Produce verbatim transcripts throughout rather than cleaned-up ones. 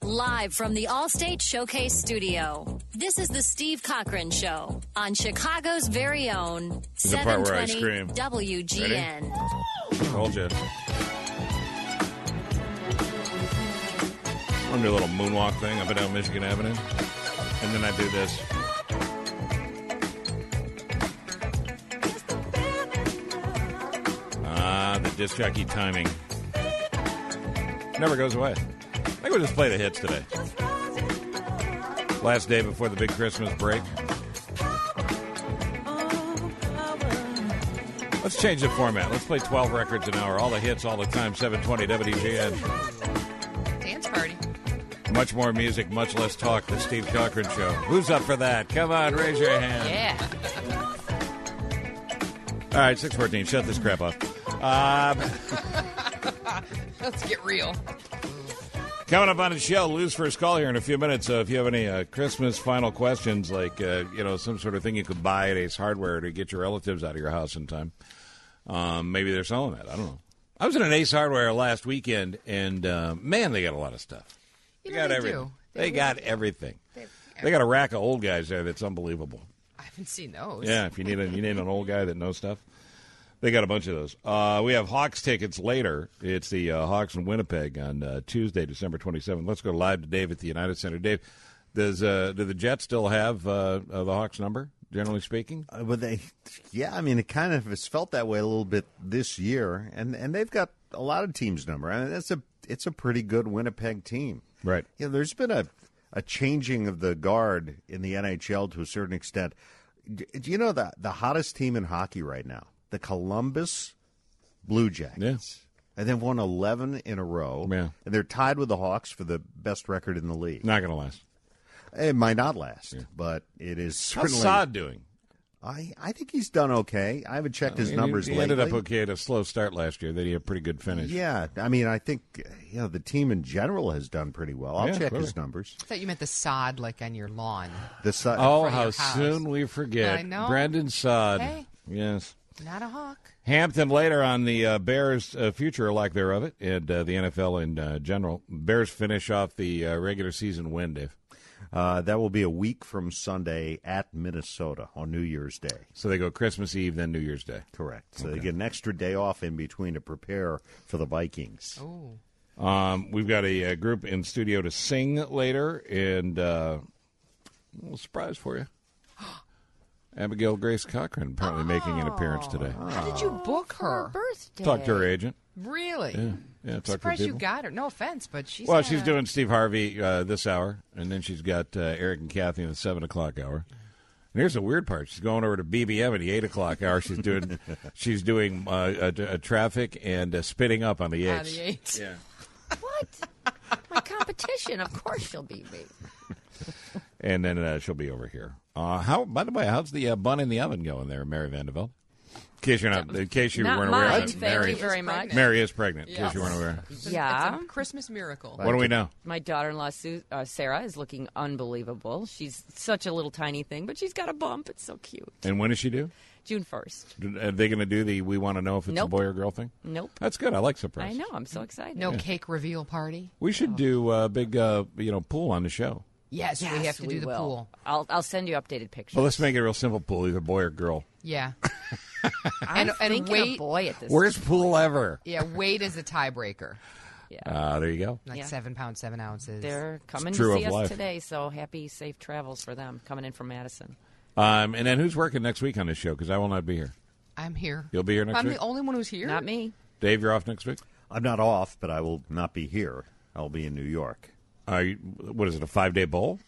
Live from the Allstate Showcase Studio, this is the Steve Cochran Show on Chicago's very own seven twenty W G N. Told you. I'm going to do a little moonwalk thing up and down Michigan Avenue. And then I do this. Ah, the disc jockey timing. Never goes away. I think we'll just play the hits today. Last day before the big Christmas break. Let's change the format. Let's play twelve records an hour. All the hits, all the time. seven twenty W G N. Dance party. Much more music, much less talk. The Steve Cochran Show. Who's up for that? Come on, raise your hand. Yeah. All right, six fourteen. Shut this crap off. Um, Let's get real. Coming up on the show, Lou's first call here in a few minutes. So if you have any uh, Christmas final questions, like, uh, you know, some sort of thing you could buy at Ace Hardware to get your relatives out of your house in time, um, maybe they're selling that. I don't know. I was in an Ace Hardware last weekend, and, uh, man, they got a lot of stuff. You They know got they everything. do. They, They got really- everything. They, They got a rack of old guys there that's unbelievable. I haven't seen those. Yeah, if you need a, you need an old guy that knows stuff, they got a bunch of those. Uh, we have Hawks tickets later. It's the uh, Hawks in Winnipeg on uh, Tuesday, December twenty-seventh. Let's go live to Dave at the United Center. Dave, does uh, do the Jets still have uh, uh, the Hawks number, generally speaking? Uh, but they, yeah, I mean, it kind of has felt that way a little bit this year, and, and they've got a lot of teams' number. I mean, that's a it's a pretty good Winnipeg team. Right. Yeah, there's been a a changing of the guard in the N H L to a certain extent. Do you know the the hottest team in hockey right now? The Columbus Blue Jackets. Yeah. And they've won eleven in a row. Yeah. And they're tied with the Hawks for the best record in the league. Not going to last. It might not last, but it is How's certainly. Saad doing? I, I think he's done okay. I haven't checked his He- numbers he, lately. ended up okay at a slow start last year. Then he had a pretty good finish. Yeah, I mean, I think you know the team in general has done pretty well. I'll Yeah, check clearly. his numbers. I thought you meant the sod, like on your lawn. The si- Oh, front of how your house. soon we forget. I know. Brandon Saad. Hey. Yes. Not a hawk. Hampton later on the uh, Bears' uh, future, or lack thereof it, and uh, the N F L in uh, general. Bears finish off the uh, regular season win, Dave. Uh, that will be a week from Sunday at Minnesota on New Year's Day. So they go Christmas Eve, then New Year's Day. Correct. So they get an extra day off in between to prepare for the Vikings. Oh. Um, we've got a, a group in studio to sing later, and uh, a little surprise for you. Abigail Grace Cochran apparently making an appearance today. How did you book her? Birthday. Talked to her agent. Really? Yeah, yeah. I'm Talked to surprised you people. got her. No offense, but she's Well, had she's a- doing Steve Harvey uh, this hour, and then she's got uh, Eric and Kathy in the seven o'clock hour. And here's the weird part: she's going over to B B M in the eight o'clock hour. She's doing she's doing uh, a, a traffic and uh, spitting up on the on eights. the eight. Yeah. What? My competition. Of course she'll beat me. And then uh, she'll be over here. Uh, how? By the way, how's the uh, bun in the oven going there, Mary Vanderbilt? In case you're not, in case you Not weren't aware, mine, of it, thank Mary, you very much. Mary is pregnant. In Yes. case you weren't aware. Yeah. It's a Christmas miracle. What do we know? My daughter-in-law, Sue, uh, Sarah, is looking unbelievable. She's such a little tiny thing, but she's got a bump. It's so cute. And when does she do? June first. Are they going to do the "we want to know if it's Nope. a boy or girl" thing? Nope. That's good. I like surprises. I know. I'm so excited. No cake reveal party. We should do a big, uh, you know, pool on the show. Yes, we Yes, have to we do the will. pool. I'll I'll send you updated pictures. Well, let's make it a real simple pool, either boy or girl. Yeah. I'm and- and thinking wait- a boy at this. Worst pool ever. Yeah, weight is a tiebreaker. Yeah. Uh, there you go. Like Yeah. seven pounds, seven ounces. They're coming true to see of us life. today, so happy, safe travels for them coming in from Madison. Um, and then who's working next week on this show? Because I will not be here. I'm here. You'll be here next I'm week? the only one who's here. Not me. Dave, you're off next week? I'm not off, but I will not be here. I'll be in New York. Are you, what is it, a five-day bowl?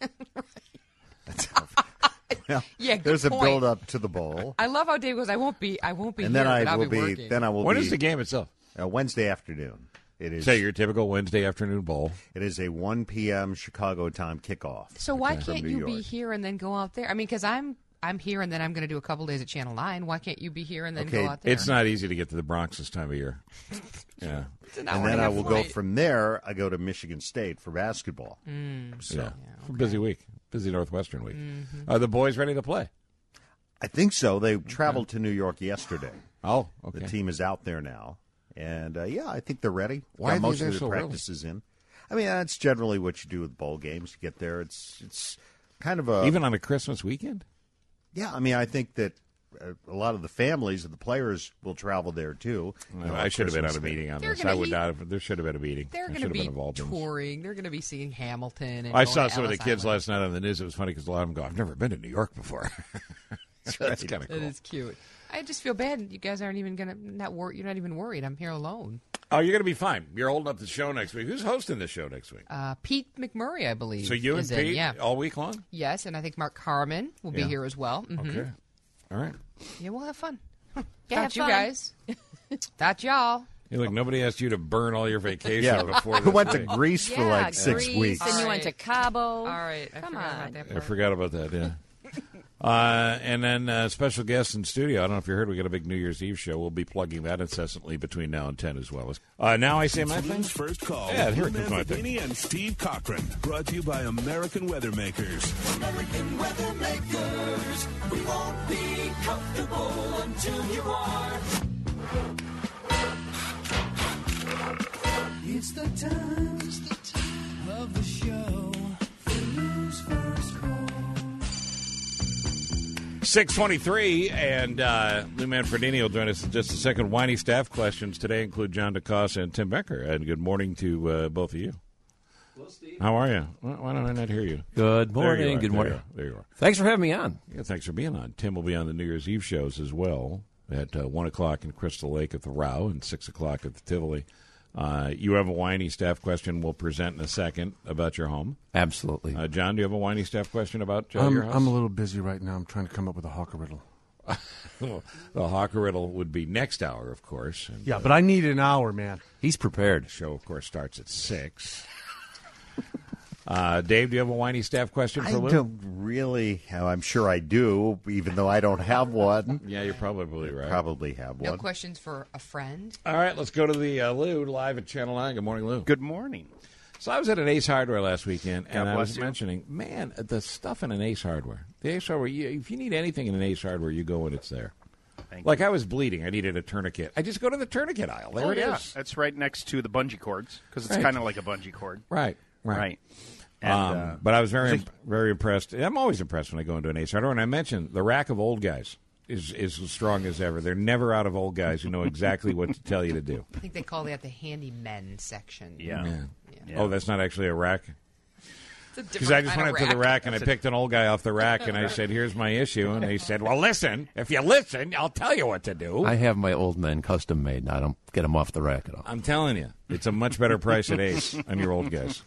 Well, Yeah, good there's a point. build up to the bowl, I love how Dave goes. I won't be. I won't be and here, then I but I'll will be, be. working. Then I will When be is the game itself? uh, Wednesday afternoon. It is. Say your typical Wednesday afternoon bowl. It is a one p.m. Chicago time kickoff. So why from can't New you be York. here and then go out there? I mean, because I'm I'm here and then I'm going to do a couple days at Channel Nine. Why can't you be here and then Okay, go out there? It's not easy to get to the Bronx this time of year. Yeah. It's an hour And and then a I half will flight. go from there. I go to Michigan State for basketball. So yeah. Busy week. Busy Northwestern week. Mm-hmm. Are the boys ready to play? I think so. They traveled to New York yesterday. Oh, okay. The team is out there now, and uh, yeah, I think they're ready. Why Got are they most there of the so early? practices in? I mean, that's generally what you do with bowl games. You get there, it's it's kind of a even on a Christmas weekend. Yeah, I mean, I think that a lot of the families of the players will travel there too. You know, I should have been at a meeting on They're this. gonna I would eat- not have. There should have been a meeting. They're I going should to have be been involved in this. touring. They're going to be seeing Hamilton. And I going saw to some of the Ellis kids Island. last night on the news. It was funny because a lot of them go, "I've never been to New York before." So that's kind of cool. That is cute. I just feel bad. You guys aren't even going to not wor- You're not even worried. I'm here alone. Oh, you're going to be fine. You're holding up the show next week. Who's hosting the show next week? Uh, Pete McMurray, I believe. So you and is in, Pete yeah. all week long? Yes, and I think Mark Carman will be Yeah. here as well. Mhm. Okay. All right. Yeah, we'll have fun. Yeah, Thought have you fun. guys. Thought y'all. Hey, look, nobody asked you to burn all your vacation Yeah, before who this went to week. Greece for Yeah, like six Greece, weeks. And you All went to right. Cabo. All right. I Come forgot on. about that I part. forgot about that, yeah. Uh, and then uh, special guest in studio. I don't know if you heard, we got a big New Year's Eve show. We'll be plugging that incessantly between now and ten as well. Uh, now I say my thing. Lou's First Call. Yeah, with here Lou it comes my thing. Manfredini and Steve Cochran. Brought to you by American Weather Makers. American Weather Makers. We won't be comfortable until you are. It's the time, it's the time of the show for Lou's First Call. six twenty-three, and uh, Lou Manfredini will join us in just a second. Whiny staff questions today include John DeCosta and Tim Becker. And good morning to uh, both of you. Hello, Steve. How are you? Why why don't I not hear you? Good There you morning. are. Good There morning. you are. There you are. Thanks for having me on. Yeah, thanks for being on. Tim will be on the New Year's Eve shows as well at uh, one o'clock in Crystal Lake at the Row and six o'clock at the Tivoli. Uh, you have a whiny staff question we'll present in a second about your home. Absolutely. Uh, John, do you have a whiny staff question about uh, I'm, your house? I'm a little busy right now. I'm trying to come up with a Hawker riddle. The Hawker Riddle would be next hour, of course. And, Yeah, uh, but I need an hour, man. He's prepared. the show, of course, starts at six. Uh, Dave, do you have a whiny staff question for I Lou? don't really. I'm sure I do, even though I don't have one. Yeah, you're probably right. Probably have No one. questions for a friend. All right, let's go to the uh, Lou live at Channel nine. Good morning, Lou. Good morning. So I was at an Ace Hardware last weekend, and God I bless was you. mentioning, man, the stuff in an Ace Hardware. The Ace Hardware, you, if you need anything in an Ace Hardware, you go and it's there. Thank Like I was bleeding. I needed a tourniquet. I just go to the tourniquet aisle. There oh, it is. yeah. That's right next to the bungee cords because it's Right. kind of like a bungee cord. Right, right. Right. And, um, uh, but I was very, was it- very impressed. I'm always impressed when I go into an Ace Hardware. And I mentioned the rack of old guys is is as strong as ever. They're never out of old guys who know exactly what to tell you to do. I think they call that the handymen section. Yeah. Yeah. Yeah. Oh, that's not actually a rack? It's a Because I different just kind went of up to the rack and I picked an old guy off the rack and I said, "Here's my issue." And he said, "Well, listen. If you listen, I'll tell you what to do." I have my old men custom made, and I don't get them off the rack at all. I'm telling you, it's a much better price at Ace on your old guys.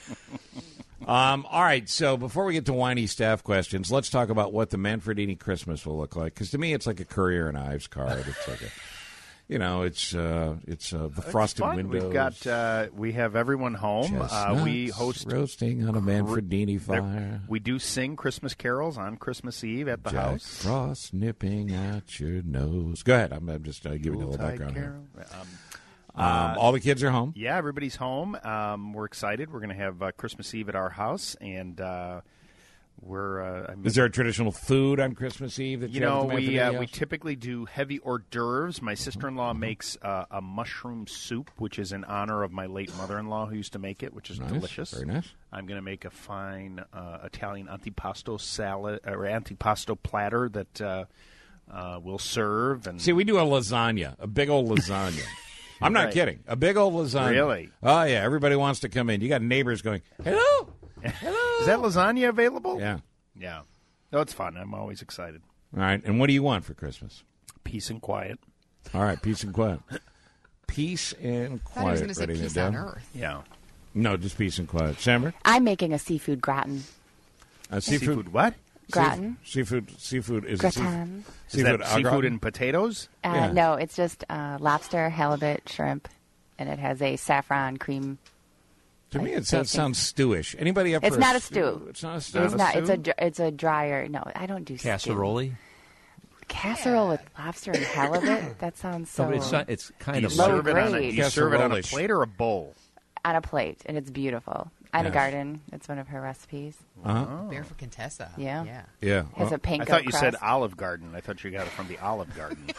Um, all right, so before we get to whiny staff questions, let's talk about what the Manfredini Christmas will look like. Because to me, it's like a Currier and Ives card. It's like a, you know, it's uh, it's uh, the frosted fun. windows. We've got uh, we have everyone home. Uh, we chestnuts host roasting on a Manfredini there- fire. We do sing Christmas carols on Christmas Eve at the Jack house. Frost nipping at your nose. Go ahead. I'm, I'm just uh, giving you a little Yuletide background here. carol. Um, Um, all the kids are home. Yeah, everybody's home. Um, we're excited. We're going to have uh, Christmas Eve at our house, and uh, we're. Uh, I mean, Is there a traditional food on Christmas Eve that you, you know, have at the we Manfredini uh, we house? typically do heavy hors d'oeuvres. My sister-in-law makes uh, a mushroom soup, which is in honor of my late mother-in-law who used to make it, which is Nice. delicious. Very nice. I'm going to make a fine uh, Italian antipasto salad or antipasto platter that uh, uh, we'll serve. And See, we do a lasagna, a big old lasagna. I'm not Right. kidding. A big old lasagna. Really? Oh, yeah. Everybody wants to come in. You got neighbors going, hello? Hello? is that lasagna available? Yeah. Yeah. No, it's fun. I'm always excited. All right. And what do you want for Christmas? Peace and quiet. All right. Peace and quiet. Peace and I thought he was quiet. going to say Writing it peace down. on earth. Yeah. No, just peace and quiet. Samber? I'm making a seafood gratin. Uh, Seafood, seafood. what? Gratin. Seafood. Seafood. Is it seafood? Gratin. Is Seafood. that au seafood gratin? and potatoes? Uh, Yeah. No, it's just uh, lobster, halibut, shrimp, and it has a saffron cream. To me, like it sounds, sounds stewish. Anybody up It's for not a a stew. It's not a stew. It's a not. It's a. stew? dr- It's a drier. No, I don't do stew. Casserole? Casserole with lobster and halibut. That sounds so. No, but it's not, it's Do kind you of low serve it on a, grade. do you serve it on a Casserole-ish. plate or a bowl? on a plate, and it's beautiful. Ina Yes. Garden. It's one of her recipes. Uh-huh. Bear for Contessa. Yeah. Yeah. Yeah. Has Well, a panko I thought you crust. said Olive Garden. I thought you got it from the Olive Garden.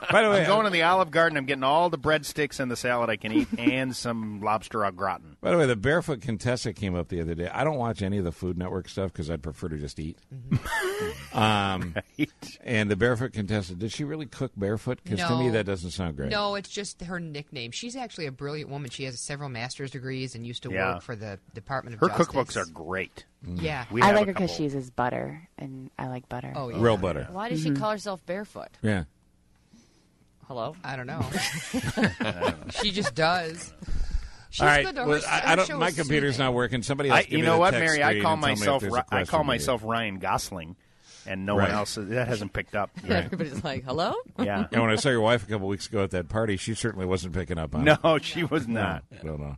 By the way, I'm going to the Olive Garden. I'm getting all the breadsticks and the salad I can eat, and some lobster au gratin. By the way, the Barefoot Contessa came up the other day. I don't watch any of the Food Network stuff because I'd prefer to just eat. Mm-hmm. um, right. And the Barefoot Contessa, did she really cook barefoot? Because no. to me, that doesn't sound great. No, it's just her nickname. She's actually a brilliant woman. She has several master's degrees and used to Yeah. work for the Department of Her Justice. cookbooks are great. Mm. Yeah. I like her because she uses butter, and I like butter. Oh, yeah. Real butter. Why does Mm-hmm. she call herself Barefoot? Yeah. Hello? I don't know. She just does. She's All right. good, though. Well, Her- I, her I don't. show My is computer's soothing. not working. Somebody else. I, give you me know the what, text Mary? I screen call and tell me if myself there's a Ri- I question call to you. myself Ryan Gosling, and no Right. one else. That hasn't picked up. Yeah. Everybody's like, hello? Yeah. And when I saw your wife a couple weeks ago at that party, she certainly wasn't picking up on it. No, she was not. No, no.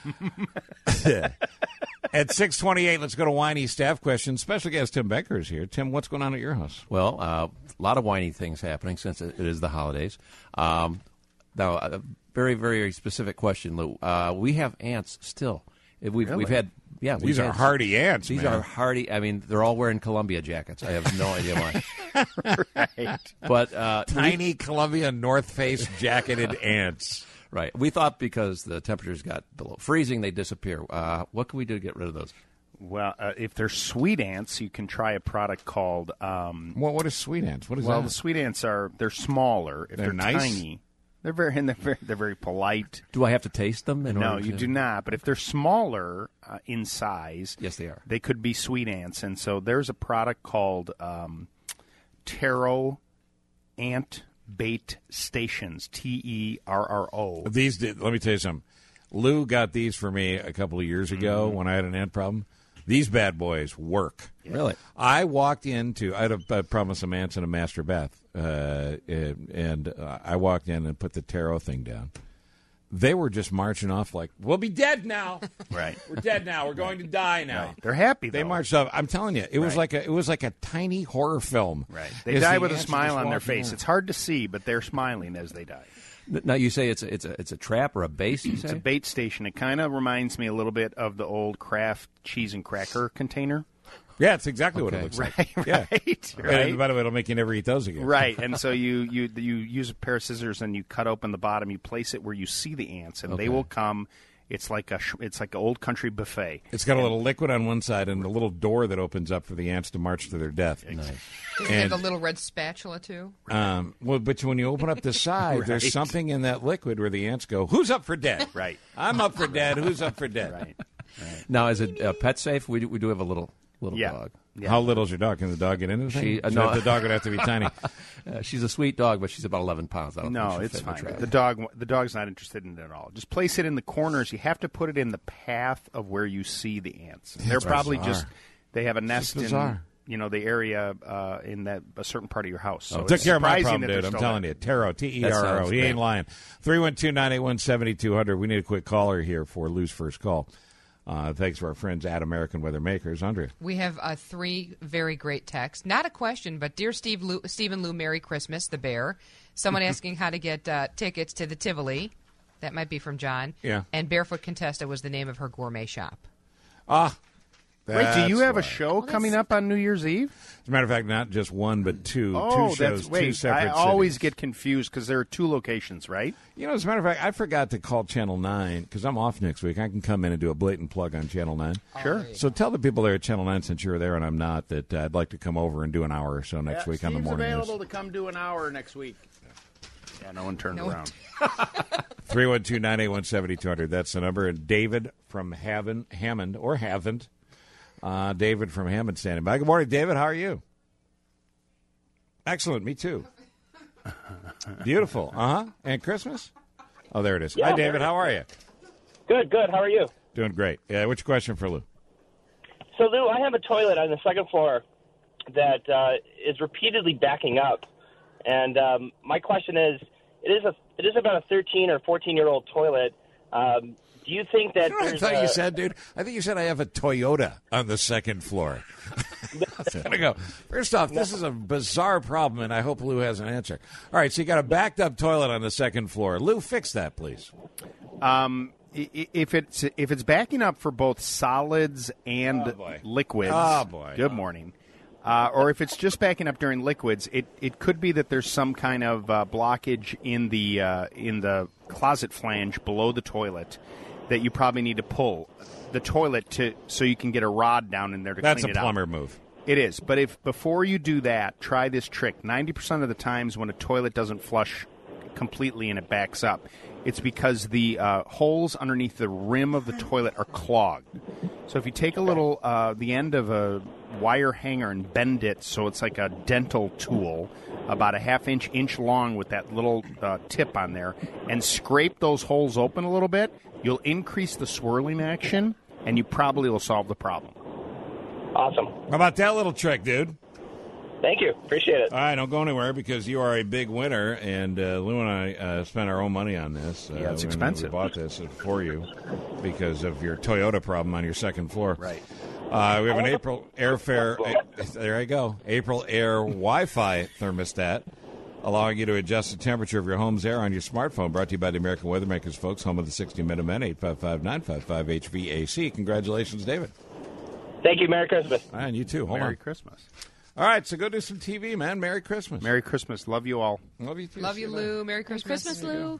no. At six twenty-eight, let's go to whiny staff questions. Special guest Tim Becker is here. Tim, what's going on at your house? Well, uh, a lot of whiny things happening since it it is the holidays. Um, now, a very, very specific question, Lou. Uh, we have ants still. We've Really? we've had yeah. These we've are had- hardy ants, These man. are hardy. I mean, they're all wearing Columbia jackets. I have no idea why. Right. But uh, Tiny we- Columbia North Face jacketed ants. Right. We thought because the temperatures got below freezing, they disappear. Uh, what can we do to get rid of those? Well, uh, if they're sweet ants, you can try a product called. Um, What? What is sweet ants? What is well, that? the sweet ants are they're smaller. If They're they're, nice? tiny, they're very and they're very, they're very polite. Do I have to taste them? In No, order you to- do not. But if they're smaller uh, in size, Yes, they are. They could be sweet ants, and so there's a product called um, Terro Ant Bait Stations. T E R R O. These. Did, let me tell you something. Lou got these for me a couple of years ago Mm-hmm. when I had an ant problem. These bad boys work. Really? I walked into. I had a, a problem with some ants in a master bath, uh, and, and uh, I walked in and put the tarot thing down. They were just marching off like, "We'll be dead now. Right. We're dead now. We're going to die now." Right. They're happy. They though. marched up. I'm telling you, it was Right. like a it was like a tiny horror film. Right. They As die the with a ants are smile just on their walking face. out. It's hard to see, but they're smiling as they die. Now you say it's a, it's a it's a trap or a base. You It's say a bait station. It kind of reminds me a little bit of the old Kraft cheese and cracker container. Yeah, it's exactly what it Okay. looks Right, like. Yeah. right, And right. by the way, it'll make you never eat those again. Right, and so you, you you use a pair of scissors and you cut open the bottom. You place it where you see the ants, and Okay. they will come. It's like a sh- it's like an old country buffet. It's got a little liquid on one side and a little door that opens up for the ants to march to their death. Does it have And- the little red spatula, too? Um, well, but when you open up the side, Right. there's something in that liquid where the ants go, "Who's up for dead?" Right. I'm up for dead. Who's up for dead? Right. now is it uh, pet safe? We do, we do have a little little Yeah. dog. Yeah. How little's your dog? Can the dog get into the thing? She- uh, So no. the dog would have to be tiny. Uh, she's a sweet dog, but she's about eleven pounds. I don't No, think she'll it's fit in the fine. trap. The dog the dog's not interested in it at all. Just place it in the corners. You have to put it in the path of where you see the ants. They're That's probably bizarre. just they have a nest in bizarre. you know the area uh, in that a certain part of your house. So Took it's care of my surprising problem, that they're dude. I'm still telling there. you. Tarot, T E That R R O. sounds He ain't great. lying. three one two, nine eight one, seven two zero zero. We need a quick caller here for Lou's first call. Uh, thanks to our friends at American Weather Makers. Andrea. We have uh, three very great texts. Not a question, but Dear Steve Lou, Steve and Lou, Merry Christmas, the bear. Someone asking how to get uh, tickets to the Tivoli. That might be from John. Yeah. And Barefoot Contessa was the name of her gourmet shop. Ah. Wait, do you that's have why. a show coming up on New Year's Eve? As a matter of fact, not just one, but two. Oh, two shows, that's two wait. separate I always cities. get confused because there are two locations, right? You know, as a matter of fact, I forgot to call Channel nine because I'm off next week. I can come in and do a blatant plug on Channel nine. Sure. So tell the people there at Channel nine, since you're there and I'm not, that uh, I'd like to come over and do an hour or so next week on the morning news. to come do an hour next week. Yeah, no one turned No one around. three one two, nine eight one, seven two zero zero. That's the number. And David from Haven, Hammond, or Haven't. Uh, David from Hammond standing by. Good morning, David. How are you? Excellent. Me too. Beautiful. Uh-huh. And Christmas? Oh, there it is. Yeah, Hi, David. How are you? Good, good. How are you? Doing great. Yeah, which question for Lou? So, Lou, I have a toilet on the second floor that uh, is repeatedly backing up, and um, my question is: it is a it is about a thirteen or fourteen year old toilet. Um, do you think that? You know what I there's thought a, you said, dude? I think you said I have a Toyota on the second floor. I go, first off, this is a bizarre problem, and I hope Lou has an answer. All right, so you got a backed up toilet on the second floor. Lou, fix that, please. Um, i- i- if it's if it's backing up for both solids and Oh, boy. liquids, Oh, boy. good morning. Uh, or if it's just backing up during liquids, it, it could be that there's some kind of uh, blockage in the uh, in the closet flange below the toilet that you probably need to pull the toilet to so you can get a rod down in there to That's clean it out. That's a plumber move. It is, but if before you do that, try this trick. ninety percent of the times when a toilet doesn't flush completely and it backs up, it's because the uh, holes underneath the rim of the toilet are clogged. So if you take a little, uh, the end of a wire hanger and bend it so it's like a dental tool, about a half inch, inch long with that little uh, tip on there, and scrape those holes open a little bit, you'll increase the swirling action, and you probably will solve the problem. Awesome. How about that little trick, dude? Thank you. Appreciate it. All right, don't go anywhere because you are a big winner, and uh, Lou and I uh, spent our own money on this. Uh, yeah, it's expensive. We bought this for you because of your Toyota problem on your second floor. Right. Uh, we have an April Airfare. Uh, there I go. April Air Wi-Fi thermostat, allowing you to adjust the temperature of your home's air on your smartphone. Brought to you by the American Weathermakers, folks, home of the sixty minute men, eight five five, nine five five, H V A C. Congratulations, David. Thank you. Merry Christmas. All right, and you too. Hold Merry on. Christmas. All right, so go do some T V, man. Merry Christmas. Merry Christmas. Love you all. Love you too. Love you, Lou. Merry Christmas. Christmas, Lou.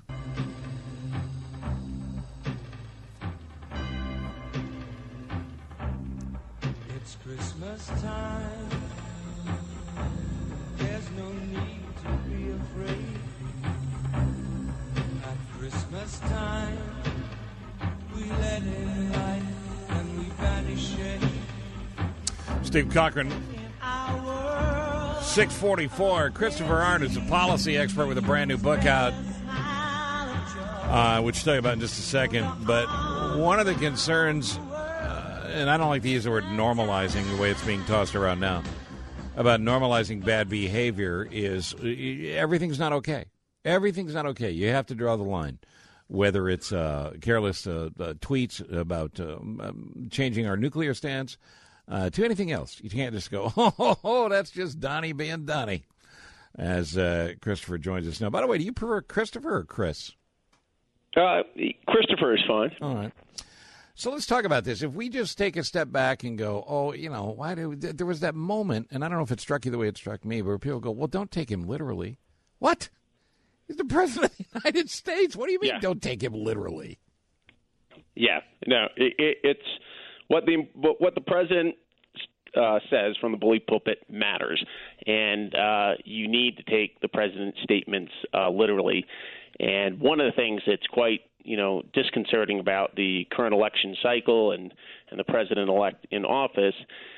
It's Christmas time. There's no need to be afraid. At Christmas time, we let in light and we banish it. Steve Cochran, six forty-four. Christopher Arndt is a policy expert with a brand new book out, uh, which I'll tell you about in just a second. But one of the concerns, uh, and I don't like to use the word normalizing the way it's being tossed around now, about normalizing bad behavior is uh, everything's not okay. Everything's not okay. You have to draw the line. Whether it's uh, careless uh, uh, tweets about uh, um, changing our nuclear stance, Uh, to anything else. You can't just go, oh, oh, oh that's just Donnie being Donnie, as uh, Christopher joins us now. By the way, do you prefer Christopher or Chris? Uh, Christopher is fine. All right. So let's talk about this. If we just take a step back and go, oh, you know, why do there was that moment, and I don't know if it struck you the way it struck me, but people go, well, don't take him literally. What? He's the president of the United States. What do you mean, yeah. Don't take him literally? Yeah. No, it, it, it's... What the what the president uh, says from the bully pulpit matters, and uh, you need to take the president's statements uh, literally. And one of the things that's quite you know disconcerting about the current election cycle and, and the president-elect in office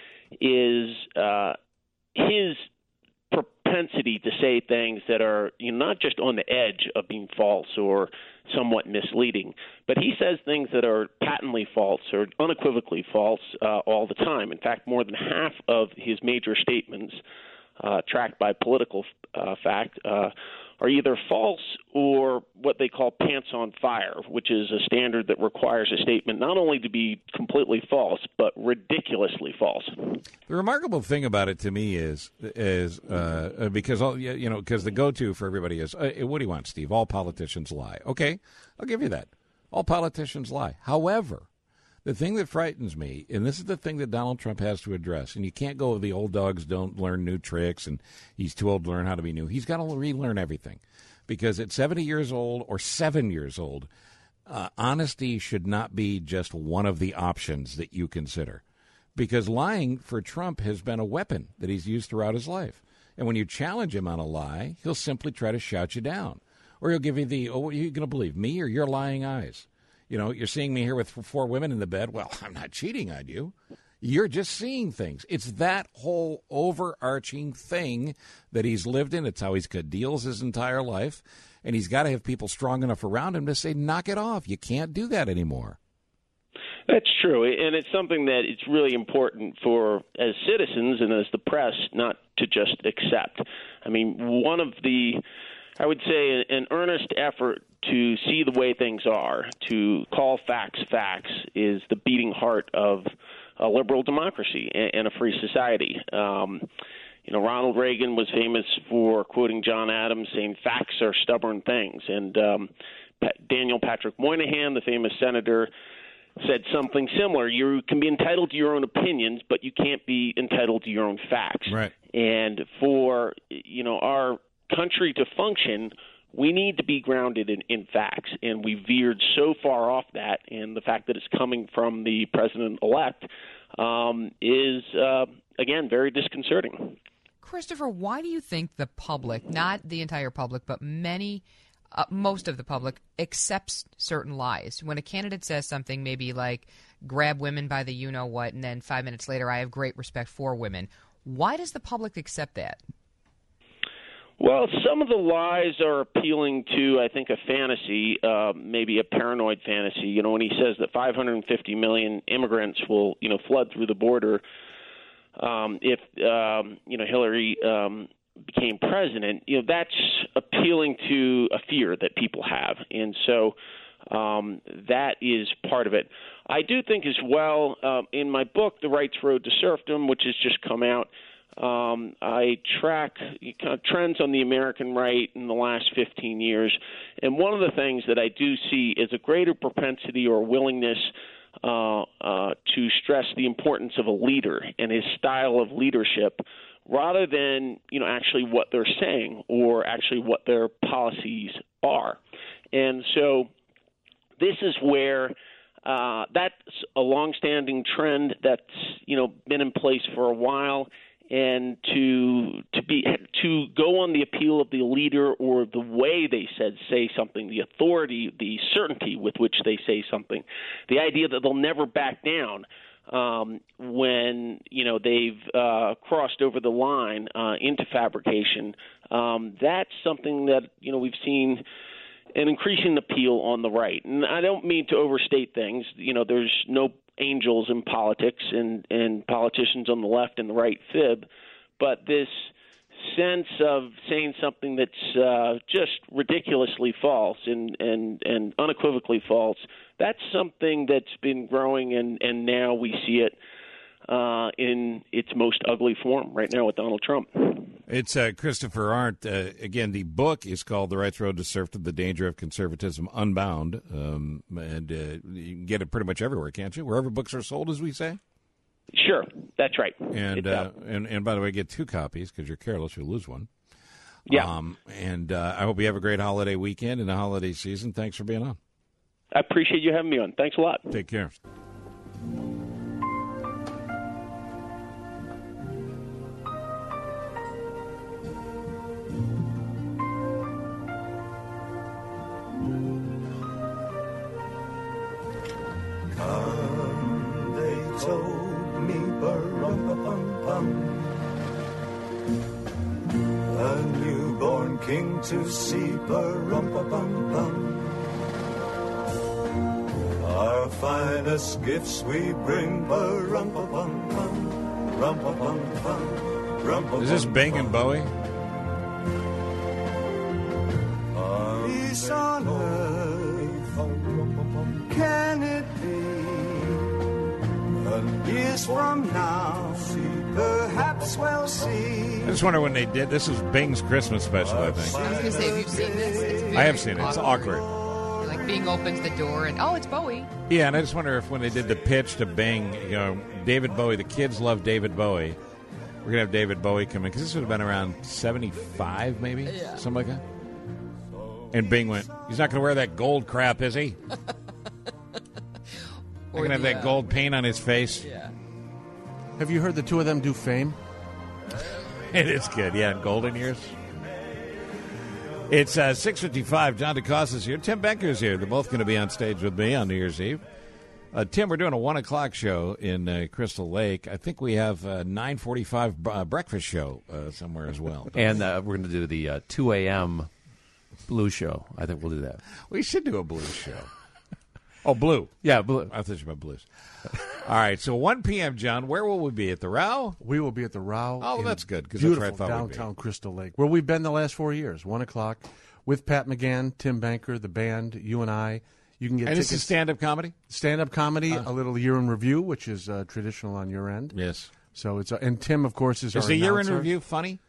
is uh, his propensity to say things that are you know, not just on the edge of being false or somewhat misleading, but he says things that are patently false or unequivocally false uh, all the time. In fact, more than half of his major statements, uh, tracked by political uh, fact, uh, are either false or what they call pants on fire, which is a standard that requires a statement not only to be completely false, but ridiculously false. The remarkable thing about it to me is, is uh, because all you know, because the go-to for everybody is, uh, what do you want, Steve? All politicians lie. Okay, I'll give you that. All politicians lie. However, the thing that frightens me, and this is the thing that Donald Trump has to address, and you can't go, the old dogs don't learn new tricks, and he's too old to learn how to be new. He's got to relearn everything. Because at seventy years old or seven years old, uh, honesty should not be just one of the options that you consider. Because lying for Trump has been a weapon that he's used throughout his life. And when you challenge him on a lie, he'll simply try to shout you down. Or he'll give you the, oh, what are you going to believe, me or your lying eyes? You know, you're seeing me here with four women in the bed. Well, I'm not cheating on you. You're just seeing things. It's that whole overarching thing that he's lived in. It's how he's got deals his entire life. And he's got to have people strong enough around him to say, knock it off. You can't do that anymore. That's true. And it's something that it's really important for, as citizens and as the press, not to just accept. I mean, one of the, I would say, an earnest effort to see the way things are, to call facts facts, is the beating heart of a liberal democracy and a free society. Um, you know, Ronald Reagan was famous for quoting John Adams, saying facts are stubborn things. And um, Daniel Patrick Moynihan, the famous senator, said something similar. You can be entitled to your own opinions, but you can't be entitled to your own facts. Right. And for, you know, our country to function, we need to be grounded in, in facts. And we veered so far off that, and the fact that it's coming from the president-elect um, is, uh, again, very disconcerting. Christopher, why do you think the public, not the entire public, but many, uh, most of the public, accepts certain lies? When a candidate says something maybe like, grab women by the you-know-what, and then five minutes later, I have great respect for women, why does the public accept that? Well, some of the lies are appealing to, I think, a fantasy, uh, maybe a paranoid fantasy. You know, when he says that five hundred fifty million immigrants will, you know, flood through the border um, if, um, you know, Hillary um, became president, you know, that's appealing to a fear that people have. And so um, that is part of it. I do think as well, uh, in my book, The Right's Road to Serfdom, which has just come out, Um, I track kind of trends on the American right in the last fifteen years, and one of the things that I do see is a greater propensity or willingness uh, uh, to stress the importance of a leader and his style of leadership, rather than you know actually what they're saying or actually what their policies are. And so this is where uh, that's a longstanding trend that's you know been in place for a while. And to to be to go on the appeal of the leader or the way they said say something, the authority, the certainty with which they say something, the idea that they'll never back down um, when you know they've uh, crossed over the line uh, into fabrication. Um, that's something that you know we've seen an increasing appeal on the right, and I don't mean to overstate things. You know, there's no angels in politics, and, and politicians on the left and the right fib, but this sense of saying something that's uh, just ridiculously false and, and, and unequivocally false, that's something that's been growing, and, and now we see it uh, in its most ugly form right now with Donald Trump. It's uh, Christopher Arndt. Uh, again, the book is called The Right's Road to Serfdom, The Danger of Conservatism Unbound. Um, and uh, you can get it pretty much everywhere, can't you? Wherever books are sold, as we say? Sure, that's right. And uh, and, and by the way, get two copies because you're careless, you'll lose one. Yeah. Um, and uh, I hope you have a great holiday weekend and a holiday season. Thanks for being on. I appreciate you having me on. Thanks a lot. Take care. Told me, ba-rum-pa-pum-pum, a newborn king to see, ba-rum-pa-pum-pum. Our finest gifts we bring, ba-rum-pa-pum-pum, rum-pa-pum-pum, rum-pa-pum-pum. Is this Bing and Bowie? Peace on earth, can it be? Years from now, perhaps we'll see. I just wonder when they did. This was Bing's Christmas special, I think. I was going to say, have you seen this? It's very I have seen it. It's awkward. Like Bing opens the door and, oh, it's Bowie. Yeah, and I just wonder if when they did the pitch to Bing, you know, David Bowie, the kids love David Bowie. We're going to have David Bowie come in, because this would have been around seventy-five, maybe? Yeah. Something like that. And Bing went, he's not going to wear that gold crap, is he? We're going to have that gold paint on his face. Yeah. Have you heard the two of them do Fame? It is good, yeah, in golden years. It's uh, six fifty-five. John DeCosta's here. Tim Becker's here. They're both going to be on stage with me on New Year's Eve. Uh, Tim, we're doing a one o'clock show in uh, Crystal Lake. I think we have a nine forty-five uh, breakfast show uh, somewhere as well. And uh, we're going to do the uh, two a.m. Blue show. I think we'll do that. We should do a blues show. Oh, blue. Yeah, blue. I thought you meant blues. All right, so one p.m., John, where will we be? At the Row? We will be at the Row. Oh, well, that's good, because that's where I thought we'd be. Downtown Crystal Lake, where we've been the last four years, one o'clock, with Pat McGann, Tim Banker, the band, you and I. You can get and tickets. this is stand-up comedy? Stand-up comedy, Uh. a little year in review, which is uh, traditional on your end. Yes. So it's uh, and Tim, of course, is, Is our the year in announcer. review funny?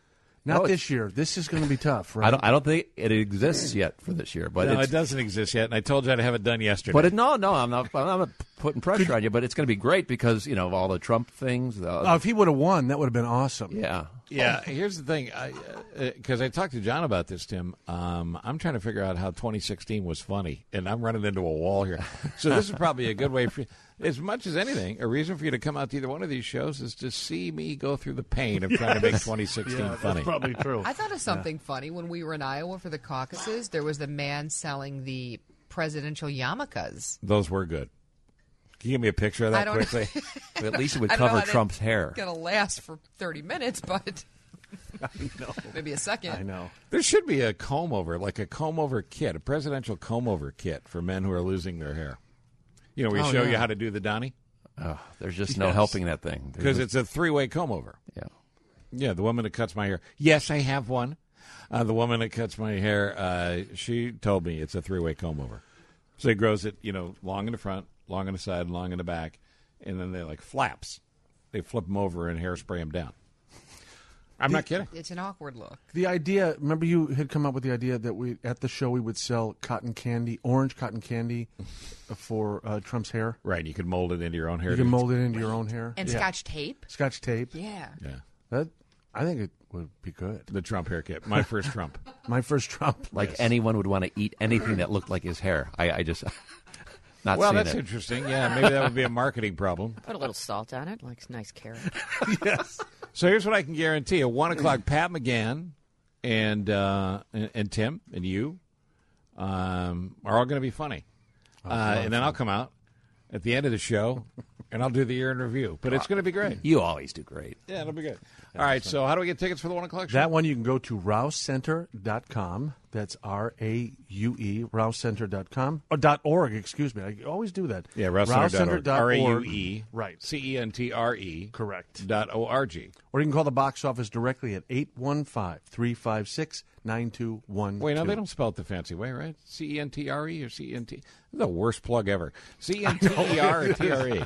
Not No, this year. This is going to be tough, right? I don't. I don't think it exists yet for this year. But no, it's, it doesn't exist yet, and I told you I'd have it done yesterday. But it, no, no, I'm not. I'm not putting pressure on you. But it's going to be great because you know of all the Trump things. The, Oh, if he would have won, that would have been awesome. yeah. Yeah, here's the thing, because I, uh, I talked to John about this, Tim. Um, I'm trying to figure out how twenty sixteen was funny, and I'm running into a wall here. So this is probably a good way for you, as much as anything, a reason for you to come out to either one of these shows is to see me go through the pain of trying to make twenty sixteen Yeah, funny. that's probably true. I thought of something funny when we were in Iowa for the caucuses. There was the man selling the presidential yarmulkes. Those were good. Can you give me a picture of I that don't quickly? At least it would I don't know cover how that- Trump's hair. Going to last for thirty minutes, but I know. maybe a second. I know. There should be a comb over, like a comb over kit, a presidential comb over kit for men who are losing their hair. You know, we Oh, show yeah. you how to do the Donnie. Oh, there's just no Yes. helping that thing. There's Because just- it's a three-way comb over. yeah. Yeah, the woman that cuts my hair. Yes, I have one. Uh, the woman that cuts my hair, uh, she told me it's a three-way comb over. So he grows it, you know, long in the front, long on the side, and long in the back, and then they're like flaps. They flip them over and hairspray them down. I'm not kidding. It's an awkward look. The idea, remember you had come up with the idea that we at the show we would sell cotton candy, orange cotton candy for uh, Trump's hair. Right, you could mold it into your own hair. You can mold it into your own hair. And Yeah. Scotch tape. Scotch tape. Yeah. Yeah, That, I think it would be good. the Trump hair kit. My first Trump. My first Trump. Like Yes. anyone would want to eat anything that looked like his hair. I, I just not Well, seeing that's it. interesting. Yeah, maybe that would be a marketing problem. Put a little salt on it, like nice carrot. Yes. So here's what I can guarantee: at one o'clock, Pat McGann and uh, and, and Tim and you um, are all going to be funny, uh, and then I'll come out at the end of the show and I'll do the year in review. But it's going to be great. You always do great. Yeah, it'll be good. All right. So how do we get tickets for the one o'clock show? That one you can go to rouse center dot com. That's R A U E, rouse center dot com. Or dot org, excuse me. I always do that. Yeah, rouse center dot org. R A U E. Right. C E N T R E. Correct. Dot O R G. Or you can call the box office directly at eight one five, three five six, nine two one two. Wait, no, they don't spell it the fancy way, right? C E N T R E or C E N T? The worst plug ever. C E N T E R or T R E?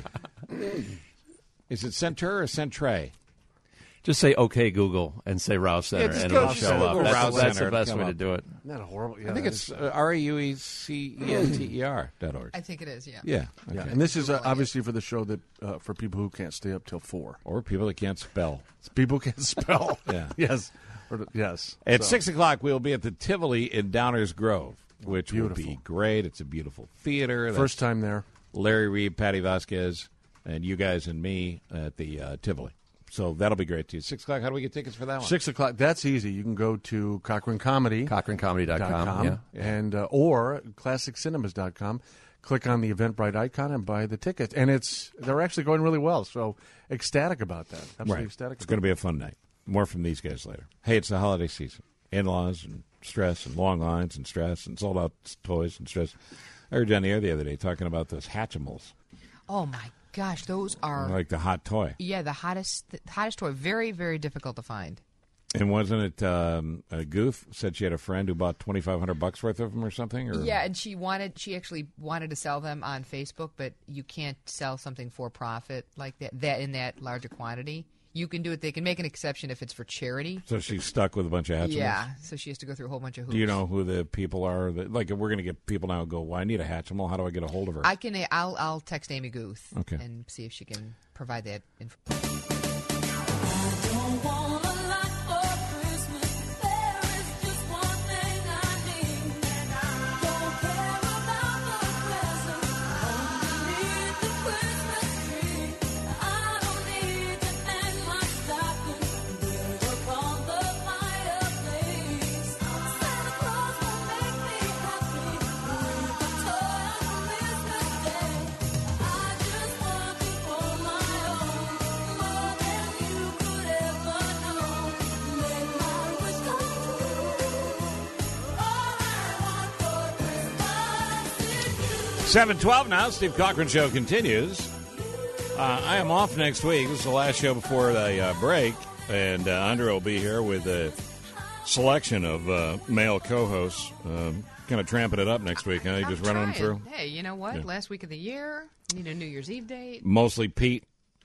Is it Center or Centre? Just say "Okay, Google" and say Rouse Center, Yeah, just and go it'll show Google up. That's, Rouse that's Center the best to come way to up. do it. Isn't that horrible? Yeah, I think that it's is- uh, R A U E C E N T E R dot org. I think it is, yeah. Yeah. Yeah, Okay. and this is uh, obviously for the show that uh, for people who can't stay up till four. Or people that can't spell. It's people who can't spell. Yeah. Yes. Or, yes. At So, six o'clock, we'll be at the Tivoli in Downers Grove, which will be Beautiful. great. It's a beautiful theater. That's First time there. Larry Reed, Patty Vasquez, and you guys and me at the uh, Tivoli. So that'll be great, too. Six o'clock, how do we get tickets for that one? Six o'clock. That's easy. You can go to Cochran Comedy. Cochran Comedy dot com. Yeah. And, uh, or Classic Cinemas dot com. Click on the Eventbrite icon and buy the tickets. And it's they're actually going really well. So ecstatic about that. Absolutely Right. ecstatic. It's going to be a fun night. More from these guys later. Hey, it's the holiday season. In-laws and stress and long lines and stress and sold-out toys and stress. I heard John the air the other day talking about those Hatchimals, Oh, my gosh. Those are, like the hot toy. yeah, the hottest, the hottest toy. Very, very difficult to find. And wasn't it um, a Goof said she had a friend who bought twenty-five hundred bucks worth of them or something? Or? Yeah, and she wanted, she actually wanted to sell them on Facebook, but you can't sell something for profit like that, that in that larger quantity. You can do it. They can make an exception if it's for charity. So she's stuck with a bunch of Hatchimals? Yeah, so she has to go through a whole bunch of hoops. Do you know who the people are? That, like, if we're going to get people now who go, well, I need a Hatchimal. How do I get a hold of her? I can. I'll. I'll text Amy Guth. Okay. And see if she can provide that info. seven twelve now. Steve Cochran Show continues. Uh, I am off next week. This is the last show before the uh, break. And uh, Andrea will be here with a selection of uh, male co-hosts. Um, kind of tramping it up next week, huh? You just running them through? Hey, you know what? Yeah. Last week of the year. Need a New Year's Eve date. Mostly Pete.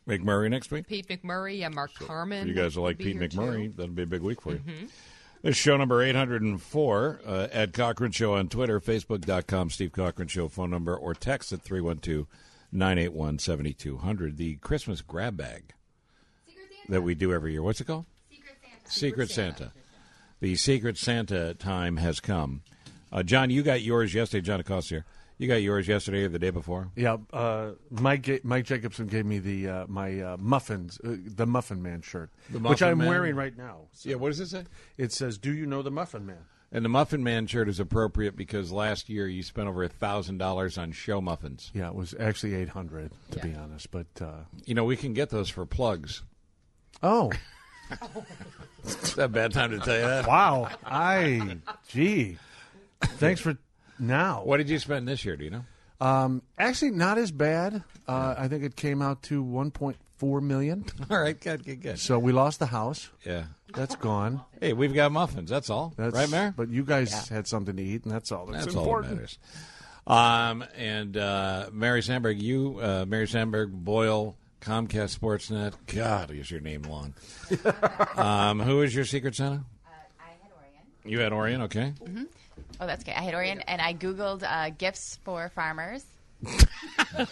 McMurray next week? Pete McMurray, yeah, Mark Carmen. You guys will like will be Pete here, McMurray. too. That'll be a big week for you. Mhm. This is show number eight hundred four. Uh, Ed Cochran Show on Twitter, Facebook.com, Steve Cochran Show phone number, or text at three one two, nine eight one, seven two zero zero. The Christmas grab bag that we do every year. What's it called? Secret Santa. Secret Santa. The Secret Santa time has come. Uh, John, you got yours yesterday. John Acosta here. You got yours yesterday or the day before? Yeah, uh, Mike Ga- Mike Jacobson gave me the uh, my uh, muffins, uh, the Muffin Man shirt, The which Muffin I'm Man? wearing right now. Yeah, what does it say? It says, "Do you know the Muffin Man?" And the Muffin Man shirt is appropriate because last year you spent over a thousand dollars on show muffins. Yeah, it was actually eight hundred to be honest, but uh, you know we can get those for plugs. Oh, is that a bad time to tell you that? Wow, I gee, thanks for now. What did you spend this year? Do you know? Um, actually, not as bad. Uh, I think it came out to one point four million. All right, good, good, good. So we lost the house. Yeah, that's gone. Hey, we've got muffins. That's all, That's, right, Mayor? But you guys had something to eat, and that's all that's, That's important. all that matters. Um, and uh, Mary Sandberg, you, uh, Mary Sandberg, Boyle, Comcast Sportsnet. God, is your name long? um, who is your Secret Santa? Uh, I had Orion. You had Orion, okay. Mm-hmm. Oh, that's okay. I had Orion, and I Googled uh, gifts for farmers. and What-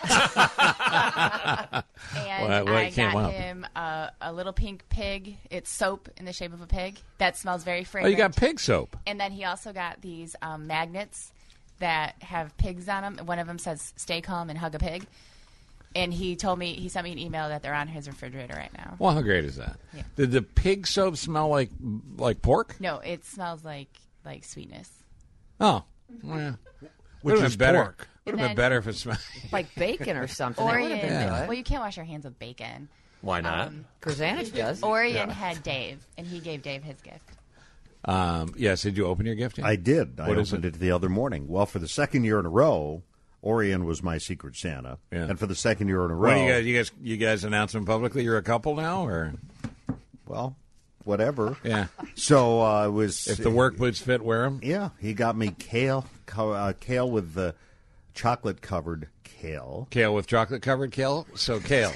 what I came got up? him uh, a little pink pig. It's soap in the shape of a pig that smells very Oh, fragrant. you got pig soap. And then he also got these um, magnets that have pigs on them. One of them says "Stay calm and hug a pig." And he told me, he sent me an email that they're on his refrigerator right now. Well, how great is that? Yeah. Did the pig soap smell like like pork? No, it smells like like sweetness. Oh, well, Which would've is been better. pork. Would have And been then- better if it smelled like bacon or something. That Orion, would've been good. well, you can't wash your hands with bacon. Why not? Um, Krzanich does. Orion Yeah. had Dave, and he gave Dave his gift. Um, yes, did you open your gift yet? I did. I What is opened it? the other morning. Well, for the second year in a row, Orion was my Secret Santa, Yeah. and for the second year in a row, What do you guys? You guys? You guys announcing publicly you're a couple now, or well, whatever. Yeah. So uh, it was. If the work boots fit, wear them. Yeah, he got me kale, co- uh, kale with the chocolate covered kale. Kale with chocolate covered kale. So kale.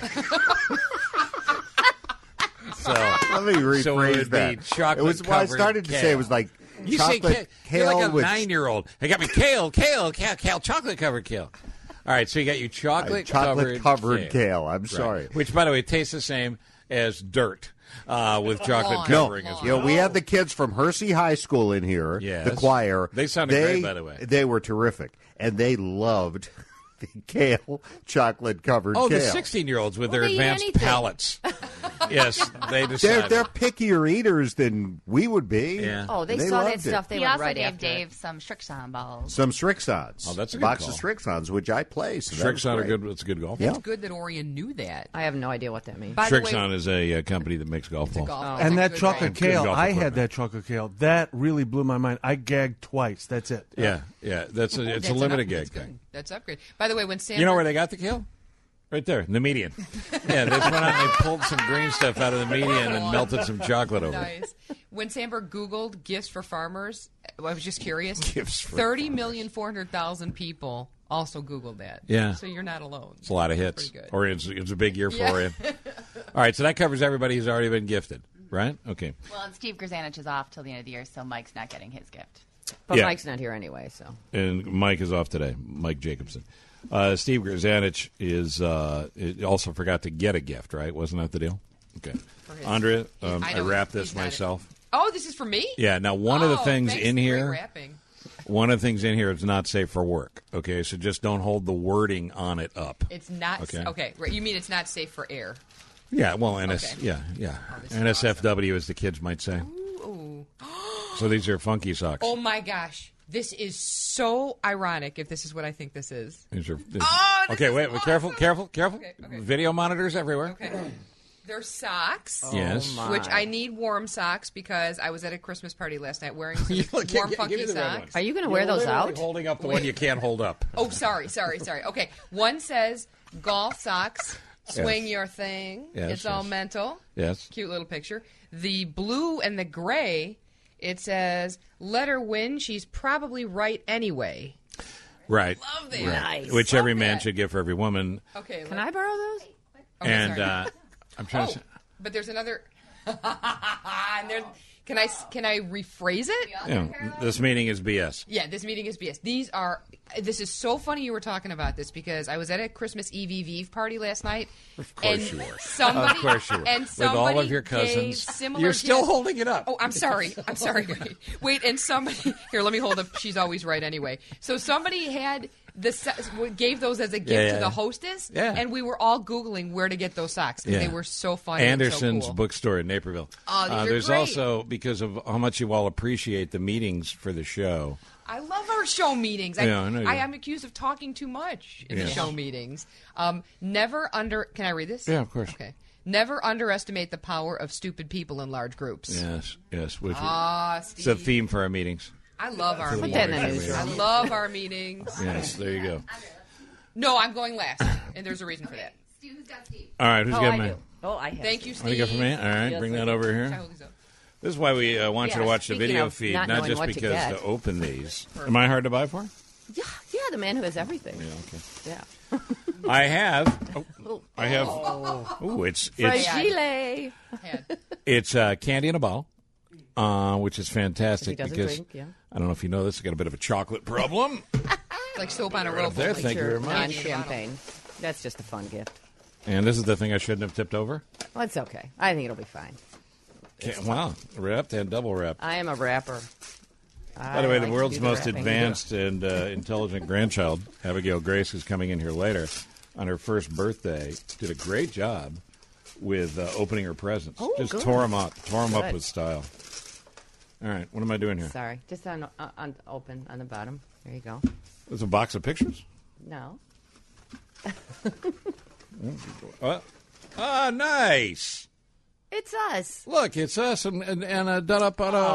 so let me rephrase so it would that. Be chocolate it was. Well, I covered started to kale. say it was like You say chocolate kale, you're like a with nine-year-old. They got me kale, kale, kale, kale, chocolate covered kale. All right, so you got you chocolate chocolate covered kale. kale. I'm Right. sorry. Which, by the way, tastes the same as dirt uh, with chocolate No, covering as well. you know, we had the kids from Hersey High School in here, Yes. the choir. They sounded great, by the way. They were terrific, and they loved the kale chocolate covered Oh, kale. the sixteen-year-olds with Well, their they eat advanced anything. palates. Yes, they They're, decided. they're pickier eaters than we would be. Yeah. Oh, they And saw that loved it. stuff. They he went also right gave after it. Dave some Strixon balls. Some Strixons. Oh, that's a a good box call. of Strixons, which I play. So that was Strixon are great. good. It's good golf. Yeah. It's good that Orion knew that. I have no idea what that means. By the way- Strixon is a uh, company that makes golf balls. golf- Oh. it's a And that good chocolate brand. kale, golf I had equipment. that chocolate kale. That really blew my mind. I gagged twice. That's it. Yeah, yeah. That's a, it's That's a an limited up- gig that's thing. good. That's upgrade. By the way, when Sam, You know where they got the kale? Right there, in the median. Yeah, they just went out and they pulled some green stuff out of the median and melted some chocolate over it. Nice. When Sandberg Googled gifts for farmers, I was just curious. Gifts for Thirty million four hundred thousand people also Googled that. Yeah. So you're not alone. It's a lot of That's hits. pretty good. Orion's, it's a big year for Yeah. Orion. All right, so that covers everybody who's already been gifted, right? Okay. Well, and Steve Grzanich is off till the end of the year, so Mike's not getting his gift. But Yeah. Mike's not here anyway, so. And Mike is off today, Mike Jacobson. Uh, Steve Grzanich is uh, it also forgot to get a gift, right? Wasn't that the deal? Okay. his- Andrea, um, I I, know wrapped he's this not- myself. Oh, this is for me? Yeah, now one of the Oh, things thanks. in Great here, wrapping. one of the things in here is not safe for work. Okay, so just don't hold the wording on it up. It's not Okay. okay. okay. Right. You mean it's not safe for air? Yeah, well, N S, Okay. yeah, yeah, Oh, this is N S F W, as the kids might say. Ooh. So these are funky socks. Oh my gosh. This is so ironic if this is what I think this is. These are. These, Oh, this okay, is wait, wait, careful, careful, careful. Okay, okay. Video monitors everywhere. Okay. They're socks. Yes. Oh, my. Which I need warm socks because I was at a Christmas party last night wearing some You look- warm, give- funky give me the red socks. ones. Are you going to You're wear those literally out? Holding up the one you can't hold up. Oh, sorry, sorry, sorry. Okay, one says golf socks, swing Yes. your thing. Yes, it's all yes. mental. Yes. Cute little picture. The blue and the gray, it says, let her win. She's probably right anyway. Right. Love that. Right. Nice. Which Love every man that. should give for every woman. Okay. Can let- I borrow those? Okay, and sorry. uh, I'm trying oh, to say. But there's another. and there, can I can I rephrase it? You know, this meeting is B S. Yeah, this meeting is B S. These are. This is so funny you were talking about this because I was at a Christmas Eve Eve Eve party last night. Of course and you were. Somebody, of course you were. And With all of your gave cousins. similar You're still gifts. holding it up. Oh, I'm sorry. I'm sorry. Wait, wait. And somebody here. Let me hold up. She's always right anyway. So somebody had. The so- gave those as a gift Yeah, yeah. to the hostess, Yeah. and we were all Googling where to get those socks because Yeah. they were so funny. and Anderson's so cool. bookstore in Naperville. Oh, these uh, are there's great. also, because of how much you all appreciate the meetings for the show. I love our show meetings. I, Yeah, I know you I do. am accused of talking too much in the Yes. show meetings. Um, never under. Can I read this? Yeah, of course. Okay. Never underestimate the power of stupid people in large groups. Yes, yes. Which Ah, it's a theme for our meetings. I love our Put meetings. that in the newsroom. I love our meetings. Yes, there you go. No, I'm going last, and there's a reason for that. Steve, who's got Steve? All right, who's Oh, got I mine? do. Oh, I have. Thank you, What do you got for me? All right, Yes, bring I that do. over here. Shall we go? This is why we uh, want you Yeah, to watch the speaking video of feed, not not knowing just what to because get. to open these. Am I hard to buy for? Yeah, yeah, the man who has everything. Yeah, okay. Yeah. I have. Oh, Oh. I have. Oh. Oh, it's it's Fragile. it's uh, candy in a bottle, uh, which is fantastic If he doesn't because drink, yeah. I don't know if you know this. I got a bit of a chocolate problem. Like soap on a rope. There, like thank you your very much. candy in a bottle. Non-champagne. That's just a fun gift. And this is the thing I shouldn't have tipped over. Well, it's okay. I think it'll be fine. Okay, wow, wrapped and double wrapped. I am a rapper. By the way, the world's most advanced and uh, intelligent grandchild, Abigail Grace, is coming in here later on her first birthday. Did a great job with uh, opening her presents. Oh, Just good. tore them up, tore them up Good. with style. All right, what am I doing here? Sorry, just on, uh, on open on the bottom. There you go. There's a box of pictures. No. Uh, ah, nice. It's us. Look, it's us and and, and uh, done up on a.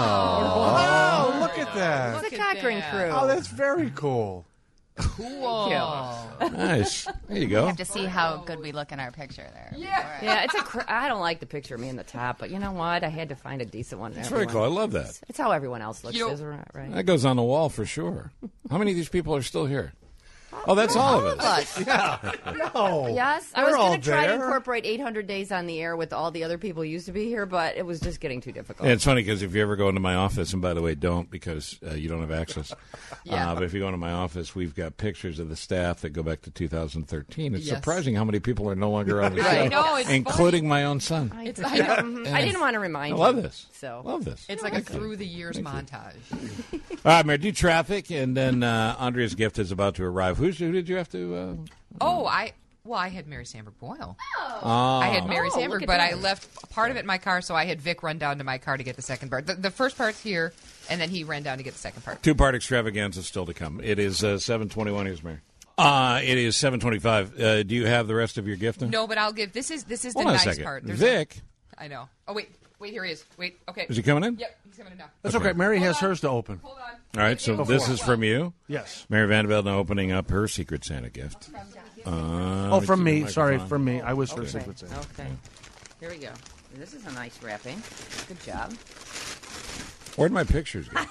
Oh, look at that. It's the Cochrane crew. Oh, that's very cool. Cool. Nice. There you We go. have to see how good we look in our picture there. Yeah. Yeah, it's a. Cr- I don't like the picture of me in the top, but you know what? I had to find a decent one. It's very cool. I love that. It's how everyone else looks, You know- isn't it? Right? That goes on the wall for sure. How many of these people are still here? Oh, that's all of us. Yeah. No. Yes, I They're was all going to try to there. incorporate eight hundred days on the air with all the other people who used to be here, but it was just getting too difficult. And it's funny because if you ever go into my office, and by the way, don't because uh, you don't have access. Yeah. Uh, but if you go into my office, we've got pictures of the staff that go back to two thousand thirteen. It's Yes. surprising how many people are no longer on the I show, know, it's including my own son. I, It's- did- I know. Mhm. I didn't want to remind I you. love this. So Love this. It's like a through the years montage. All right, Mary, do traffic, and then uh, Andrea's gift is about to arrive. Who's, who did you have to? Uh... Oh, I well, I had Mary Sandberg Boyle. Oh. I had Mary Oh, Sandberg, look at but I that. left part of it in my car, so I had Vic run down to my car to get the second part. The, the first part's here, and then he ran down to get the second part. Two-part extravaganza still to come. It is uh, seven twenty-one. Here's Mary. Uh, it is seven twenty-five. Uh, do you have the rest of your gift? Now? No, but I'll give this is this is the Hold on a nice second. part. There's Vic. a- I know. Oh wait, wait, here he is. Wait, okay. Is he coming in? Yep, he's coming in now. That's okay. Mary has hers to open. Hold on. All right, so Go this for is it. from you. Yes. Mary Vanderbilt now opening up her Secret Santa gift. Uh, Oh, let from see the me. Sorry, microphone. from me. I was her Okay. secret Santa. Okay. Here we go. This is a nice wrapping. Good job. Where'd my pictures go?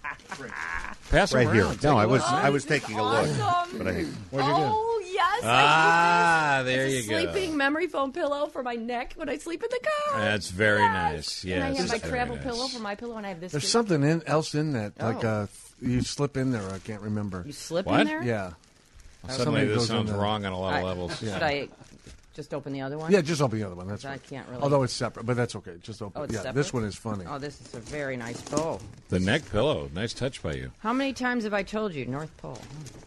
Pass them Right here. around. Take No, a I was look. I was taking a look, Awesome. but I Where'd you go? Oh yes. Ah, I there it's you a go. sleeping memory foam pillow for my neck when I sleep in the car. That's very Yes. nice. Yes, and I have my it's very travel nice. pillow for my pillow, and I have this. There's too. something in, else in that. Like Oh. uh, you slip in there. I can't remember. You slip What? in there. Yeah. Suddenly Something this goes sounds in the- wrong on a lot of I- levels. Should Yeah. I just open the other one? Yeah, just open the other one. That's I right. can't really. Although it's separate, but that's okay. Just open. Oh, it's yeah, separate? this one is funny. Oh, this is a very nice bow. The neck pillow. Nice touch by you. How many times have I told you North Pole?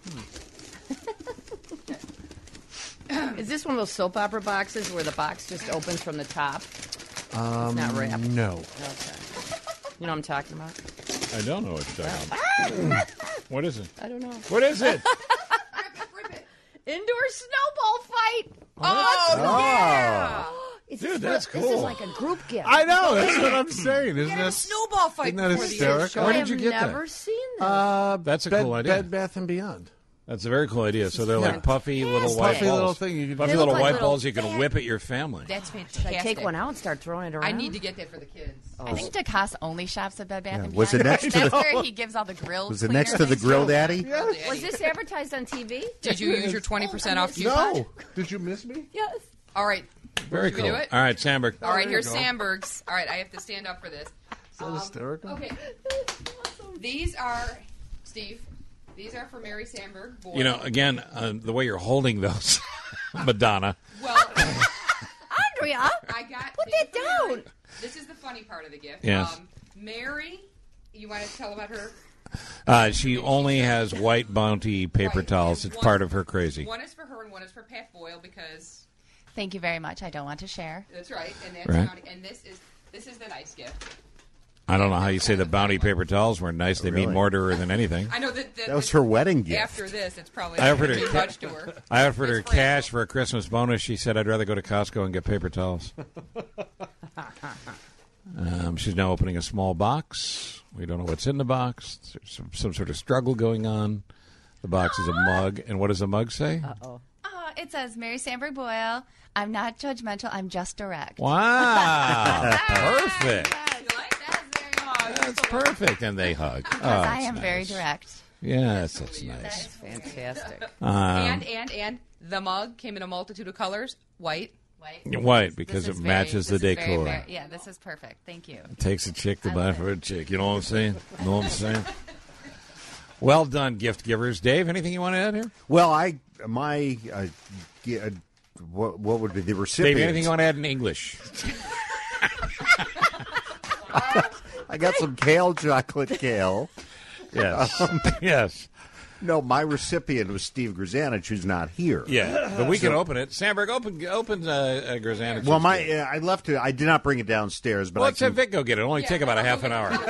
Hmm. Is this one of those soap opera boxes where the box just opens from the top? Um, not wrapped. No. Okay. You know what I'm talking about? I don't know what you're talking about. What is it? I don't know. What is it? Indoor snowball fight. Oh, yeah! Is Dude, this that's This is cool. like a group gift. I know. That's what I'm saying. Isn't a that snowball fight Isn't that before the hysterical? show. Where I did you have get never that? seen this. Uh, That's a Bed, cool idea. Bed Bath and Beyond. That's a very cool idea. So they're Yeah. like puffy little white Puffy balls. little thing you can- puffy They little look like white little balls you can fat- whip at your family. That's Should I fantastic. take one out and start throwing it around? I need to get that for the kids. I think DeCoste only shops at Bed Bath Yeah. and Was it Beyond. next to That's the- where he gives all the grill. Was it cleaner next to the things. Grill Daddy? Was this advertised on T V? Did you use your twenty percent off coupon? No. Did you miss me? Yes. All right. Very Should we cool. do it? All right, Sandberg. All right, here's Sandberg's. All right, I have to stand up for this. Is that hysterical? Okay. These are, Steve, these are for Mary Sandberg. Boyle. You know, again, uh, the way you're holding those, Madonna. Well, Andrea, I got put that down. This is the funny part of the gift. Yes. Um, Mary, you want to tell about her? Uh, she only has white Bounty paper Right. towels. And It's one- part of her crazy. One is for her and one is for Pat Boyle because Thank you very much. I don't want to share. that's right, and that's Right. Bounty, and this is this is the nice gift. I don't know how you say the Bounty paper towels were nice. They mean Really? more to her than anything. I know that that, That was her wedding gift. After this, it's probably I offered her too ca- much to her. I offered her cash for a Christmas bonus. She said, I'd rather go to Costco and get paper towels. um, she's now opening a small box. We don't know what's in the box. There's some, some sort of struggle going on. The box is a mug. And what does the mug say? Uh-oh. Uh, it says, Mary Sandberg Boyle, I'm not judgmental, I'm just direct. Wow. Perfect. Yes, That's perfect. And they hug. because Oh, I it's am nice. very direct. Yes, that's nice. That's fantastic. Um, and and and the mug came in a multitude of colors: white, white, White, because This it is very- matches the this is very, decor. very- yeah, this is perfect. Thank you. It takes a chick to buy for a chick. You know what I'm saying? You know what I'm saying? Well done, gift givers. Dave, anything you want to add here? Well, I my uh, g- uh, what, what would be the recipient? Dave, anything you want to add in English? I got some kale chocolate kale. Yes. Um, yes. No, my recipient was Steve Grzanich, who's not here. Yeah, but we can So- open it. Sandberg, open open uh, uh, Grzanich. Well, my uh, I left it. I did not bring it downstairs, but well, I let's have can, Vic go get it. It'll only take about a half an hour.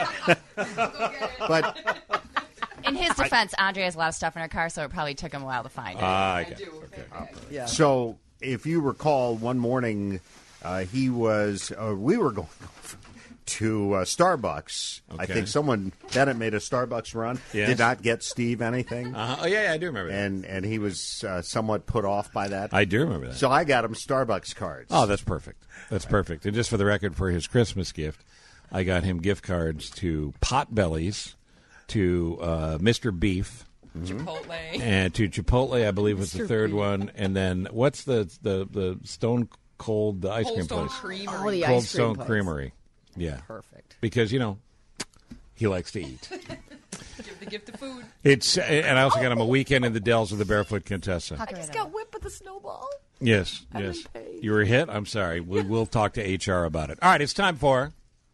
but In his defense, Andre has a lot of stuff in her car, so it probably took him a while to find it. Ah, I get it. Yeah. So, if you recall, one morning uh, he was. Uh, we were going to uh, Starbucks. I Okay. think someone Bennett made a Starbucks run. Yes. Did not get Steve anything. Uh-huh. Oh, yeah, yeah, I do remember that. And and he was uh, somewhat put off by that. I do remember that. So I got him Starbucks cards. Oh, that's perfect. That's perfect. And just for the record, for his Christmas gift, I got him gift cards to Potbellies, to uh, Mister Beef, Chipotle, and to Chipotle, I believe was the Mister third Beef. one. And then what's the the, the Stone Cold the ice Cold cream Stone place? Creamery. Oh, the Cold ice cream Stone place. Creamery. Yeah. Perfect. Because, you know, he likes to eat. Give the gift of food. It's and I also got him a weekend in the Dells with the Barefoot Contessa. I just got whipped with a snowball. Yes, I've yes. been paid. You were hit? I'm sorry. We, we'll talk to H R about it. All right, it's time for...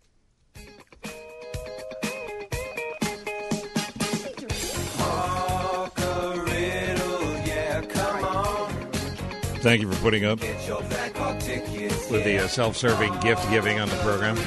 Talk a riddle, yeah, come on. Thank you for putting up Get your Blackhawk tickets. with the uh, self-serving gift giving on the program.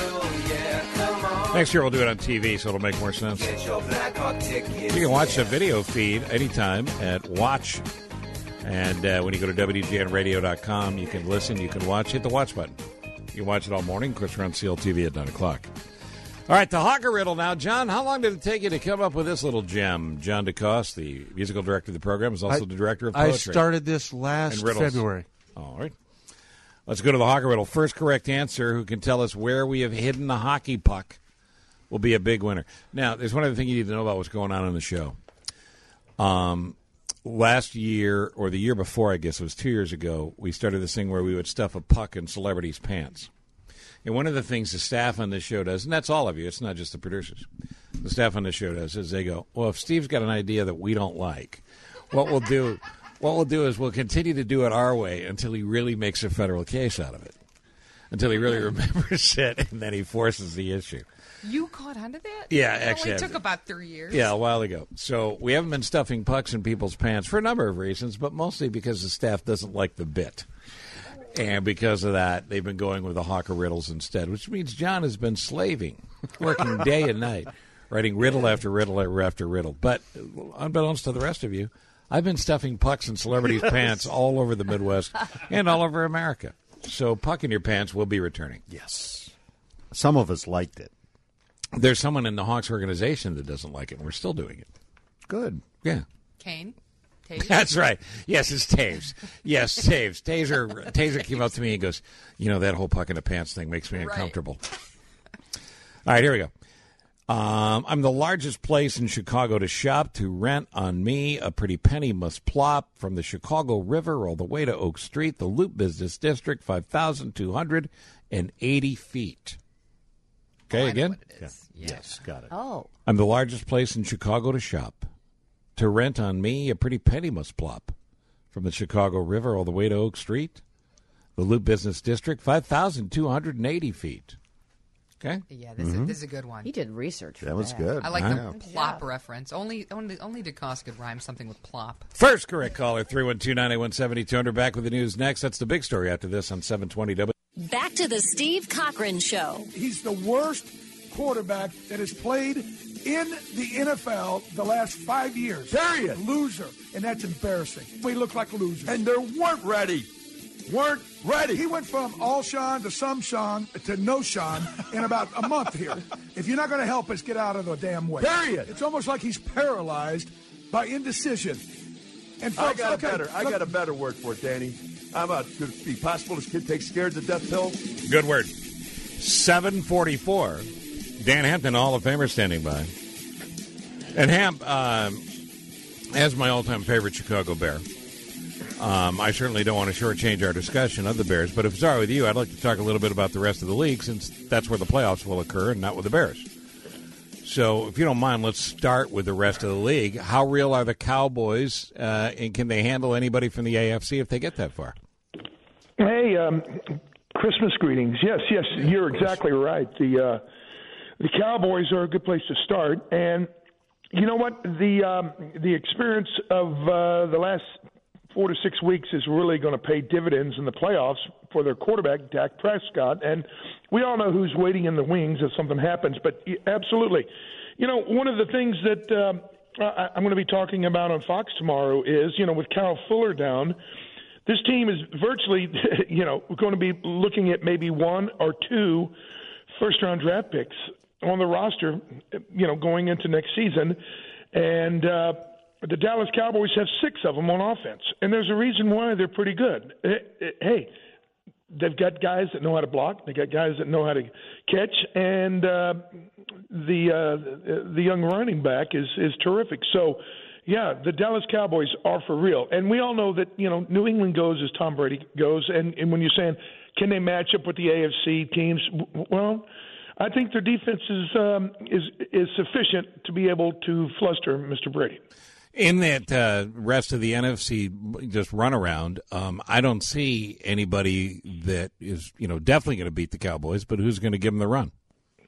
Next year we'll do it on T V, so it'll make more sense. Get your Blackhawk tickets. You can watch the video feed anytime at Watch. And uh, when you go to W G N radio dot com, you can listen, you can watch, hit the watch button. You can watch it all morning. Of course, we're on C L T V at nine o'clock. All right, the Hawker Riddle now. John, how long did it take you to come up with this little gem? John DeCoste, the musical director of the program, is also I- the director of I poetry. started this last and riddles. February. All right. Let's go to the Hawker Riddle. First correct answer, who can tell us where we have hidden the hockey puck, will be a big winner. Now, there's one other thing you need to know about what's going on in the show. Um, last year, or the year before, I guess it was two years ago, we started this thing where we would stuff a puck in celebrities' pants. And one of the things the staff on this show does, and that's all of you, it's not just the producers, the staff on this show does, is they go, well, if Steve's got an idea that we don't like, what we'll do... What we'll do is we'll continue to do it our way until he really makes a federal case out of it, until he really remembers it, and then he forces the issue. You caught onto that? Yeah, it actually, only I- took about three years. Yeah, a while ago. So we haven't been stuffing pucks in people's pants for a number of reasons, but mostly because the staff doesn't like the bit. And because of that, they've been going with the Hawker riddles instead, which means John has been slaving, working day and night, writing riddle after riddle after riddle. But unbeknownst to the rest of you, I've been stuffing pucks in celebrities' pants all over the Midwest and all over America. So puck in your pants will be returning. Yes. Some of us liked it. There's someone in the Hawks organization that doesn't like it, and we're still doing it. Good. Yeah. Kane? Taser? That's right. Yes, it's Taves. Yes, Taves. Taser Taser came up to me and goes, you know, that whole puck in the pants thing makes me uncomfortable. All right, here we go. Um, I'm the largest place in Chicago to shop. To rent on me, a pretty penny must plop. From the Chicago River all the way to Oak Street, the Loop Business District, five thousand two hundred eighty feet. Okay, oh, again? Yeah. Yeah. Yes, got it. Oh. I'm the largest place in Chicago to shop. To rent on me, a pretty penny must plop. From the Chicago River all the way to Oak Street, the Loop Business District, five thousand two hundred eighty feet. Okay? Yeah, this, Mm-hmm. is, this is a good one. He did research. For That was good. I like I the know. plop reference. Only, only, only DeCoste could rhyme something with plop. First correct caller, three one two, nine eight one, seven two hundred. Back with the news next. That's the big story after this on seven twenty W. Back to the Steve Cochran Show. He's the worst quarterback that has played in the N F L the last five years. Period. Loser. And that's embarrassing. We look like losers. And they weren't ready. Weren't ready. He went from all Sean to some Sean to no Sean in about a month here. If you're not going to help us, get out of the damn way. Period. It's almost like he's paralyzed by indecision. And I folks, got look a at- better. I look- got a better word for it, Danny. How about could it be possible this kid takes scared to death pill? Good word. seven forty-four. Dan Hampton, Hall of Famer, standing by. And Hamp, um, as my all-time favorite Chicago Bear, um, I certainly don't want to shortchange our discussion of the Bears, but if it's all right with you, I'd like to talk a little bit about the rest of the league, since that's where the playoffs will occur and not with the Bears. So if you don't mind, let's start with the rest of the league. How real are the Cowboys, uh, and can they handle anybody from the A F C if they get that far? Hey, um, Christmas greetings. Yes, yes, you're exactly right. The uh, the Cowboys are a good place to start, and you know what? The um, the experience of uh, the last four to six weeks is really going to pay dividends in the playoffs for their quarterback, Dak Prescott, and we all know who's waiting in the wings if something happens. But absolutely, you know, one of the things that um, I, I'm going to be talking about on Fox tomorrow is, you know, with Kyle Fuller down, this team is virtually, you know, going to be looking at maybe one or two first-round draft picks on the roster, you know, going into next season. And uh, the Dallas Cowboys have six of them on offense. And there's a reason why they're pretty good. Hey, they've got guys that know how to block. They got guys that know how to catch. And uh, the uh, the young running back is, is terrific. So, yeah, the Dallas Cowboys are for real. And we all know that, you know, New England goes as Tom Brady goes. And, and when you're saying, can they match up with the A F C teams? Well, I think their defense is um, is is sufficient to be able to fluster Mister Brady. In that uh, rest of the N F C just run around, um, I don't see anybody that is, you know, definitely going to beat the Cowboys, but who's going to give them the run?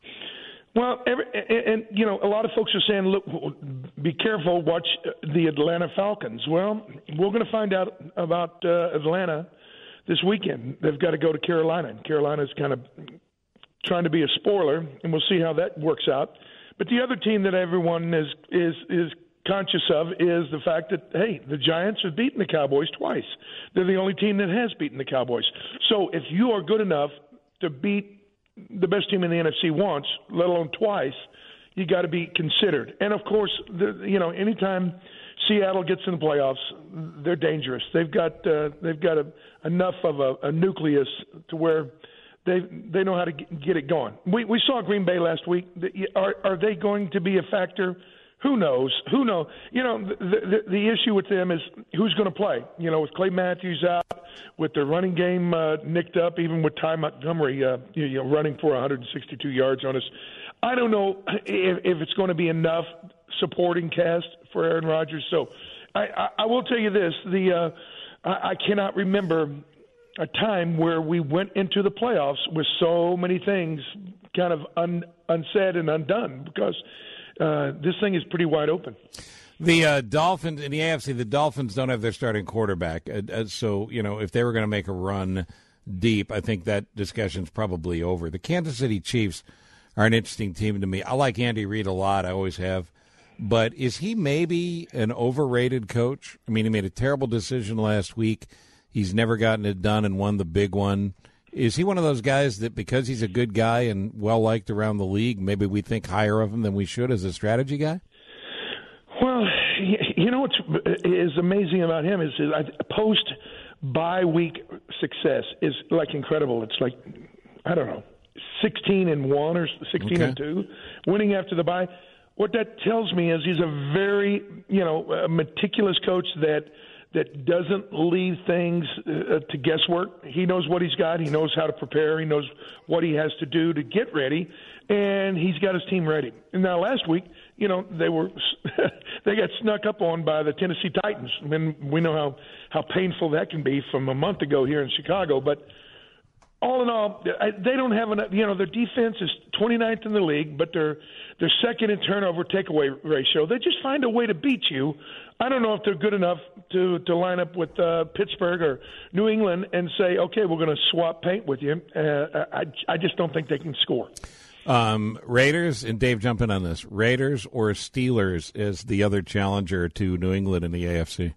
Well, every, and, and, you know, a lot of folks are saying, look, be careful, watch the Atlanta Falcons. Well, we're going to find out about uh, Atlanta this weekend. They've got to go to Carolina, and Carolina's kind of trying to be a spoiler, and we'll see how that works out. But the other team that everyone is is is conscious of is the fact that, hey, the Giants have beaten the Cowboys twice. They're the only team that has beaten the Cowboys. So if you are good enough to beat the best team in the N F C once, let alone twice, you got to be considered. And, of course, the, you know, anytime Seattle gets in the playoffs, they're dangerous. They've got uh, they've got a, enough of a, a nucleus to where they they know how to get it going. We we saw Green Bay last week. Are are they going to be a factor? Who knows? Who knows? You know, the, the the issue with them is who's going to play. You know, with Clay Matthews out, with their running game uh, nicked up, even with Ty Montgomery, uh, you know, running for one hundred sixty-two yards on us. I don't know if, if it's going to be enough supporting cast for Aaron Rodgers. So, I, I, I will tell you this: the uh, I, I cannot remember a time where we went into the playoffs with so many things kind of un, unsaid and undone, because uh, this thing is pretty wide open. The uh, Dolphins in the A F C, the Dolphins don't have their starting quarterback. Uh, uh, so, you know, if they were going to make a run deep, I think that discussion's probably over. The Kansas City Chiefs are an interesting team to me. I like Andy Reid a lot. I always have. But is he maybe an overrated coach? I mean, he made a terrible decision last week. He's never gotten it done and won the big one. Is he one of those guys that because he's a good guy and well-liked around the league, maybe we think higher of him than we should as a strategy guy? Well, you know what is amazing about him is his post-bye week success is like incredible. It's like, I don't know, sixteen and one or sixteen Okay. and two, winning after the bye. What that tells me is he's a very, you know, a meticulous coach that that doesn't leave things uh, to guesswork. He knows what he's got. He knows how to prepare. He knows what he has to do to get ready, and he's got his team ready. And now last week, you know, they were they got snuck up on by the Tennessee Titans. I mean, we know how, how painful that can be from a month ago here in Chicago. But all in all, they don't have enough. You know, their defense is twenty-ninth in the league, but they're they're second in turnover takeaway ratio. They just find a way to beat you. I don't know if they're good enough to, to line up with uh, Pittsburgh or New England and say, okay, we're going to swap paint with you. Uh, I, I just don't think they can score. Um, Raiders, and Dave, jump in on this. Raiders or Steelers is the other challenger to New England in the A F C.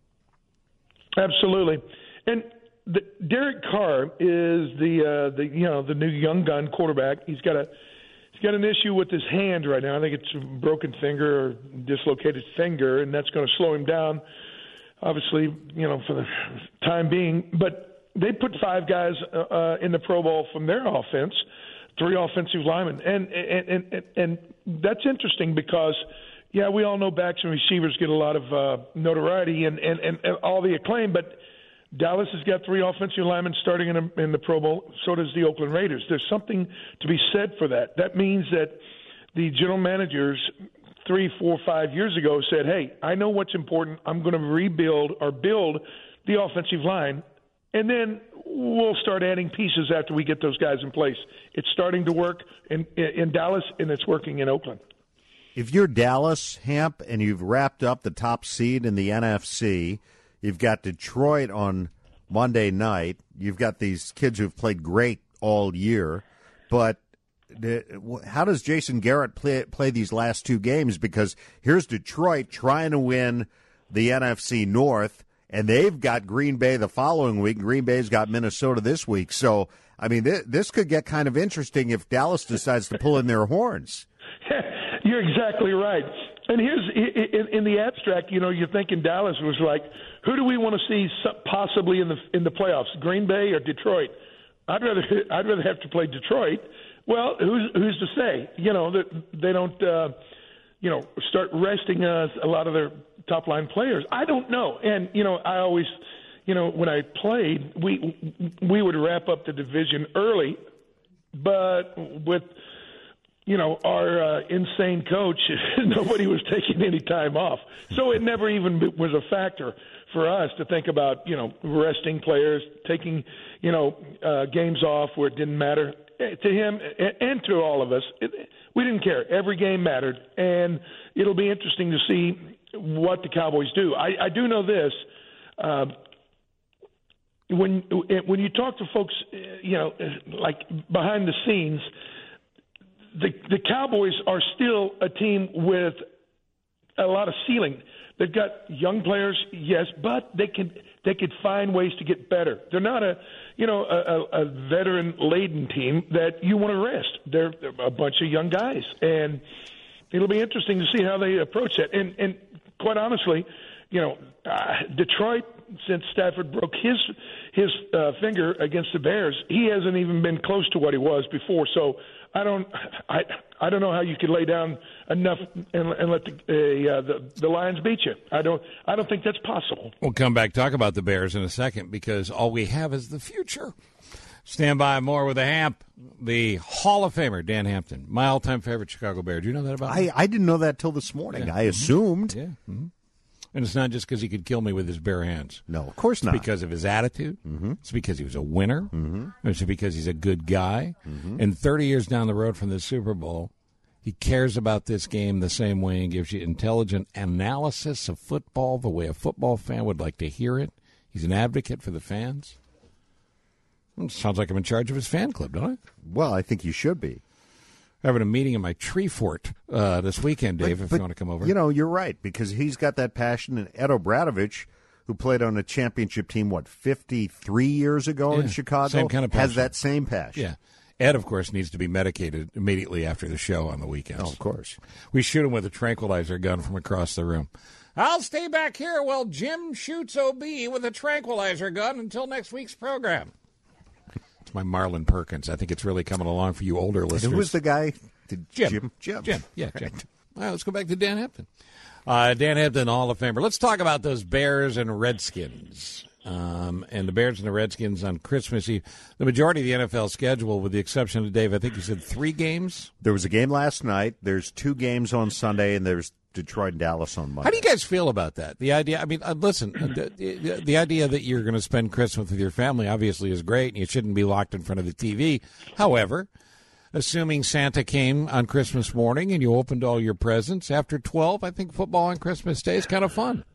Absolutely. And the, Derek Carr is the uh, the you know the new young gun quarterback. He's got a he's got an issue with his hand right now. I think it's a broken finger or dislocated finger, and that's going to slow him down. Obviously, you know, for the time being. But they put five guys uh, in the Pro Bowl from their offense, three offensive linemen, and and and and that's interesting because. Yeah, we all know backs and receivers get a lot of uh, notoriety and, and, and, and all the acclaim, but Dallas has got three offensive linemen starting in, a, in the Pro Bowl. So does the Oakland Raiders. There's something to be said for that. That means that the general managers three, four, five years ago said, hey, I know what's important. I'm going to rebuild or build the offensive line, and then we'll start adding pieces after we get those guys in place. It's starting to work in, in Dallas, and it's working in Oakland. If you're Dallas, Hamp, and you've wrapped up the top seed in the N F C, you've got Detroit on Monday night, you've got these kids who've played great all year, but the, how does Jason Garrett play, play these last two games? Because here's Detroit trying to win the N F C North, and they've got Green Bay the following week. Green Bay's got Minnesota this week. So, I mean, th- this could get kind of interesting if Dallas decides to pull in their horns. You're exactly right. And here's in, in the abstract, you know, you're thinking Dallas was like, who do we want to see possibly in the in the playoffs, Green Bay or Detroit? I'd rather I'd rather have to play Detroit. Well, who's who's to say? You know that they don't, uh, you know, start resting uh, a lot of their top line players. I don't know. And you know, I always, you know, when I played, we we would wrap up the division early, but with you know, our uh, insane coach, nobody was taking any time off. So it never even was a factor for us to think about, you know, resting players, taking, you know, uh, games off where it didn't matter. To him and to all of us, it, we didn't care. Every game mattered, and it'll be interesting to see what the Cowboys do. I, I do know this. Uh, when when you talk to folks, you know, like behind the scenes, The the Cowboys are still a team with a lot of ceiling. They've got young players, yes, but they can they could find ways to get better. They're not a you know a, a veteran laden team that you want to rest. They're, they're a bunch of young guys, and it'll be interesting to see how they approach that. And and quite honestly, you know, uh, Detroit, since Stafford broke his his uh, finger against the Bears, he hasn't even been close to what he was before. So I don't I I don't know how you could lay down enough and, and let the, uh, the the Lions beat you. I don't I don't think that's possible. We'll come back talk about the Bears in a second because all we have is the future. Stand by, more with the Hamp, the Hall of Famer Dan Hampton, my all-time favorite Chicago Bear. Do you know that about I him? I didn't know that till this morning. Yeah. I assumed. Yeah. Mm-hmm. And it's not just because he could kill me with his bare hands. No, of course it's not. It's because of his attitude. Mm-hmm. It's because he was a winner. Mm-hmm. It's because he's a good guy. Mm-hmm. And thirty years down the road from the Super Bowl, he cares about this game the same way and gives you intelligent analysis of football the way a football fan would like to hear it. He's an advocate for the fans. Well, sounds like I'm in charge of his fan club, don't I? Well, I think you should be. Having a meeting in my tree fort uh, this weekend, Dave, but, if but, you want to come over. You know, you're right, because he's got that passion. And Ed O'Bradovich, who played on a championship team, what, fifty-three years ago yeah, in Chicago, same kind of passion. has that same passion. Yeah. Ed, of course, needs to be medicated immediately after the show on the weekends. Oh, of course. We shoot him with a tranquilizer gun from across the room. I'll stay back here while Jim shoots O B with a tranquilizer gun until next week's program. with my Marlon Perkins. I think it's really coming along for you older listeners. Who was the guy? Did Jim. Jim. Jim. Jim. Yeah, Jim. All right, let's go back to Dan Hampton. Uh, Dan Hampton, Hall of Famer. Let's talk about those Bears and Redskins. Um, and the Bears and the Redskins on Christmas Eve. The majority of the N F L schedule, with the exception of Dave, I think you said three games? There was a game last night. There's two games on Sunday, and there's Detroit and Dallas on Monday. How do you guys feel about that? The idea, I mean, uh, listen, the, the, the idea that you're going to spend Christmas with your family obviously is great, and you shouldn't be locked in front of the T V. However, assuming Santa came on Christmas morning and you opened all your presents after twelve, I think football on Christmas Day is kind of fun.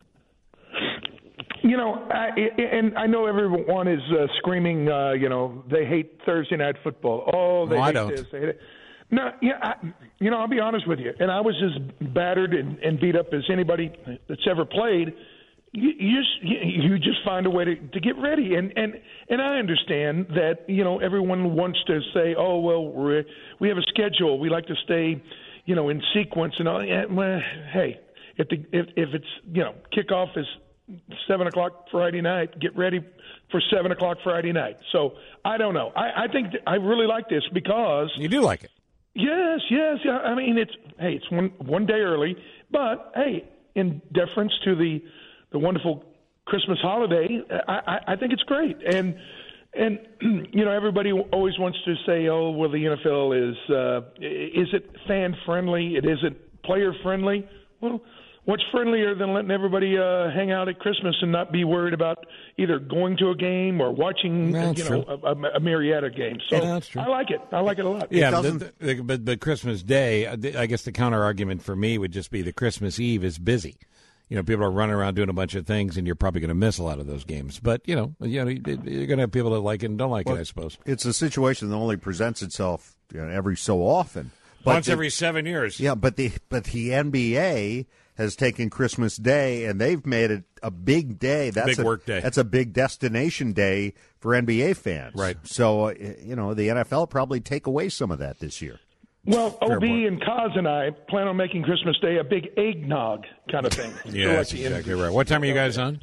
You know, I, and I know everyone is uh, screaming, uh, you know, they hate Thursday night football. Oh, they no, hate I don't. this. They hate it. No, yeah, I, you know, I'll be honest with you, and I was as battered and, and beat up as anybody that's ever played. You, you just you just find a way to, to get ready, and, and and I understand that, you know, everyone wants to say, oh well, we're, we have a schedule, we like to stay, you know, in sequence and all. Yeah, well, hey, if the if if it's, you know, kickoff is seven o'clock Friday night, get ready for seven o'clock Friday night. So I don't know. I, I think th- I really like this because you do like it. Yes, yes. Yeah, I mean, it's hey, it's one one day early, but hey, in deference to the the wonderful Christmas holiday, I, I, I think it's great. And and you know, everybody always wants to say, oh, well, the N F L is uh, is it fan friendly? It isn't player friendly. Well, what's friendlier than letting everybody uh, hang out at Christmas and not be worried about either going to a game or watching, that's you know, a, a myriad of games? So yeah, that's true. I like it. I like it a lot. Yeah, the, the, but the Christmas Day, I guess the counter argument for me would just be the Christmas Eve is busy. You know, people are running around doing a bunch of things, and you're probably going to miss a lot of those games. But you know, you know, you're going to have people that like it and don't like well, it, I suppose. It's a situation that only presents itself, you know, every so often. But Once the, every seven years. Yeah, but the but the N B A has taken Christmas Day, and they've made it a big day. That's big a, work day. That's a big destination day for N B A fans. Right. So, uh, you know, the N F L probably take away some of that this year. Well, O B and Kaz and I plan on making Christmas Day a big eggnog kind of thing. Yeah, that's exactly right. What time are you guys on?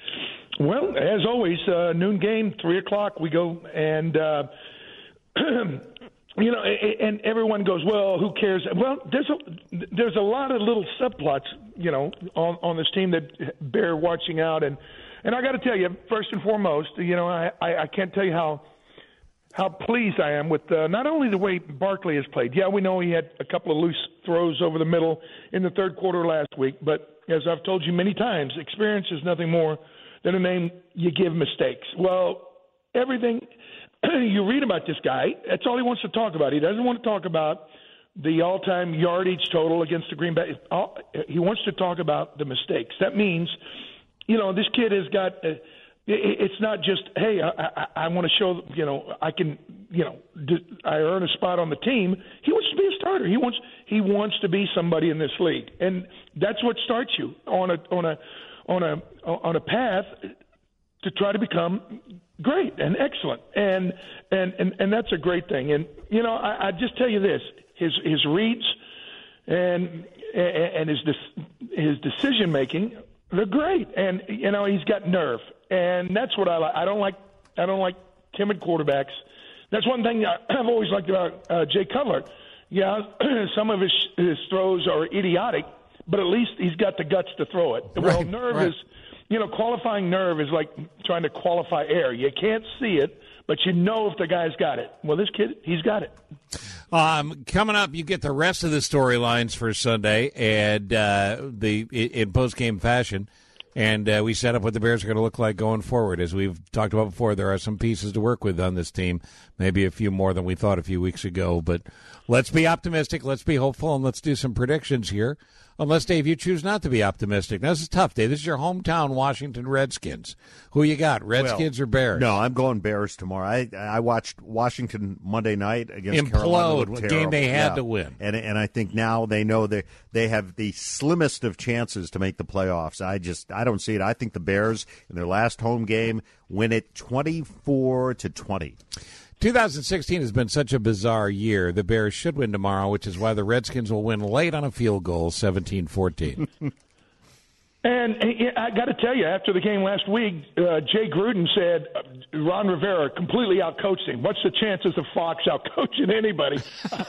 Well, as always, uh, noon game, three o'clock. We go and uh, you know, and everyone goes, well, who cares? Well, there's a there's a lot of little subplots, you know, on on this team that bear watching out, and and I got to tell you, first and foremost, you know, I I, I can't tell you how. How pleased I am with uh, not only the way Barkley has played. Yeah, we know he had a couple of loose throws over the middle in the third quarter last week, but as I've told you many times, experience is nothing more than a name you give mistakes. Well, everything you read about this guy, that's all he wants to talk about. He doesn't want to talk about the all-time yardage total against the Green Bay. He wants to talk about the mistakes. That means, you know, this kid has got uh, – it's not just, hey, I, I, I want to show, you know, I can, you know, I earn a spot on the team. He wants to be a starter. He wants he wants to be somebody in this league, and that's what starts you on a on a on a on a path to try to become great and excellent, and and and, and that's a great thing. And you know, I, I just tell you this: his his reads and and his his decision making, they're great, and you know, he's got nerve. And that's what I like. I don't like. I don't like timid quarterbacks. That's one thing I've always liked about uh, Jay Cutler. Yeah, some of his, his throws are idiotic, but at least he's got the guts to throw it. Right, well, nerve right. is, you know, qualifying nerve is like trying to qualify air. You can't see it, but you know if the guy's got it. Well, this kid, he's got it. Um, coming up, you get the rest of the storylines for Sunday, and uh, the in post-game fashion. And uh, we set up what the Bears are going to look like going forward. As we've talked about before, there are some pieces to work with on this team, maybe a few more than we thought a few weeks ago. But let's be optimistic, let's be hopeful, and let's do some predictions here. Unless, Dave, you choose not to be optimistic. Now, this is tough, Dave. This is your hometown Washington Redskins. Who you got, Redskins well, or Bears? No, I'm going Bears tomorrow. I I watched Washington Monday night against Implode, Carolina. a game they had yeah. to win. And and I think now they know they they have the slimmest of chances to make the playoffs. I just I don't see it. I think the Bears in their last home game win it twenty-four to twenty. twenty sixteen has been such a bizarre year. The Bears should win tomorrow, which is why the Redskins will win late on a field goal, seventeen fourteen. And I got to tell you, after the game last week, uh, Jay Gruden said uh, Ron Rivera completely outcoached him. What's the chances of Fox outcoaching anybody?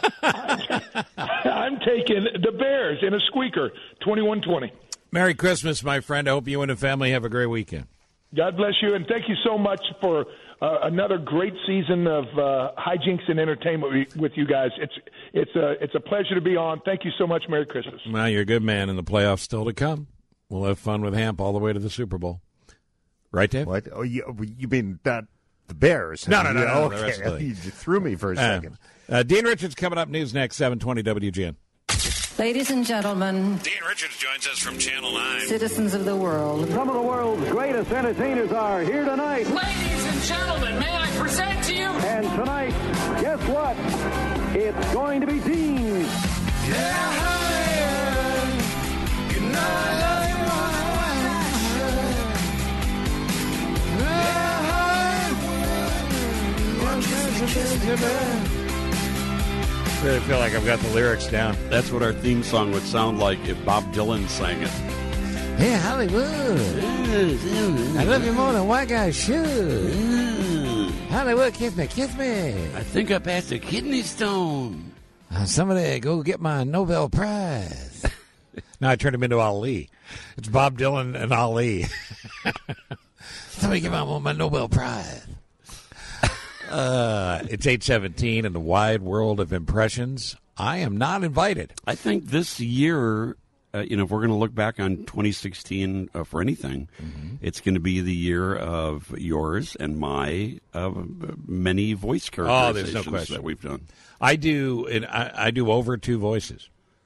I'm taking the Bears in a squeaker, twenty-one twenty. Merry Christmas, my friend. I hope you and the family have a great weekend. God bless you, and thank you so much for uh, another great season of uh, hijinks and entertainment with you guys. It's it's a it's a pleasure to be on. Thank you so much. Merry Christmas. Well, you're a good man, and the playoffs still to come. We'll have fun with Hamp all the way to the Super Bowl. Right, Dave? What? Oh, you, you mean not the Bears? No, no, no, no, no, okay. the rest of the You threw me for a second. Uh, uh, Dean Richards coming up. News next, seven twenty W G N. Ladies and gentlemen, Dean Richards joins us from Channel nine. citizens of the world. Some of the world's greatest entertainers are here tonight. Ladies and gentlemen, may I present to you? And tonight, guess what? It's going to be Dean. Yeah, you know I love you I really feel like I've got the lyrics down. That's what our theme song would sound like if Bob Dylan sang it. Hey, Hollywood. I love you more than white guys should. Hollywood, kiss me, kiss me. I think I passed a kidney stone. Uh, somebody go get my Nobel Prize. Now I turned him into Ali. It's Bob Dylan and Ali. Somebody give me my Nobel Prize. Uh, it's eight seventeen in the wide world of impressions. I am not invited. I think this year, uh, you know, if we're going to look back on twenty sixteen uh, for anything, mm-hmm. it's going to be the year of yours and my uh, many voice characterizations oh, there's no question. that we've done. I do, and I, I do over two voices.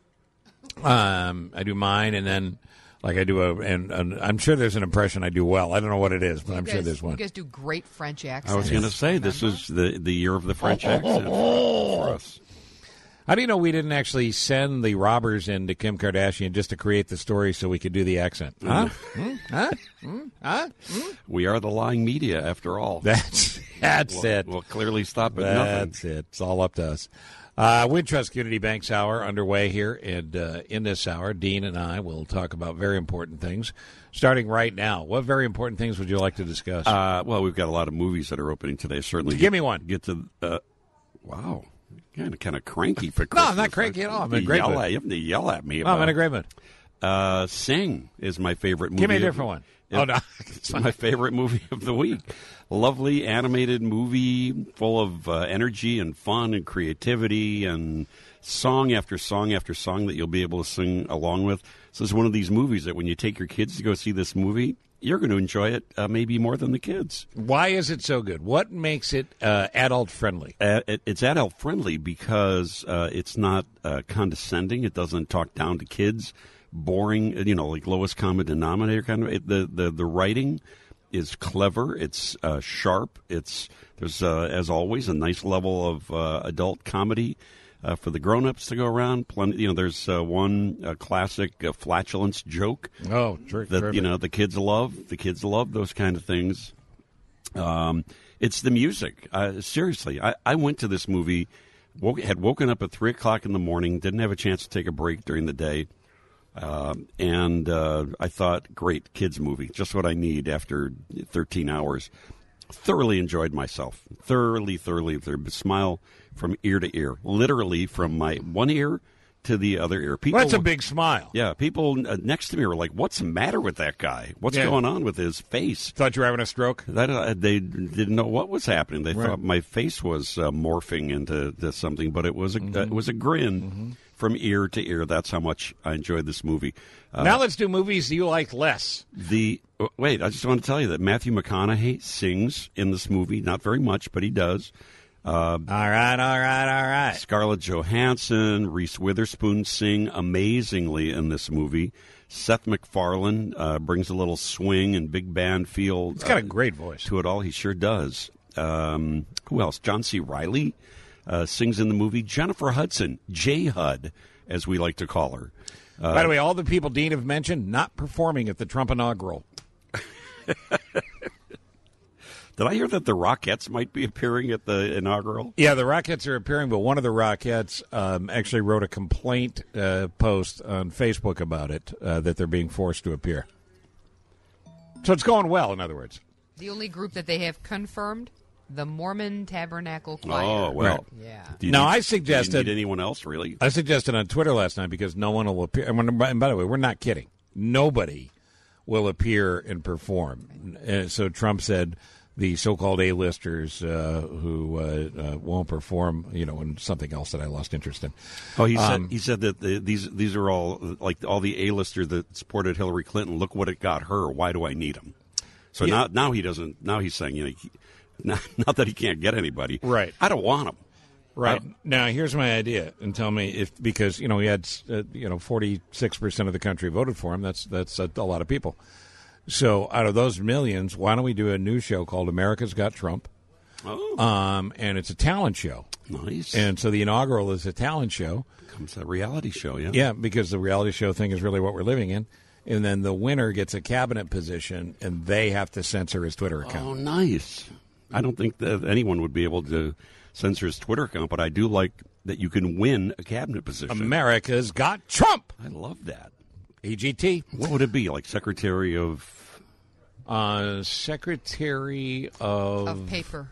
Um, I do mine, and then. Like I do a, and, and I'm sure there's an impression I do well. I don't know what it is, but you I'm guys, sure there's one. You guys do great French accents. I was going to say, this is the, the year of the French accent for us. How do you know we didn't actually send the robbers in to Kim Kardashian just to create the story so we could do the accent? Huh? mm, huh? Mm, huh? Mm? We are the lying media, after all. That's that's we'll, it. We'll clearly stop at that's nothing. That's it. It's all up to us. Uh, Wintrust Community Bank's hour underway here, and uh, in this hour, Dean and I will talk about very important things. Starting right now, what very important things would you like to discuss? Uh, well, we've got a lot of movies that are opening today. Certainly, give get, me one. Get to uh, wow, kind of kind of cranky for Christmas. No, I'm not cranky at all. I'm in a great mood. At, you have to yell at me. No, I'm in a great mood. Uh, Sing is my favorite movie. Give me a different one. It, oh no, it's my favorite movie of the week. Lovely animated movie full of uh, energy and fun and creativity and song after song after song that you'll be able to sing along with. So it's one of these movies that when you take your kids to go see this movie, you're going to enjoy it uh, maybe more than the kids. Why is it so good? What makes it uh, adult friendly? Uh, it, it's adult friendly because uh, it's not uh, condescending. It doesn't talk down to kids. Boring, you know, like lowest common denominator kind of. It, the, the the writing is clever. It's uh, sharp. It's there's uh, as always a nice level of uh, adult comedy uh, for the grown-ups to go around. Plenty, you know, there's uh, one uh, classic uh, flatulence joke. Oh, sure, that terrific. You know the kids love. The kids love those kind of things. Um, it's the music. Uh, seriously, I, I went to this movie. Woke, had woken up at three o'clock in the morning. Didn't have a chance to take a break during the day. Uh, and uh, I thought, great, kids movie, just what I need after thirteen hours. Thoroughly enjoyed myself. Thoroughly, thoroughly, thoroughly. Smile from ear to ear. Literally from my one ear to the other ear. People, well, that's a big smile. Yeah, people uh, next to me were like, what's the matter with that guy? What's yeah. going on with his face? Thought you were having a stroke? That, uh, they didn't know what was happening. They right. thought my face was uh, morphing into to something, but it was a, mm-hmm. uh, it was a grin. Mm-hmm. From ear to ear. That's how much I enjoyed this movie. Uh, now let's do movies you like less. The Wait, I just want to tell you that Matthew McConaughey sings in this movie. Not very much, but he does. Uh, all right, all right, all right. Scarlett Johansson, Reese Witherspoon sing amazingly in this movie. Seth MacFarlane uh, brings a little swing and big band feel. He's got uh, a great voice. To it all. He sure does. Um, who else? John C. Reilly. Uh, sings in the movie. Jennifer Hudson, J. Hud, as we like to call her. Uh, By the way, all the people Dean have mentioned not performing at the Trump inaugural. Did I hear that the Rockettes might be appearing at the inaugural? Yeah, the Rockettes are appearing, but one of the Rockettes um, actually wrote a complaint uh, post on Facebook about it, uh, that they're being forced to appear. So it's going well, in other words. The only group that they have confirmed, the Mormon Tabernacle Choir. Oh, well. Right. Yeah. Do you Now, need- I suggested... Do you need anyone else, really? I suggested on Twitter last night because no one will appear. And, when, and by the way, we're not kidding. Nobody will appear and perform. And so Trump said the so-called A-listers uh, who uh, uh, won't perform, you know, and something else that I lost interest in. Oh, he Um, said he said that the, these these are all like all the A-listers that supported Hillary Clinton. Look what it got her. Why do I need them? So Yeah. now now he doesn't. Now he's saying, you know, he, not, not that he can't get anybody. Right. I don't want them. Right. Now, here's my idea, and tell me if, because, you know, he had, uh, you know, forty-six percent of the country voted for him. That's that's a, a lot of people. So out of those millions, why don't we do a new show called America's Got Trump? Oh. Um, and it's a talent show. Nice. And so the inaugural is a talent show. Becomes a reality show, yeah. Yeah, because the reality show thing is really what we're living in. And then the winner gets a cabinet position, and they have to censor his Twitter account. Oh, nice. I don't think that anyone would be able to censor his Twitter account, but I do like that you can win a cabinet position. America's Got Trump. I love that. A G T. What would it be? Like Secretary of... Uh, Secretary of... Of paper.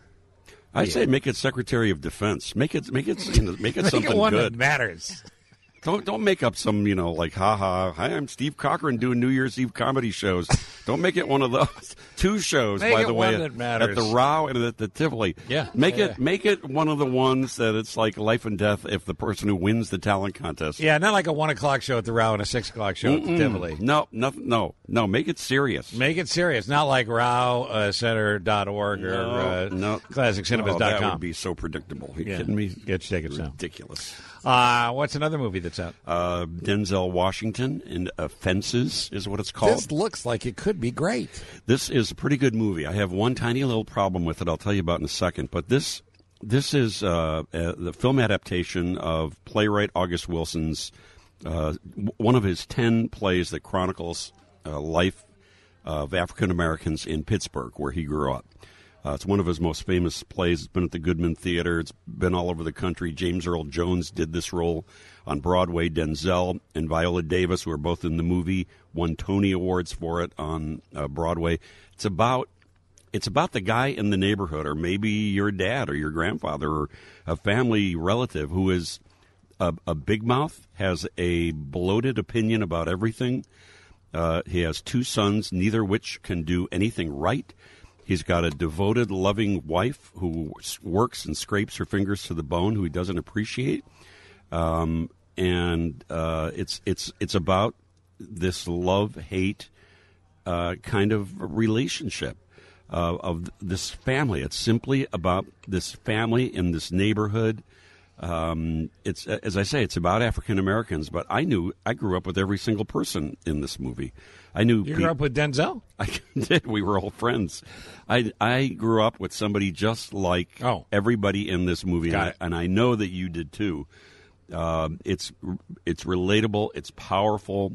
I say make it Secretary of Defense. Make it make it you know, make it Make something it one good. that matters. Don't don't make up some, you know, like, ha ha, hi, I'm Steve Cochran doing New Year's Eve comedy shows. Don't make it one of those. Two shows, Make by it the one way, that at, matters. at the Row and at the Tivoli. Yeah. Make Yeah. it make it one of the ones that it's like life and death if the person who wins the talent contest. Yeah, not like a one o'clock show at the Row and a six o'clock show at the Mm-mm. Tivoli. No, no, no, no. Make it serious. Make it serious, not like row center dot org or No, uh, no. classic cinemas dot Oh, com. that would be so predictable. Are you Yeah. kidding me? Get your tickets now. Ridiculous. Uh, what's another movie that's out? Uh, Denzel Washington in uh, Fences is what it's called. This looks like it could be great. This is a pretty good movie. I have one tiny little problem with it. I'll tell you about in a second. But this this is uh, uh, the film adaptation of playwright August Wilson's uh, w- one of his ten plays that chronicles uh, life of African Americans in Pittsburgh, where he grew up. Uh, it's one of his most famous plays. It's been at the Goodman Theater. It's been all over the country. James Earl Jones did this role on Broadway. Denzel and Viola Davis, who are both in the movie, won Tony Awards for it on uh, Broadway. It's about it's about the guy in the neighborhood, or maybe your dad or your grandfather or a family relative who is a, a big mouth, has a bloated opinion about everything. Uh, he has two sons, neither which can do anything right. He's got a devoted, loving wife who works and scrapes her fingers to the bone, who he doesn't appreciate. Um, and uh, it's it's it's about this love-hate uh, kind of relationship uh, of this family. It's simply about this family in this neighborhood. Um, it's as I say, it's about African Americans. But I knew I grew up with every single person in this movie. I knew You grew up with Denzel? I did. We were all friends. I I grew up with somebody just like Oh. everybody in this movie, and Got I, it. and I know that you did too. Um, it's it's relatable. It's powerful.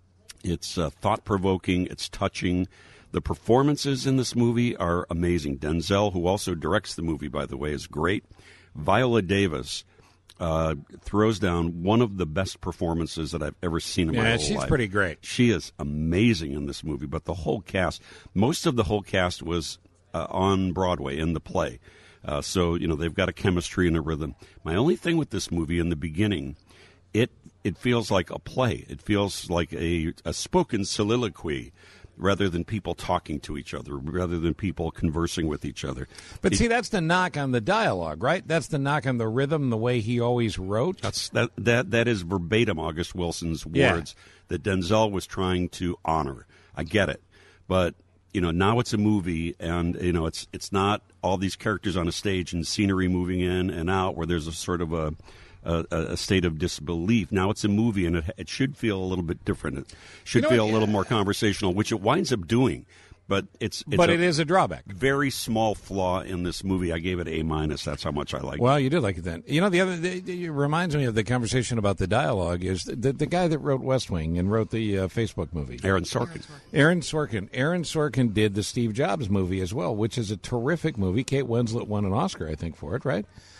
It's uh, thought provoking. It's touching. The performances in this movie are amazing. Denzel, who also directs the movie, by the way, is great. Viola Davis uh, throws down one of the best performances that I've ever seen in my Yeah, whole she's life. pretty great. She is amazing in this movie, but the whole cast, most of the whole cast was uh, on Broadway in the play. Uh, so, you know, they've got a chemistry and a rhythm. My only thing with this movie in the beginning, it it feels like a play. It feels like a, a spoken soliloquy rather than people talking to each other, rather than people conversing with each other. But It- see, that's the knock on the dialogue, right? That's the knock on the rhythm, the way he always wrote. That's that that that is verbatim August Wilson's Yeah. words that Denzel was trying to honor. I get it, but you know now it's a movie, and you know it's it's not all these characters on a stage and scenery moving in and out where there's a sort of a a, a state of disbelief. Now it's a movie, and it, it should feel a little bit different. It should You know, feel a yeah. little more conversational, which it winds up doing. But it's, it's But a it is a drawback. very small flaw in this movie. I gave it A minus. That's how much I like it. Well, you did like it then. You know, the other the, the, it reminds me of the conversation about the dialogue is the, the guy that wrote West Wing and wrote the uh, Facebook movie. Aaron Sorkin. Aaron Sorkin. Aaron Sorkin did the Steve Jobs movie as well, which is a terrific movie. Kate Winslet won an Oscar, I think, for it, right?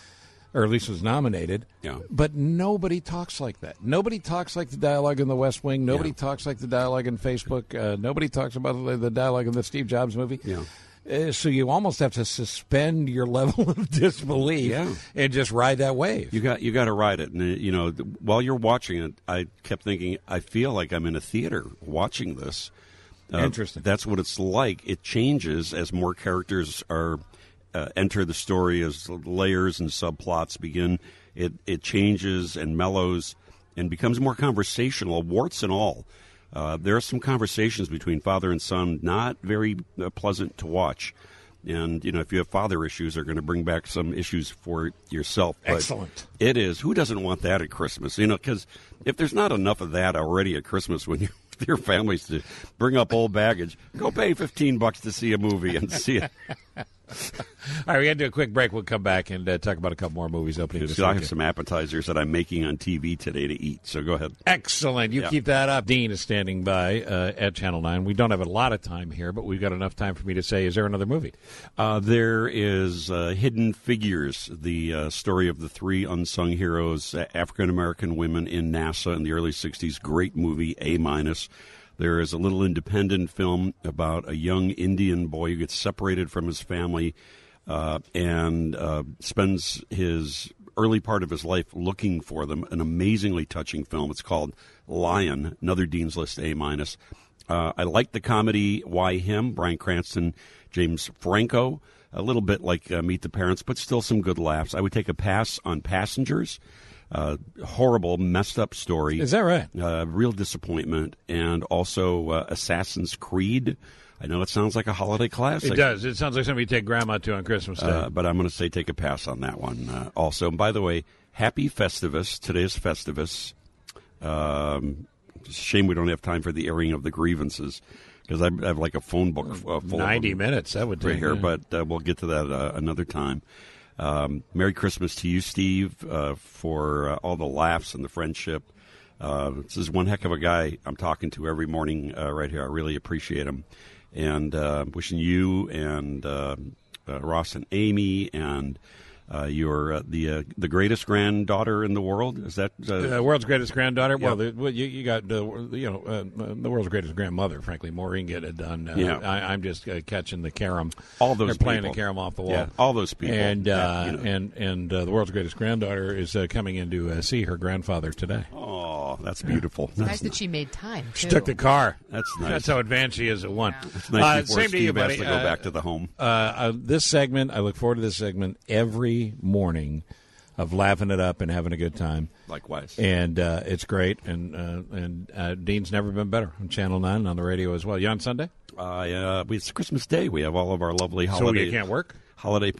or at least was nominated. Yeah. But nobody talks like that. Nobody talks like the dialogue in The West Wing. Nobody Yeah. talks like the dialogue in Facebook. Uh, nobody talks about the, the dialogue in the Steve Jobs movie. Yeah. Uh, so you almost have to suspend your level of disbelief Yeah. and just ride that wave. You got you got to ride it, and uh, you know th- while you're watching it, I kept thinking, I feel like I'm in a theater watching this. Uh, Interesting. That's what it's like. It changes as more characters are uh, enter the story, as layers and subplots begin. It it changes and mellows and becomes more conversational, warts and all. Uh, there are some conversations between father and son not very uh, pleasant to watch. And, you know, if you have father issues, they're going to bring back some issues for yourself. But Excellent. It is. Who doesn't want that at Christmas? You know, because if there's not enough of that already at Christmas when you're with your families to bring up old baggage, go pay fifteen bucks to see a movie and see it. All right, we got to do a quick break. We'll come back and uh, talk about a couple more movies opening this So I have weekend. some appetizers that I'm making on T V today to eat. So go ahead. Excellent. You Yeah. keep that up. Dean is standing by uh, at Channel nine. We don't have a lot of time here, but we've got enough time for me to say, is there another movie? Uh, there is uh, Hidden Figures, the uh, story of the three unsung heroes, uh, African-American women in NASA in the early sixties. Great movie, A minus. There is a little independent film about a young Indian boy who gets separated from his family uh, and uh, spends his early part of his life looking for them. An amazingly touching film. It's called Lion, another Dean's List A minus. Uh, I like the comedy Why Him, Bryan Cranston, James Franco, a little bit like uh, Meet the Parents, but still some good laughs. I would take a pass on Passengers. Uh, horrible, messed up story. Is that right? Uh, real disappointment. And also uh, Assassin's Creed. I know it sounds like a holiday classic. It does. It sounds like something you take grandma to on Christmas Day. Uh, but I'm going to say take a pass on that one uh, also. And by the way, happy Festivus. Today's Festivus. Um, it's a shame we don't have time for the airing of the grievances because I have like a phone book uh, full ninety of them minutes. That would right take here. yeah. But uh, we'll get to that uh, another time. Um, Merry Christmas to you, Steve, uh, for uh, all the laughs and the friendship. Uh, this is one heck of a guy I'm talking to every morning uh, right here. I really appreciate him. And uh, wishing you and uh, uh, Ross and Amy and uh, your uh, the uh, the greatest granddaughter in the world. Is that uh, the world's greatest granddaughter? Yeah. Well, the, well, you, you got the you know uh, the world's greatest grandmother. Frankly, Maureen get it done. Uh, Yeah. I, I'm just uh, catching the carom. All those They're playing people. the carom off the wall. Yeah, all those people. And Yeah, uh, you know. and and uh, the world's greatest granddaughter is uh, coming in to uh, see her grandfather today. Oh, that's beautiful. It's nice that she made time, too. She took the car. That's nice. That's how advanced she is at one. It's nice Uh, before same to Steve you, has buddy. to go Uh, back to the home. Uh, uh, this segment, I look forward to this segment every morning of laughing it up and having a good time. Likewise. And uh, it's great. And uh, and uh, Dean's never been better on Channel nine and on the radio as well. You on Sunday? Uh, yeah, it's Christmas Day. We have all of our lovely So holiday. you can't work? Holiday.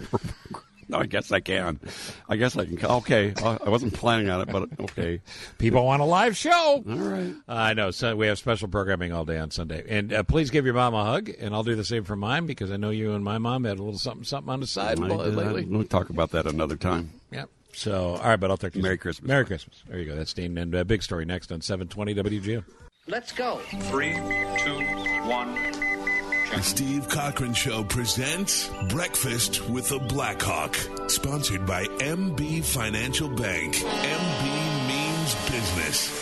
No, I guess I can. I guess I can. Okay, I wasn't planning on it, but okay. People want a live show. All right. Uh, I know. So we have special programming all day on Sunday. And uh, please give your mom a hug, and I'll do the same for mine because I know you and my mom had a little something something on the side I- lately. We'll talk about that another time. Yep. So, all right, but I'll talk to you. Merry soon. Christmas. Merry Christmas. There you go. That's Dean. And uh, big story next on seven twenty W G M. Let's go. Three, two, one. The Steve Cochran Show presents Breakfast with the Blackhawk, sponsored by M B Financial Bank. M B means business.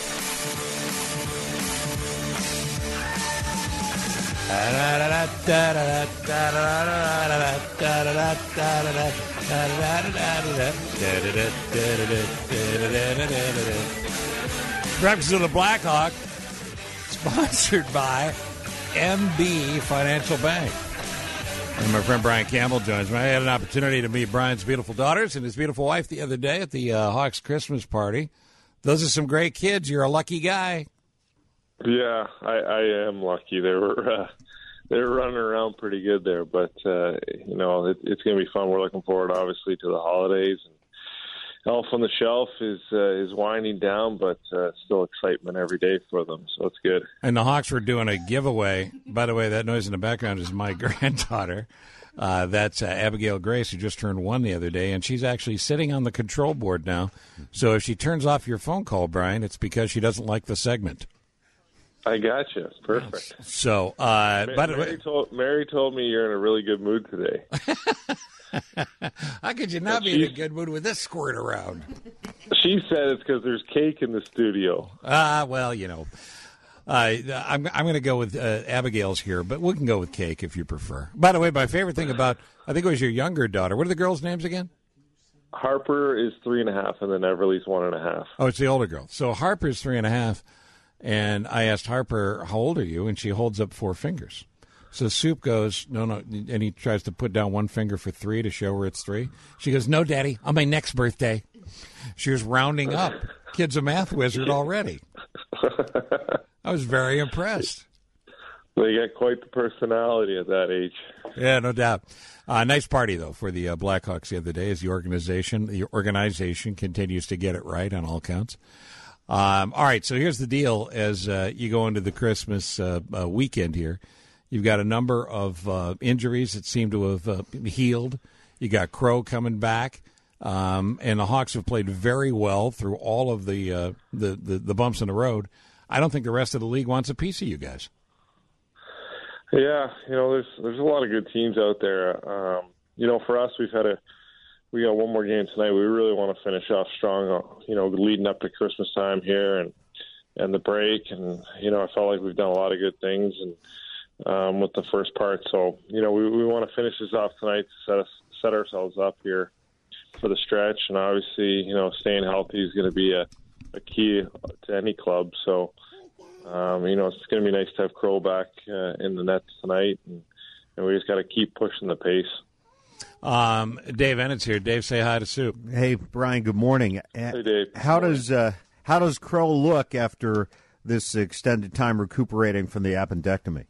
Breakfast of the Blackhawk, sponsored by M B Financial Bank. And my friend Brian Campbell joins me. I had an opportunity to meet Brian's beautiful daughters and his beautiful wife the other day at the uh, Hawks Christmas party. Those are some great kids. You're a lucky guy. Yeah, I, I am lucky. They were uh, they were running around pretty good there, but uh, you know it, it's going to be fun. We're looking forward, obviously, to the holidays. And Elf on the Shelf is uh, is winding down, but uh, still excitement every day for them, so it's good. And the Hawks were doing a giveaway. By the way, that noise in the background is my granddaughter. Uh, that's uh, Abigail Grace, who just turned one the other day, and she's actually sitting on the control board now. So if she turns off your phone call, Brian, it's because she doesn't like the segment. I got you. Perfect. So, uh, Ma- by the Mary, way, told, Mary told me you're in a really good mood today. How could you not be in a good mood with this squirt around? She said it's because there's cake in the studio. Ah, uh, well, you know. Uh, I'm I'm going to go with uh, Abigail's here, but we can go with cake if you prefer. By the way, my favorite thing about, I think it was your younger daughter. What are the girls' names again? Harper is three and a half, and then Everly's one and a half. Oh, it's the older girl. So Harper's three and a half, and I asked Harper, how old are you? And she holds up four fingers. So Soup goes, no, no, and he tries to put down one finger for three to show her it's three. She goes, no, Daddy, on my next birthday. She was rounding up. Kid's a math wizard already. I was very impressed. They got quite the personality at that age. Yeah, no doubt. Uh, nice party, though, for the uh, Blackhawks the other day as the organization, the organization continues to get it right on all counts. Um, all right, so here's the deal. As uh, you go into the Christmas uh, uh, weekend here, you've got a number of uh, injuries that seem to have uh, healed. You got Crow coming back. Um, and the Hawks have played very well through all of the, uh, the, the the bumps in the road. I don't think the rest of the league wants a piece of you guys. Yeah, you know, there's there's a lot of good teams out there. Um, you know, for us, we've had a we got one more game tonight. We really want to finish off strong. You know, leading up to Christmas time here and and the break, and you know, I felt like we've done a lot of good things and um, with the first part. So you know, we we want to finish this off tonight to set us set ourselves up here for the stretch, and obviously, you know, staying healthy is going to be a, a key to any club. So, um, you know, it's going to be nice to have Crow back uh, in the nets tonight, and, and we just got to keep pushing the pace. Um, Dave Ennett's here. Dave, say hi to Soup. Hey, Brian. Good morning. Hey, Dave. How does uh, how does Crow look after this extended time recuperating from the appendectomy?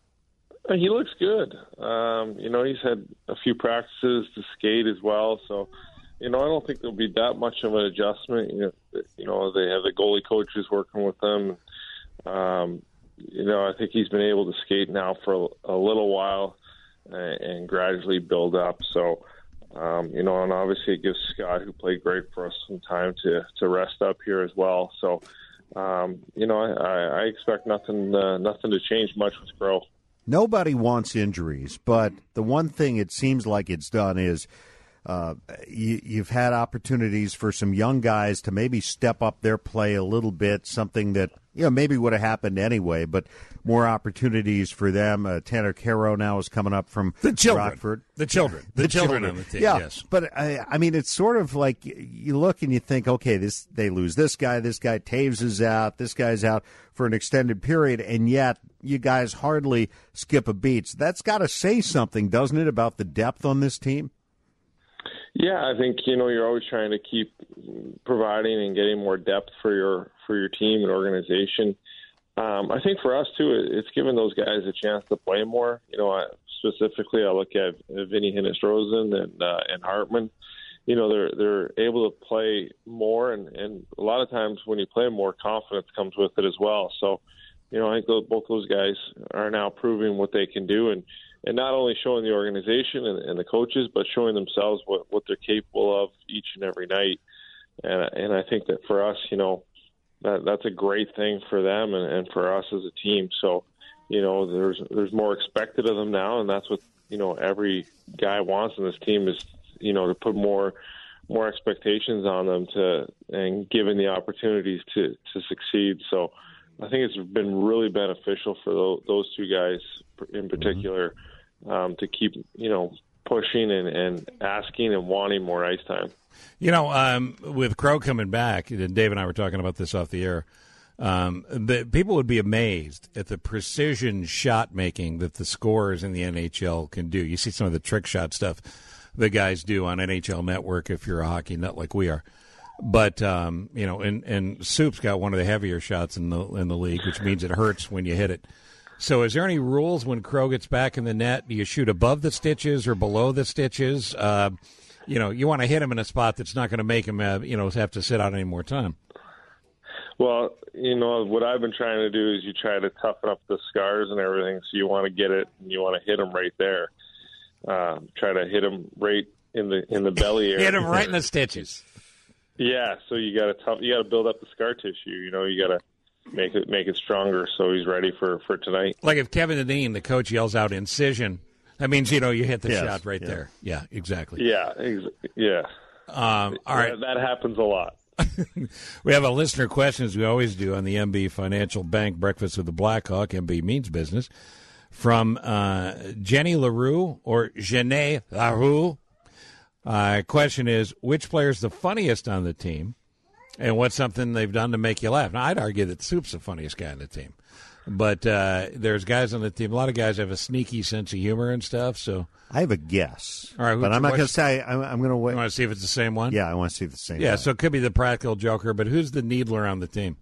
He looks good. Um, you know, he's had a few practices to skate as well, so. You know, I don't think there'll be that much of an adjustment. You know, you know they have the goalie coaches working with them. Um, you know, I think he's been able to skate now for a, a little while uh, and gradually build up. So, um, you know, and obviously it gives Scott, who played great for us, some time to, to rest up here as well. So, um, you know, I, I expect nothing uh, nothing to change much with Crow. Nobody wants injuries, but the one thing it seems like it's done is Uh, you, you've had opportunities for some young guys to maybe step up their play a little bit, something that, you know, maybe would have happened anyway, but more opportunities for them. Uh, Tanner Caro now is coming up from the children. Rockford. The children. The, the children, children on the team, yeah, yes. But, I, I mean, it's sort of like you look and you think, okay, this they lose this guy, this guy, Taves is out, this guy's out for an extended period, and yet you guys hardly skip a beat. So that's got to say something, doesn't it, about the depth on this team? Yeah, I think, you know, you're always trying to keep providing and getting more depth for your for your team and organization. Um, I think for us, too, it's given those guys a chance to play more. You know, I, specifically, I look at Vinny Hinnis-Rosen and uh, and Hartman. You know, they're they're able to play more, and, and a lot of times when you play more, confidence comes with it as well. So, you know, I think those, both those guys are now proving what they can do, and And not only showing the organization and, and the coaches, but showing themselves what, what they're capable of each and every night. And and I think that for us, you know, that that's a great thing for them and, and for us as a team. So, you know, there's there's more expected of them now, and that's what, you know, every guy wants in this team is, you know, to put more more expectations on them to and given the opportunities to, to succeed. So I think it's been really beneficial for those, those two guys in particular. Mm-hmm. Um, to keep, you know, pushing and, and asking and wanting more ice time. You know, um, with Crow coming back, and Dave and I were talking about this off the air, um, the, people would be amazed at the precision shot making that the scorers in the N H L can do. You see some of the trick shot stuff the guys do on N H L Network if you're a hockey nut like we are. But, um, you know, and, and Soup's got one of the heavier shots in the in the league, which means it hurts when you hit it. So is there any rules when Crow gets back in the net? Do you shoot above the stitches or below the stitches? Uh, you know, you want to hit him in a spot that's not going to make him, have, you know, have to sit out any more time. Well, you know, what I've been trying to do is you try to toughen up the scars and everything, so you want to get it and you want to hit him right there. Uh, try to hit him right in the in the belly area. Hit him right in the stitches. Yeah, so you got to tough. You got to build up the scar tissue. You know, you got to make it make it stronger so he's ready for, for tonight. Like if Kevin Dineen, the coach, yells out incision, That means, you know, you hit the Yes, shot right yeah. there. Yeah, exactly. Yeah, ex- yeah. Um, all right. That, that happens a lot. We have a listener question, as we always do, on the M B Financial Bank Breakfast with the Blackhawk. M B means business. From uh, Jenny LaRue, or Jenny LaRue. Uh, question is, which player is the funniest on the team, and what's something they've done to make you laugh? Now, I'd argue that Soup's the funniest guy on the team. But uh, there's guys on the team. A lot of guys have a sneaky sense of humor and stuff. So I have a guess. All right, but I'm not going to say. I'm, I'm going to wait. You want to see if it's the same one? Yeah, I want to see the same. Yeah, guy. so it could be the practical joker. But who's the needler on the team?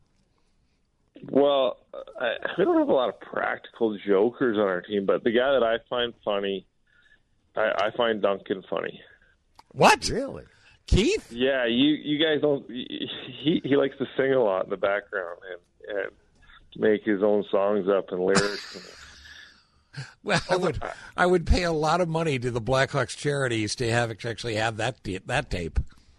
Well, I, we don't have a lot of practical jokers on our team, but the guy that I find funny, I, I find Duncan funny. What? Really? Keith? Yeah, you you guys don't. He he likes to sing a lot in the background and, and make his own songs up and lyrics. Well, I would I would pay a lot of money to the Blackhawks charities to have actually have that that tape.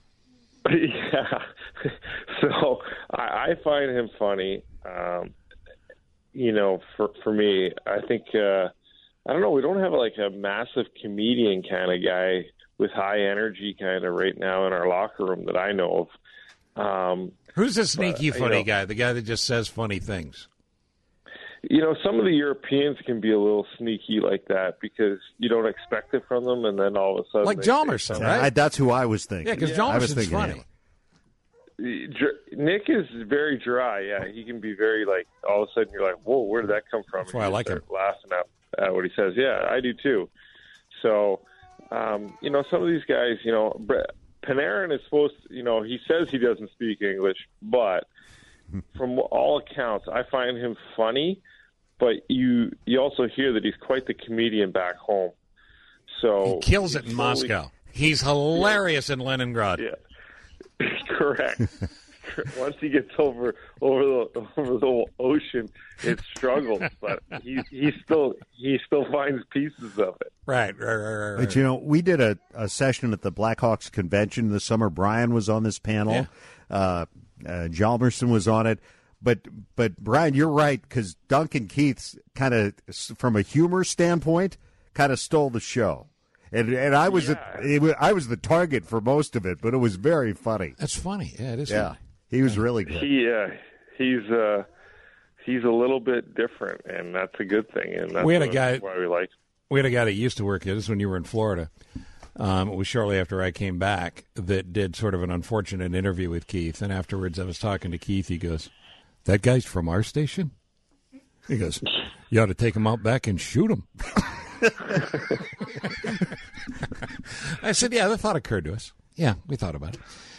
Yeah, so I, I find him funny. Um, you know, for for me, I think uh, I don't know. We don't have like a massive comedian kind of guy with high energy kind of right now in our locker room that I know of. Um, Who's the sneaky but, funny you know, guy? The guy that just says funny things. You know, some of the Europeans can be a little sneaky like that because you don't expect it from them, and then all of a sudden, Like they say Jalmerson, something. right? I, that's who I was thinking. Yeah, because Yeah. I was Jalmerson's thinking funny. him. Dr- Nick is very dry. Yeah, he can be very like. All of a sudden, you're like, "Whoa, where did that come from?" That's why I like him. Laughing at, at what he says. Yeah, I do too. So, um, you know, some of these guys, you know, Bre- Panarin is supposed to, you know, he says he doesn't speak English, but from all accounts, I find him funny. But you you also hear that he's quite the comedian back home. So He kills it he's in slowly- Moscow. He's hilarious in Leningrad. Yeah, correct. Once he gets over over the over the ocean, it struggles, but he he still he still finds pieces of it. Right, right, right, right. But, you know, we did a, a session at the Blackhawks convention this summer. Brian was on this panel. Yeah. Uh, uh, Jalmerson was on it. But, but Brian, you're right, because Duncan Keith's kind of, from a humor standpoint, kind of stole the show. And and I was, Yeah. a, it was I was the target for most of it, but it was very funny. That's funny. Yeah, it is Yeah, funny. he was really good. He uh, he's uh, he's a little bit different, and that's a good thing. And that's We had a what- guy- why we like. We had a guy that used to work here. This is when you were in Florida. Um, it was shortly after I came back that did sort of an unfortunate interview with Keith. And afterwards, I was talking to Keith. He goes, "That guy's from our station?" He goes, "You ought to take him out back and shoot him." I said, "Yeah, the thought occurred to us. Yeah, we thought about it."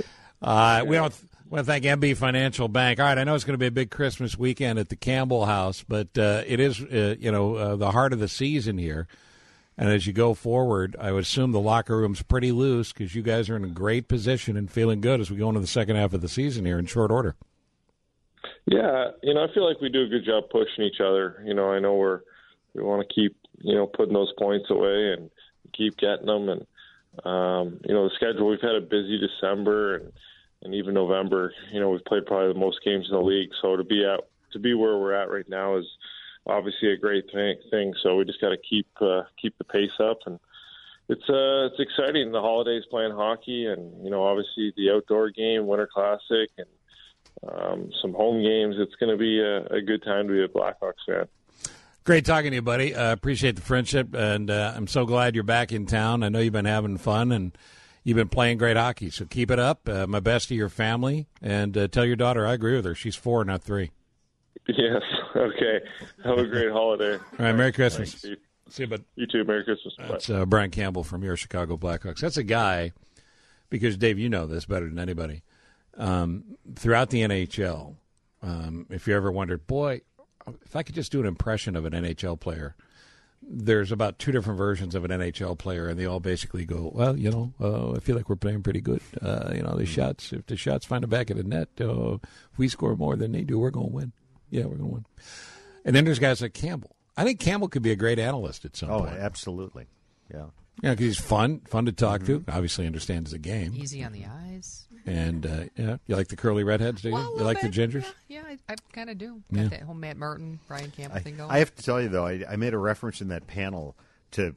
Uh, we want to thank M B Financial Bank. All right, I know it's going to be a big Christmas weekend at the Campbell House, but uh, it is, uh, you know, uh, the heart of the season here. And as you go forward, I would assume the locker room's pretty loose because you guys are in a great position and feeling good as we go into the second half of the season here in short order. Yeah, you know, I feel like we do a good job pushing each other. You know, I know we're we want to keep you know putting those points away and keep getting them. And um, you know, the schedule, we've had a busy December and and even November. You know, we've played probably the most games in the league. So to be at to be where we're at right now is obviously a great thing. thing. So we just got to keep uh, keep the pace up, and it's uh, it's exciting. The holidays playing hockey, and you know, obviously the outdoor game, Winter Classic, and um, some home games. It's going to be a, a good time to be a Blackhawks fan. Great talking to you, buddy. Uh, appreciate the friendship, and uh, I'm so glad you're back in town. I know you've been having fun, and you've been playing great hockey, so keep it up. Uh, my best to your family, and uh, tell your daughter I agree with her. She's four, not three. Yes. Okay. Have a great holiday. All right. Merry Christmas. Thanks, Steve. See you, bud. You too. Merry Christmas. Bye. That's uh, Brian Campbell from your Chicago Blackhawks. That's a guy, because, Dave, you know this better than anybody. Um, throughout the N H L, um, if you ever wondered, boy, if I could just do an impression of an N H L player, there's about two different versions of an N H L player, and they all basically go, well, you know, uh, I feel like we're playing pretty good. Uh, you know, the shots, if the shots find the back of the net, uh, if we score more than they do, we're going to win. Yeah, we're going to win. And then there's guys like Campbell. I think Campbell could be a great analyst at some Oh, point. absolutely. Yeah. Yeah, because he's fun, fun to talk to. Obviously understands the game. Easy on the eyes. And, uh, yeah, you like the curly redheads, do you? Well, a you like little the bit. gingers? Yeah, yeah I, I kind of do. Yeah. Got that whole Matt Merton, Brian Campbell I, thing going. I have to tell you, though, I, I made a reference in that panel to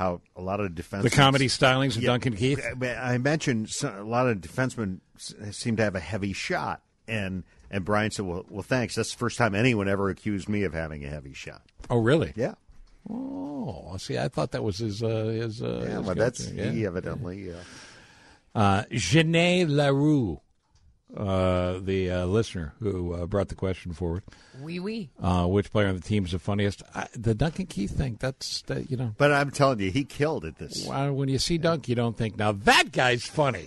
how a lot of defensemen... The comedy stylings of Yeah, Duncan Keith? I mentioned some, a lot of defensemen seem to have a heavy shot, and and Brian said, well, well, thanks. That's the first time anyone ever accused me of having a heavy shot. Oh, really? Yeah. Oh, see, I thought that was his... Uh, his uh, Yeah, his well, that's go-to. he evidently... Yeah. Uh, Janae Larue, uh, the uh, listener who uh, brought the question forward. Wee wee. Uh, which player on the team is the funniest? I, the Duncan Keith thing, that's, that, you know. But I'm telling you, he killed it this. Well, when you see Dunk, you don't think, now that guy's funny.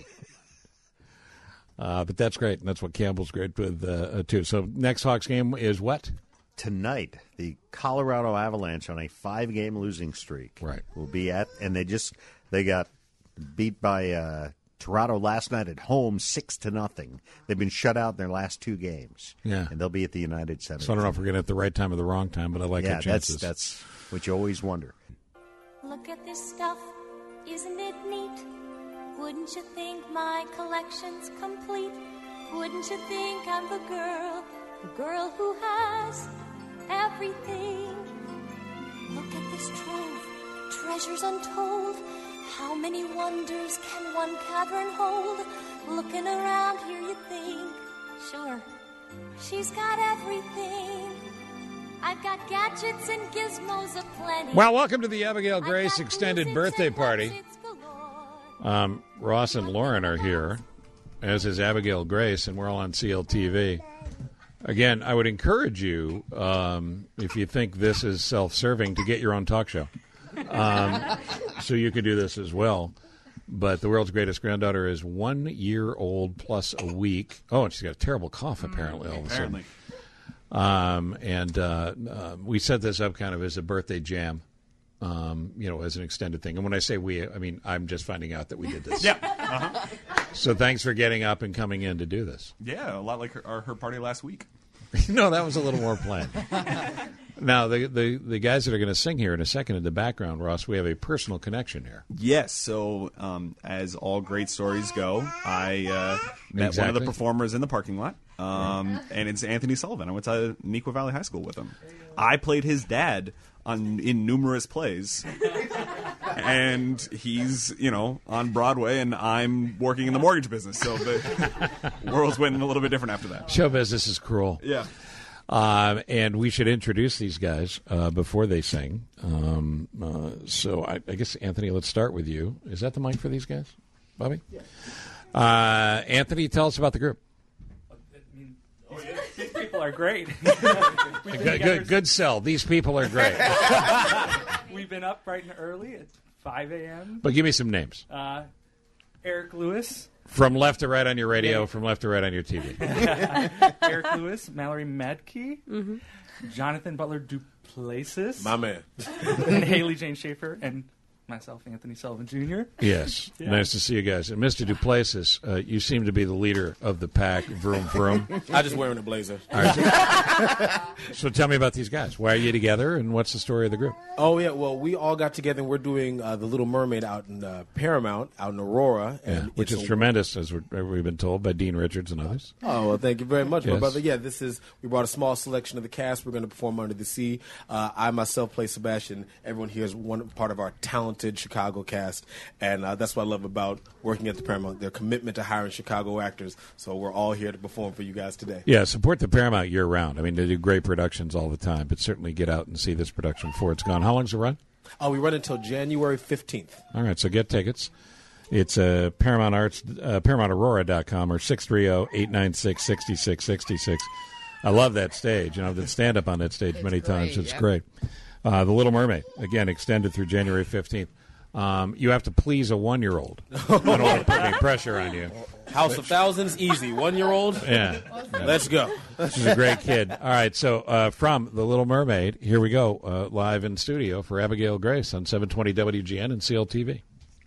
uh, but that's great, and that's what Campbell's great with, uh, too. So next Hawks game is what? Tonight, the Colorado Avalanche on a five-game losing streak. Right. Will be at, and they just, they got beat by uh, Toronto last night at home, six to nothing. They've been shut out in their last two games. Yeah. And they'll be at the United Center. So I don't know if we're getting it at the right time or the wrong time, but I like yeah, our chances. that's, that's what you always wonder. Look at this stuff, isn't it neat? Wouldn't you think my collection's complete? Wouldn't you think I'm the girl, the girl who has everything? Look at this trove, treasures untold. How many wonders can one cavern hold? Looking around here you think, sure, she's got everything. I've got gadgets and gizmos aplenty. Well, welcome to the Abigail Grace extended birthday party. Um, Ross and Lauren are here, as is Abigail Grace, and we're all on C L T V. Again, I would encourage you, um, if you think this is self-serving, to get your own talk show. Um, so you can do this as well. But the world's greatest granddaughter is one year old plus a week. Oh, and she's got a terrible cough, apparently, all of a sudden. Um, and uh, uh, we set this up kind of as a birthday jam, um, you know, as an extended thing. And when I say we, I mean, I'm just finding out that we did this. Yeah. Uh-huh. So thanks for getting up and coming in to do this. Yeah, a lot like her, our, her party last week. No, that was a little more planned. Now, the, the the guys that are going to sing here in a second in the background, Ross, we have a personal connection here. Yes. So, um, as all great stories go, I uh, met Exactly. one of the performers in the parking lot, um, and it's Anthony Sullivan. I went to Neuqua Valley High School with him. I played his dad on in numerous plays, and he's, you know, on Broadway, and I'm working in the mortgage business. So the world's went a little bit different after that. Show business is cruel. Yeah. Um, and we should introduce these guys uh, before they sing. Um, uh, so I, I guess, Anthony, let's start with you. Is that the mic for these guys, Bobby? Yeah. Uh, Anthony, tell us about the group. These people are great. good, good, good sell. These people are great. We've been up bright and early at five a.m. But give me some names. Uh, Eric Lewis. From left to right on your radio, yeah. From left to right on your T V. Eric Lewis, Mallory Madkey, mm-hmm. Jonathan Butler Duplessis. My man. And Haley Jane Schaefer, and myself, Anthony Sullivan Junior Yes. Yeah. Nice to see you guys. And Mister Duplessis, uh, you seem to be the leader of the pack. Vroom, vroom. I just wearing a blazer. All right. So tell me about these guys. Why are you together, and what's the story of the group? Oh, yeah. Well, we all got together, and we're doing uh, The Little Mermaid out in uh, Paramount, out in Aurora. And yeah, which is a- tremendous, as we've been told, by Dean Richards and others. Oh, well, thank you very much, yes. my brother. Yeah, this is, we brought a small selection of the cast. We're going to perform Under the Sea. Uh, I myself play Sebastian. Everyone here is one part of our talented Chicago cast, and uh, that's what I love about working at the Paramount, their commitment to hiring Chicago actors. So we're all here to perform for you guys today. Yeah, support the Paramount year-round. I mean, they do great productions all the time, but certainly get out and see this production before it's gone. How long's the run? Oh, we run until January fifteenth. All right, so get tickets. It's uh, Paramount Arts, uh, Paramount Aurora dot com or six three zero, eight nine six, six six six six. I love that stage. You know, I've done stand-up on that stage it's many great, times. It's yeah. great. Uh, The Little Mermaid, again, extended through January fifteenth. Um, you have to please a one-year-old. I don't want to put any pressure on you. House of Thousands, easy. One-year-old? Yeah. yeah. Let's go. She's a great kid. All right, so uh, from The Little Mermaid, here we go, uh, live in studio for Abigail Grace on seven twenty W G N and C L T V.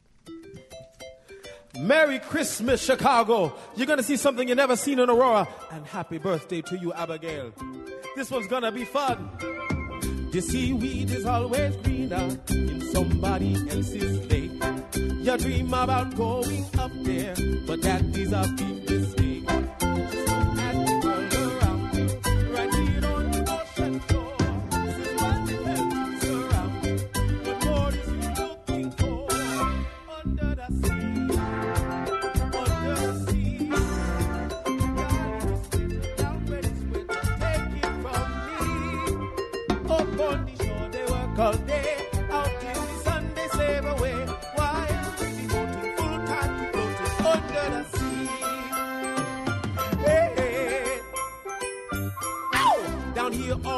Merry Christmas, Chicago. You're going to see something you never seen in Aurora. And happy birthday to you, Abigail. This one's going to be fun. The seaweed is always greener in somebody else's lake. You dream about going up there, but that is a big mistake. So as we turn around, right here on the ocean floor, this is what it helps around. What more is you looking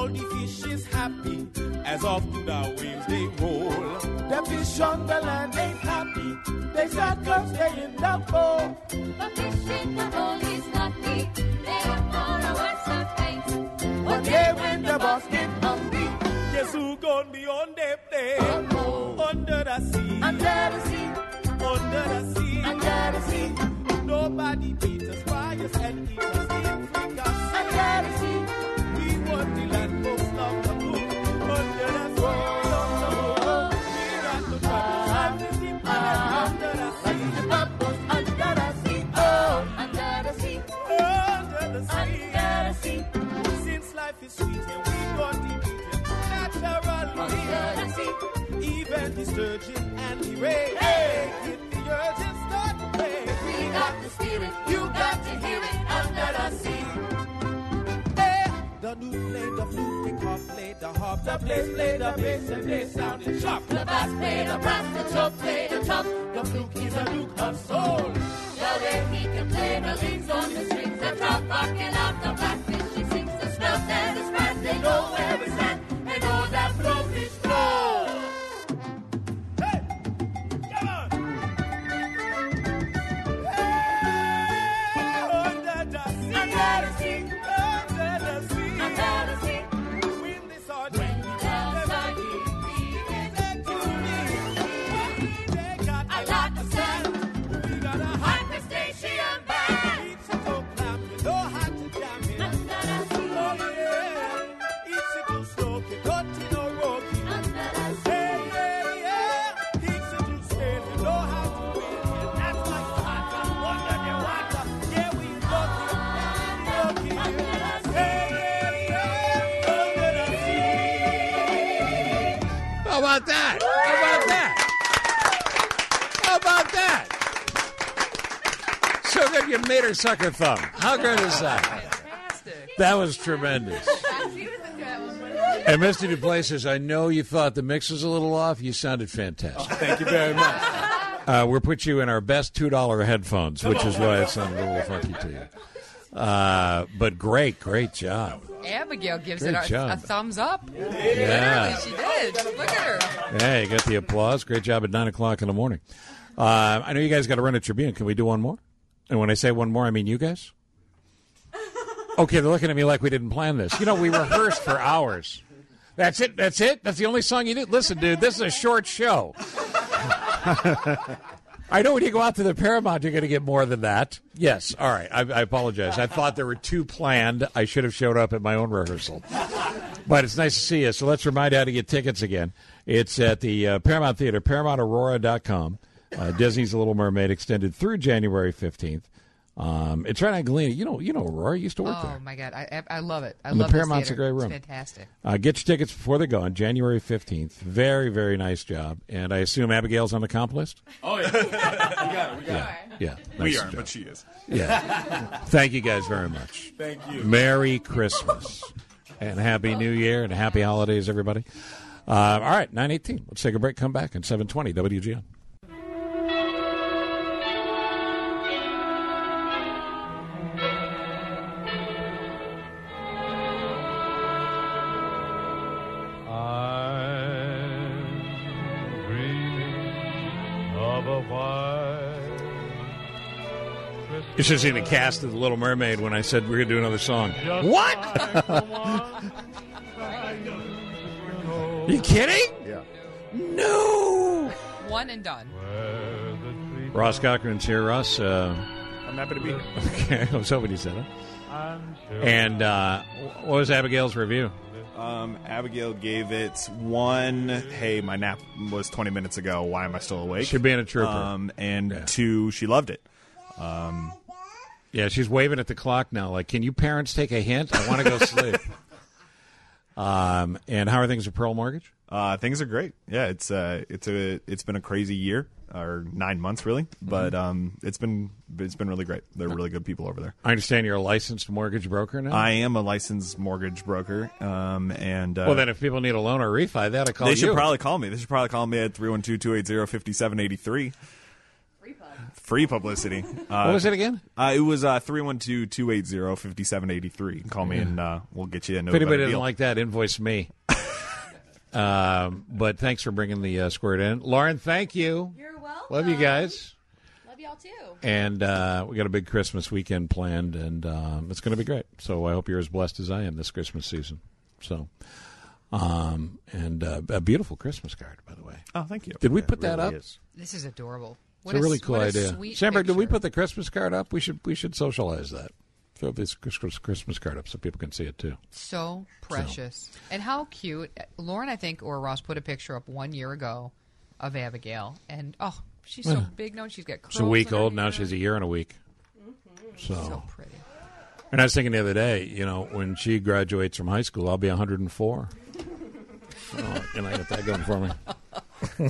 all the fish is happy as often the waves they roll. The fish on the land ain't happy, they start to stay in the boat. The fish in the bowl is lucky, they are for a worse of fate. One day when the boss get hungry, guess who gonna be on their plate? Uh-oh. Under the sea, under the sea, under the sea, under the sea. Nobody beat us, fry us, and eat us in fricas. Under the sea, we want the land most love the blue. Under the sea, oh, we got the troubles and the deep under the sea. The bubbles under the sea, oh, under the sea, under the sea, under the sea. Since life is sweet, and we got the beauty naturally. Under the sea, even the sturgeon and the ray. Hey, hit the urgent start to play. We got the spirit, you got to hear it under the sea. Hey, the flute played the flute, the harp played the harp, the bass played the bass, and they sounded sharp. The bass played the brass, the top played the top. The flute is a Duke of soul. The way he can play the leads on the strings, the top rocking out the blackfish. He sings the spells and the spats, they know where we stand, they know that blowfish flow. How about that? How about that? How about that? So good you made her suck her thumb. How good is that? Fantastic. That was tremendous. And Mister DuPlessis, I know you thought the mix was a little off. You sounded fantastic. Oh, thank you very much. Uh, we'll put you in our best two dollar headphones, which is why it sounded a little funky to you. Uh, but great, great job. Abigail gives Great it a, job. a thumbs up. Yeah. Literally, she did. Look at her. Yeah, you got the applause. Great job at nine o'clock in the morning. Uh, I know you guys got to run a Tribune. Can we do one more? And when I say one more, I mean you guys? Okay, they're looking at me like we didn't plan this. You know, we rehearsed for hours. That's it? That's it? That's the only song you did? Listen, dude, this is a short show. I know when you go out to the Paramount, you're going to get more than that. Yes, all right. I, I apologize. I thought there were two planned. I should have showed up at my own rehearsal. But it's nice to see you. So let's remind you how to get tickets again. It's at the uh, Paramount Theater, paramount aurora dot com. Uh, Disney's The Little Mermaid extended through January fifteenth. Um, it's right on Galena. You know, you know, Aurora used to work oh, there. Oh my God, I I love it. I and love the this Paramount's theater. a great room. It's fantastic. Uh, get your tickets before they're gone. January fifteenth. Very, very nice job. And I assume Abigail's on the comp list. Oh yeah, we got it. We got Yeah, it. yeah. We nice aren't, job. but she is. Yeah. Thank you guys very much. Thank you. Merry Christmas and Happy New Year and Happy Holidays, everybody. Uh, all right, nine eighteen. Let's take a break. Come back at seven twenty W G N. You should have seen the cast of The Little Mermaid when I said we we're going to do another song. What? You kidding? Yeah. No. One and done. Ross Cochran's here. Ross, uh, I'm happy to be here. Okay, I was hoping you said it. And uh, what was Abigail's review? Um, Abigail gave it one, hey, my nap was twenty minutes ago. Why am I still awake? She's being a trooper. Um, and Yeah. two, she loved it. Um, Yeah, she's waving at the clock now like, can you parents take a hint? I want to go sleep. Um, and how are things at Pearl Mortgage? Uh, things are great. Yeah, it's uh, it's a it's been a crazy year or nine months really, but um, it's been it's been really great. They're really good people over there. I understand you're a licensed mortgage broker now? I am a licensed mortgage broker, um, and uh, Well, then if people need a loan or a refi, they ought to call they you. should probably call me. They should probably call me at three one two, two eight zero, five seven eight three. free publicity. Uh, What was it again? Uh, it was uh, three one two, two eight zero, five seven eight three. Call me, and uh, we'll get you a If anybody doesn't like that, invoice me. um, but thanks for bringing the uh, squirt in. Lauren, thank you. You're welcome. Love you guys. Love y'all too. And uh, we got a big Christmas weekend planned, and um, it's going to be great. So I hope you're as blessed as I am this Christmas season. So, um, and uh, a beautiful Christmas card, by the way. Oh, thank you. Did we Yeah, put it that really up? is. This is adorable. What It's a really s- cool what a idea. sweet Sandberg, did we picture. put the Christmas card up? We should we should socialize that. Throw this Christmas Christmas card up so people can see it too. So precious. And how cute. Lauren, I think, or Ross put a picture up one year ago of Abigail. And, oh, she's so Yeah. big now. She's got curls. She's a week in her old now. hair. She's a year and a week. So, So pretty. And I was thinking the other day, you know, when she graduates from high school, I'll be one hundred four. So, and I got that going for me.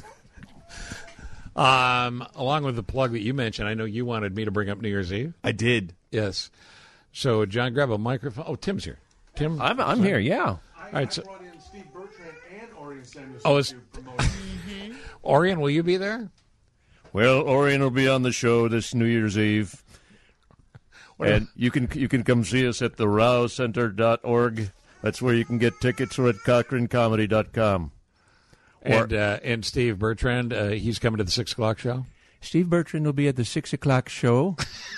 um, along with the plug that you mentioned, I know you wanted me to bring up New Year's Eve. I did. Yes. So, John, grab a microphone. Oh, Tim's here. Tim, I'm, I'm here, yeah. All right. So, brought in Steve Bertrand and Orion Samuelson oh, is to promote. Orion, will you be there? Well, Orion will be on the show this New Year's Eve. And you can you can come see us at the row center dot org. That's where you can get tickets, or at cochran comedy dot com. And uh, and Steve Bertrand, uh, he's coming to the six o'clock show. Steve Bertrand will be at the six o'clock show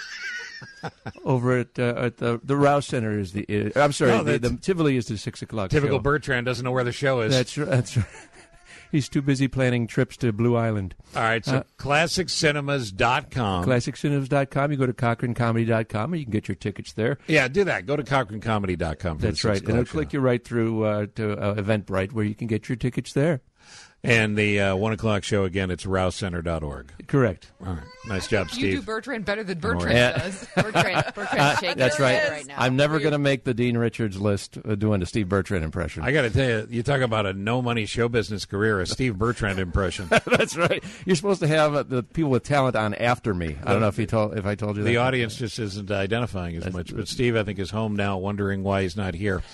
over at uh, at the the Rouse Center is the. Uh, I'm sorry, No, the, that's- the Tivoli is the six o'clock. Typical show. Bertrand doesn't know where the show is. That's right. That's right. He's too busy planning trips to Blue Island. All right, so Uh, classic cinemas dot com. classic cinemas dot com. You go to cochran comedy dot com and you can get your tickets there. Yeah, do that. Go to cochran comedy dot com. for That's the right. six And it'll o'clock click show. you right through uh, to uh, Eventbrite where you can get your tickets there. And the uh, one o'clock show, again, it's rouse center dot org. Correct. All right. Nice job, You do Steve. Bertrand better than Bertrand Yeah. does. Bertrand, Bertrand's shaking That's his right. head right now. I'm never going to make the Dean Richards list uh, doing a Steve Bertrand impression. I got to tell you, you talk about a no-money show business career, a Steve Bertrand impression. That's right. You're supposed to have uh, the people with talent on after me. I don't know if he told if I told you that. The audience just isn't identifying as much. But Steve, I think, is home now wondering why he's not here.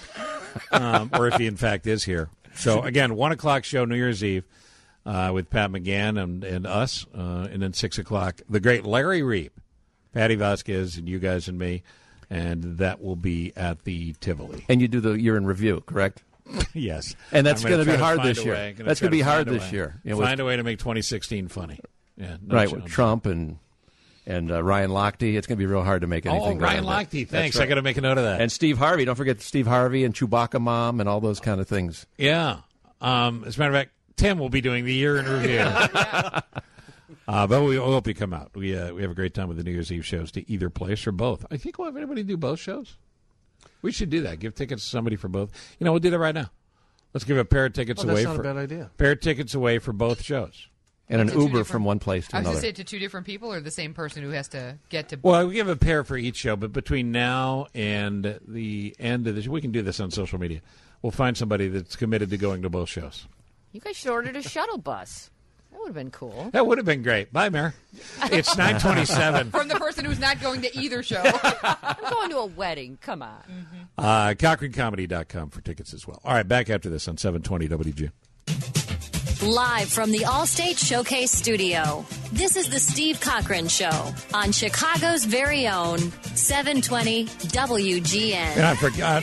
Um, or if he, in fact, is here. So, again, one o'clock show, New Year's Eve. Uh, with Pat McGann and, and us, uh, and then six o'clock, the great Larry Reeb, Patty Vasquez, and you guys and me, and that will be at the Tivoli. And you do the year in review, correct? Yes. And that's I'm gonna going to be try hard find this a year. way. Gonna That's try going to be hard find a this way. year. You know, with- Find a way to make twenty sixteen funny. Yeah, no right, chance. with Trump and and uh, Ryan Lochte. It's going to be real hard to make anything. Oh, Ryan out of it. Lochte, That's thanks. right. I got to make a note of that. And Steve Harvey. Don't forget Steve Harvey and Chewbacca Mom and all those kind of things. Yeah. Um, as a matter of fact, Tim will be doing the year in review. uh, but we hope you come out. We uh, we have a great time with the New Year's Eve shows to either place or both. I think we'll have anybody do both shows. We should do that. Give tickets to somebody for both. You know, we'll do that right now. Let's give a pair of tickets Oh, that's away not a for bad idea. Pair of tickets away for both shows. And an To two Uber different- from one place to I was going another. to say to two different people or the same person who has to get to. Well, we give a pair for each show, but between now and the end of the show, we can do this on social media. We'll find somebody that's committed to going to both shows. You guys should ordered a shuttle bus. That would have been cool. That would have been great. Bye, Mayor. It's nine twenty-seven. From the person who's not going to either show. I'm going to a wedding. Come on. Uh, cochran comedy dot com for tickets as well. All right, back after this on seven twenty W G. Live from the Allstate Showcase studio, this is the Steve Cochran Show on Chicago's very own seven twenty W G N. And I forgot.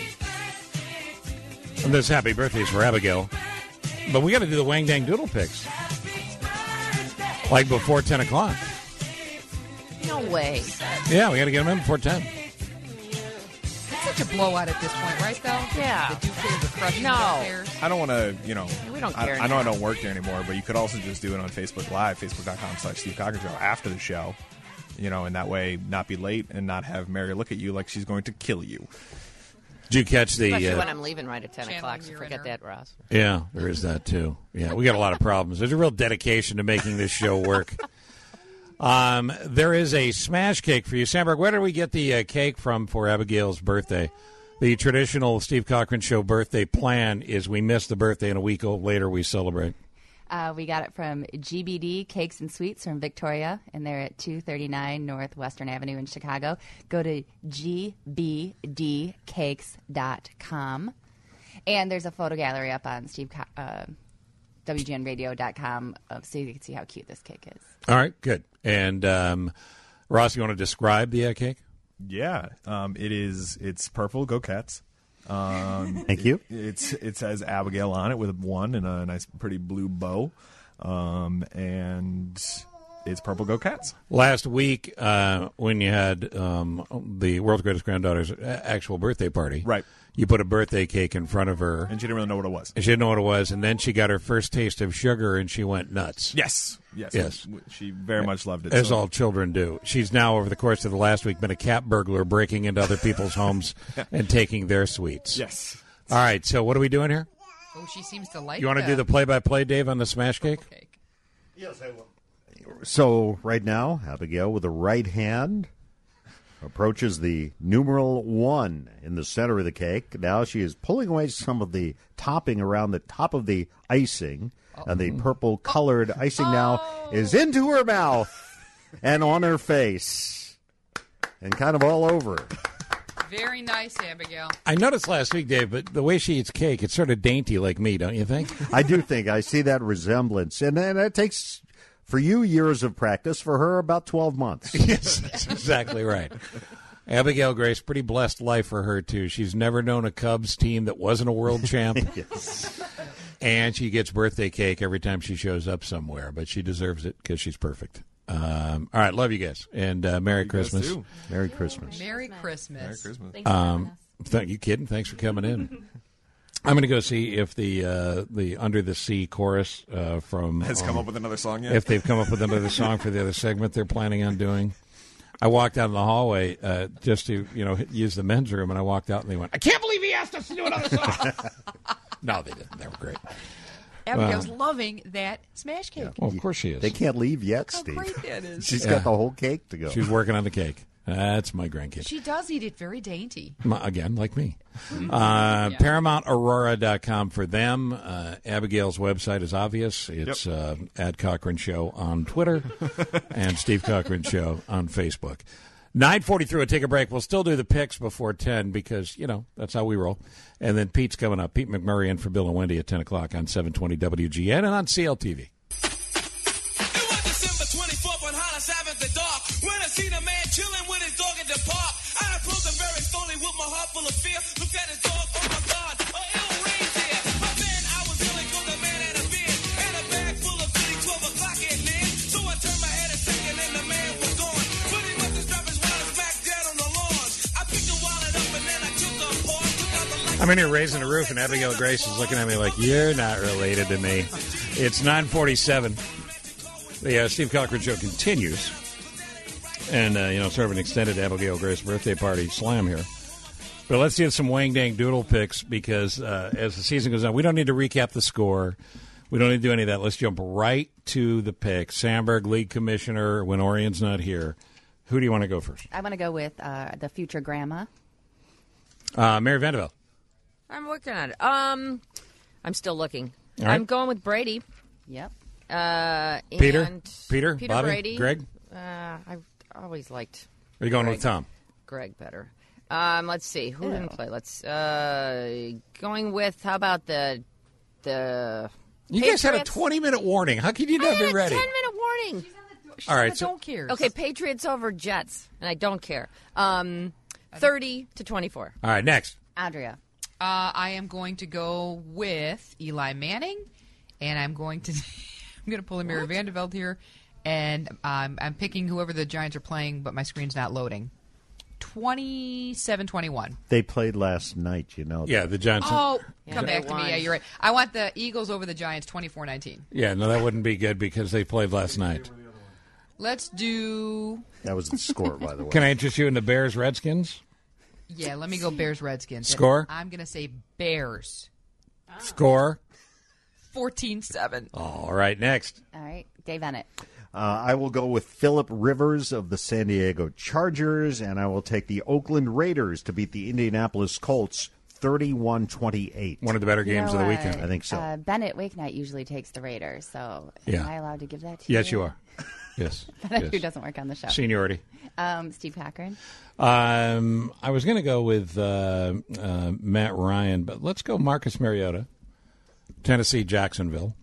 And this happy birthdays for Abigail. But we got to do the Wang Dang Doodle picks. Like before ten o'clock. No way. Yeah, we got to get them in before ten. It's such a blowout at this point, right, though? Yeah. The Duke are crushing No. the Bears. I don't want to, you know. We don't I, care I know I now. don't work there anymore, but you could also just do it on Facebook Live, facebook.com slash Steve Cochran Show after the show. You know, and that way not be late and not have Mary look at you like she's going to kill you. Did you catch the... Especially uh, when I'm leaving right at ten Channeling o'clock, so your forget inner- that, Ross. Yeah, there is that too. Yeah, we got a lot of problems. There's a real dedication to making this show work. Um, there is a smash cake for you. Sandberg, where did we get the uh, cake from for Abigail's birthday? The traditional Steve Cochran Show birthday plan is we miss the birthday and a week later we celebrate. Uh, we got it from G B D Cakes and Sweets from Victoria, and they're at two thirty-nine North Western Avenue in Chicago. Go to G B D cakes dot com. And there's a photo gallery up on Steve Co- uh, W G N radio dot com uh, so you can see how cute this cake is. All right, good. And um, Ross, you want to describe the uh, cake? Yeah, um, it is. It's purple. Go Cats! Um, Thank you. It, it's it says Abigail on it with a one and a nice, pretty blue bow, um, and it's purple. Go Cats! Last week, uh, when you had um, the world's greatest granddaughter's actual birthday party, right? You put a birthday cake in front of her, and she didn't really know what it was. And she didn't know what it was, and then she got her first taste of sugar, and she went nuts. Yes, yes, yes. She very much loved it. As so. all children do. She's now, over the course of the last week, been a cat burglar, breaking into other people's homes and taking their sweets. Yes. All right. So what are we doing here? Oh, she seems to like. You want to that. do the play-by-play, Dave, on the smash cake? Yes, I will. So right now, Abigail with the right hand approaches the numeral one in the center of the cake. Now she is pulling away some of the topping around the top of the icing, oh. and the purple-colored oh. icing now oh. is into her mouth and on her face and kind of all over her. Very nice, Abigail. I noticed last week, Dave, but the way she eats cake, it's sort of dainty like me, don't you think? I do think. I see that resemblance. And, and it takes... For you, years of practice. For her, about twelve months. Yes, that's exactly right. Abigail Grace, pretty blessed life for her, too. She's never known a Cubs team that wasn't a world champ. Yes. And she gets birthday cake every time she shows up somewhere, but she deserves it because she's perfect. Um, all right, love you guys. And uh, Merry you Christmas. Merry Christmas. Merry Christmas. Merry Christmas. Thanks for um, th- you kidding? Thanks for coming in. I'm going to go see if the uh, the Under the Sea chorus uh, from has um, come up with another song yet. If they've come up with another song for the other segment they're planning on doing. I walked out in the hallway uh, just to you know use the men's room, and I walked out and they went, "I can't believe he asked us to do another song." No, they didn't. They were great. Abigail's Well, loving that smash cake. Yeah. Well, of course she is. They can't leave yet, Look Steve. how great that is. She's Yeah. got the whole cake to go. She's working on the cake. That's my grandkid. She does eat it very dainty. My- Again, like me. Uh, Yeah. Paramount Aurora dot com for them. Uh, Abigail's website is obvious. It's uh, at Cochran Show on Twitter and Steve Cochran Show on Facebook. nine forty-three, we'll take a break. We'll still do the picks before ten because, you know, that's how we roll. And then Pete's coming up. Pete McMurray in for Bill and Wendy at ten o'clock on seven twenty W G N and on C L T V. The dark. When I seen a man chilling with his dog in the park, I approached him very slowly with my heart full of fear. Looked at his dog, oh my God, a ill reindeer. But then I was really cause the man had a beard and a bag full of goodies, twelve o'clock at night. So I turned my head a second and the man was gone. Pretty much the strap his wallet smack dead on the lawn. I picked the wallet up and then I took the apart, took out the lights. I'm in here raising the roof, and Abigail Grace is looking at me like, you're not related to me. It's nine forty-seven. The uh, Steve Cochran Show continues. And, uh, you know, sort of an extended Abigail Grace birthday party slam here. But let's get some Wang Dang Doodle picks because uh, as the season goes on, we don't need to recap the score. We don't need to do any of that. Let's jump right to the pick. Sandberg, league commissioner, when Orion's not here. Who do you want to go first? I want to go with uh, the future grandma. Uh, Mary Vanderbilt. I'm working on it. Um, I'm still looking. All right. I'm going with Brady. Yep. Uh, Peter? and Peter? Peter Bobby? Brady. Greg? Uh, I've always liked. Are you going Greg. with Tom? Greg better. Um, let's see who Ew. didn't play. Let's uh, going with how about the the. You guys had a Patriots? twenty minute warning. How could you I not had be a ready? ten minute warning. All right. So, Don't care. Okay, Patriots over Jets, and I don't care. Um, thirty to twenty-four. all right, next. Andrea. Uh, I am going to go with Eli Manning, and I'm going to I'm going to pull a Mary Vanderbilt here, and um, I'm picking whoever the Giants are playing, but my screen's not loading. twenty-seven twenty-one. They played last night, you know. Yeah, the Giants. Oh, Yeah, come they back to won. me. Yeah, you're right. I want the Eagles over the Giants, twenty-four nineteen. Yeah, no, that wouldn't be good because they played last night. Let's do. That was the score, by the way. Can I interest you in the Bears Redskins? Yeah, let me go Bears Redskins. Score? I'm going to say Bears. Score? fourteen seven. All right, next. All right. Dave Bennett. Uh, I will go with Phillip Rivers of the San Diego Chargers, and I will take the Oakland Raiders to beat the Indianapolis Colts thirty-one twenty-eight. One of the better You games know of the what? weekend. I think so. Uh, Bennett Wakenight usually takes the Raiders, so Yeah. am I allowed to give that to you? Yes, you are. Yes. Who yes. doesn't work on the show? Seniority. Um, Steve Cochran. Um, I was going to go with uh, uh, Matt Ryan, but let's go Marcus Mariota, Tennessee, Jacksonville.